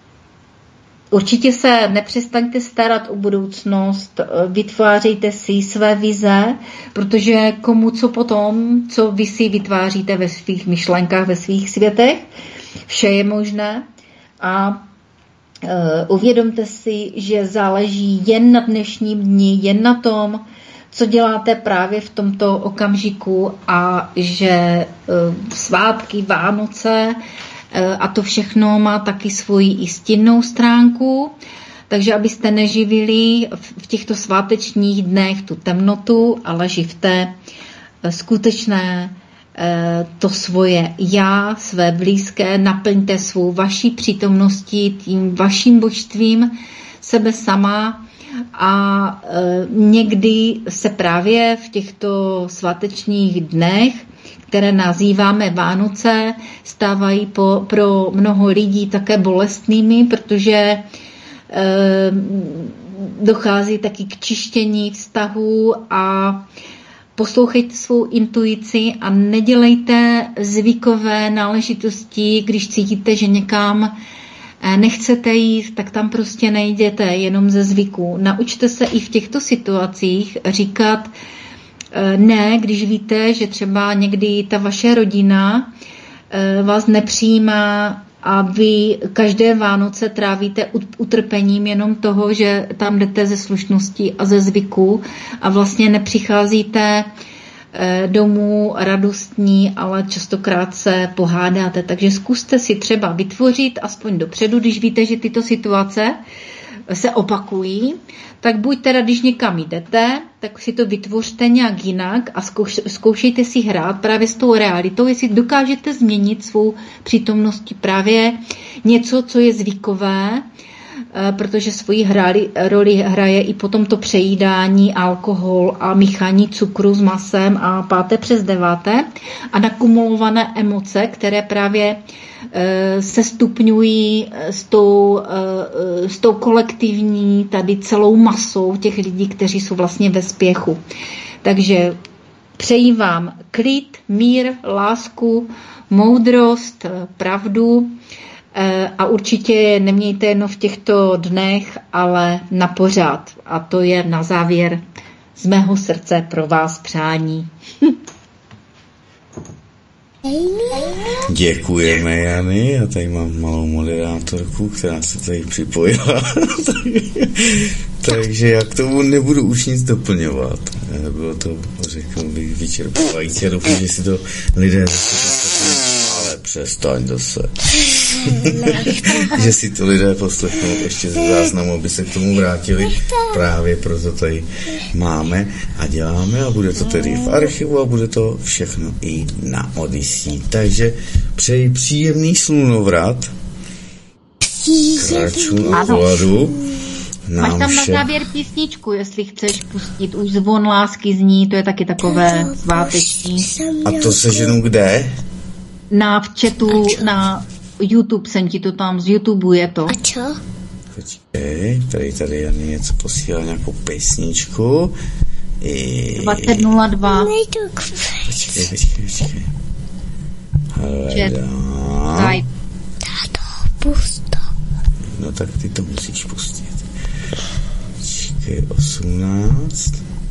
určitě se nepřestaňte starat o budoucnost, vytvářejte si své vize, protože komu co potom, co vy si vytváříte ve svých myšlenkách, ve svých světech, vše je možné a uh, uvědomte si, že záleží jen na dnešním dni, jen na tom, co děláte právě v tomto okamžiku a že uh, svátky, Vánoce a to všechno má taky svoji i stinnou stránku, takže abyste neživili v těchto svátečních dnech tu temnotu, ale živte skutečné to svoje já, své blízké, naplňte svou vaší přítomností, tím vaším božstvím, sebe sama a někdy se právě v těchto svátečních dnech, které nazýváme Vánoce, stávají po, pro mnoho lidí také bolestnými, protože e, dochází taky k čištění vztahů a poslouchejte svou intuici a nedělejte zvykové náležitosti, když cítíte, že někam nechcete jít, tak tam prostě nejděte jenom ze zvyku. Naučte se i v těchto situacích říkat ne, když víte, že třeba někdy ta vaše rodina vás nepřijímá a vy každé Vánoce trávíte utrpením jenom toho, že tam jdete ze slušnosti a ze zvyku a vlastně nepřicházíte domů radostní, ale častokrát se pohádáte. Takže zkuste si třeba vytvořit aspoň dopředu, když víte, že tyto situace se opakují, tak buď teda, když někam jdete, tak si to vytvořte nějak jinak a zkouš, zkoušejte si hrát právě s tou realitou, jestli dokážete změnit svou přítomností právě něco, co je zvykové, protože svoji hráli, roli hraje i potom to přejídání, alkohol a míchání cukru s masem a páté přes deváté a nakumulované emoce, které právě se stupňují s tou, s tou kolektivní tady celou masou těch lidí, kteří jsou vlastně ve spěchu. Takže přeji vám klid, mír, lásku, moudrost, pravdu a určitě nemějte jenom v těchto dnech, ale na pořád. A to je na závěr z mého srdce pro vás přání.
Děkujeme, Jany. Já tady mám malou moderátorku, která se tady připojila. Takže já k tomu nebudu už nic doplňovat. Bylo to, řekl bych, vyčerpávající. Já doufám, že si to lidé zase poslechnou, ale přestaň zase. Že si to lidé poslechnou ještě ze záznamu, aby se k tomu vrátili. Právě proto tady máme a děláme a bude to tedy v archivu a bude to všechno i na Odyssey. Takže přeji příjemný slunovrat k hráčům a koladu
Máš tam na závěr písničku, jestli chceš pustit. Už Zvon lásky zní, to je taky takové sváteční.
A to seženu kde?
Na v chatu, na YouTube jsem ti to tam, z YouTube je to.
A čo?
Počkej, tady tady Jany něco posílá, nějakou písničku. I...
dvacet nula dva.
Počkej, počkej, počkej. Hledám.
Táto, pust to.
No tak ty to musíš pustit. Počkej, osmnáct.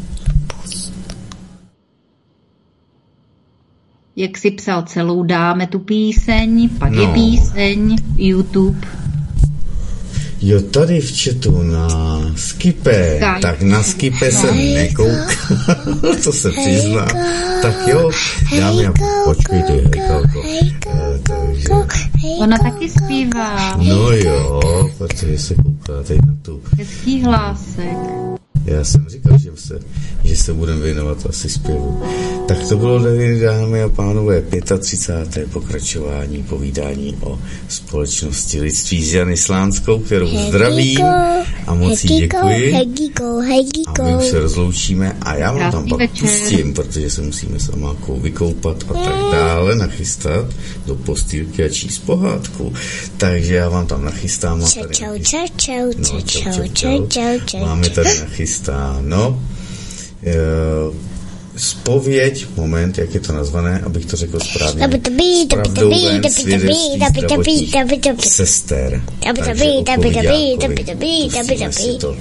Jak jsi psal celou, dáme tu píseň, pak
no.
je píseň, YouTube.
Jo, tady v chatu na Skipe,
Skype.
Tak na Skipe no. jsem nekoukal, to se přizná. Tak jo, dámy a počkejte, hejkalko. Takže...
Ona taky zpívá.
No jo, protože se kouká teď na tu.
Hezký hlásek.
Já jsem říkal, že se, že se budeme věnovat asi zpěvu. Tak to bylo, dámy a pánové, třicáté páté pokračování povídání o společnosti lidství s Jany Slánskou, kterou zdravím a moc jí děkuji. A my už se rozloučíme a já vám tam pak pustím, protože se musíme s Amákou vykoupat a tak dále, nachystat do postýlky a číst pohádku. Takže já vám tam nachystám.
Čau, čau, čau, čau, čau, čau, čau, čau, čau.
Máme tady nachystáno. No, e, zpověď, moment, jak je to nazvané, abych to řekl správně. Spravdouben svědectví zdravotních sester. Takže odpovídá, to.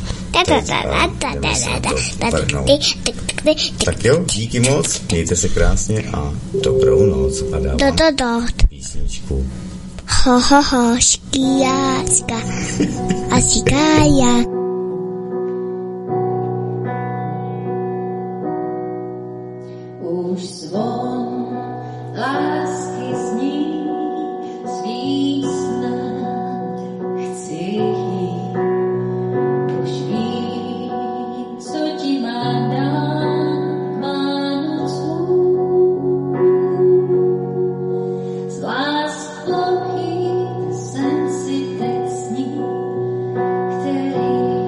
Tak jo, díky moc, mějte se krásně a dobrou noc a dávám písničku.
Ho, ho, ho, škýjáska a šikája.
Už zvon lásky zní, svý snad chci jít. Už vím, co ti má dát Vánoců. Z lásk plochý sen si teď sní, který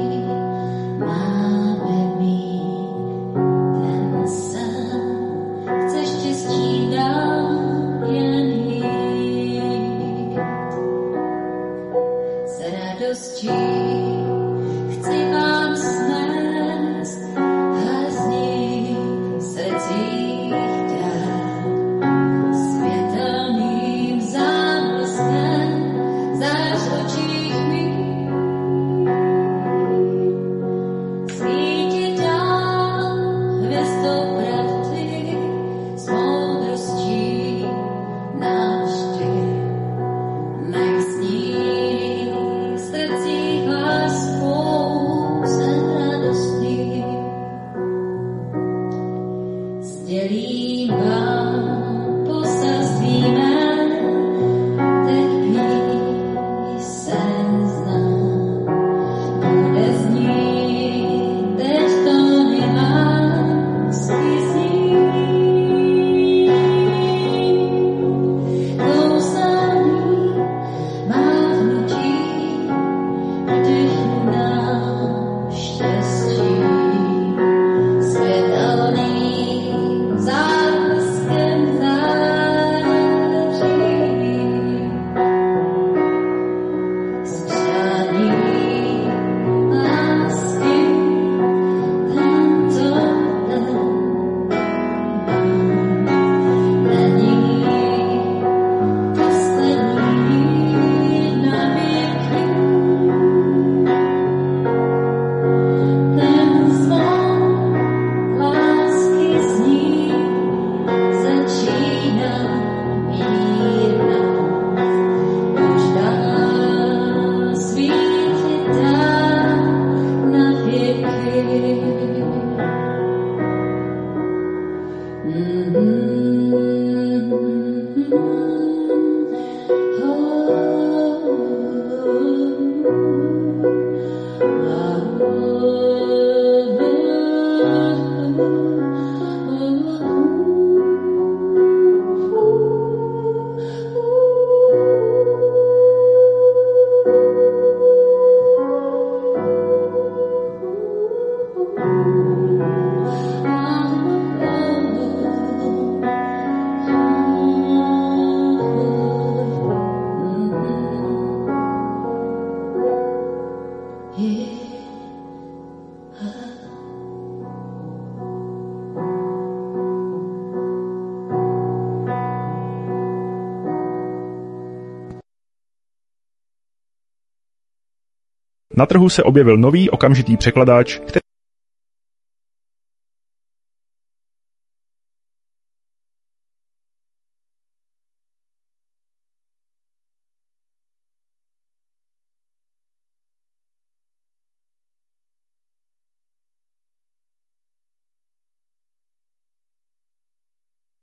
Na trhu se objevil nový okamžitý překladač, který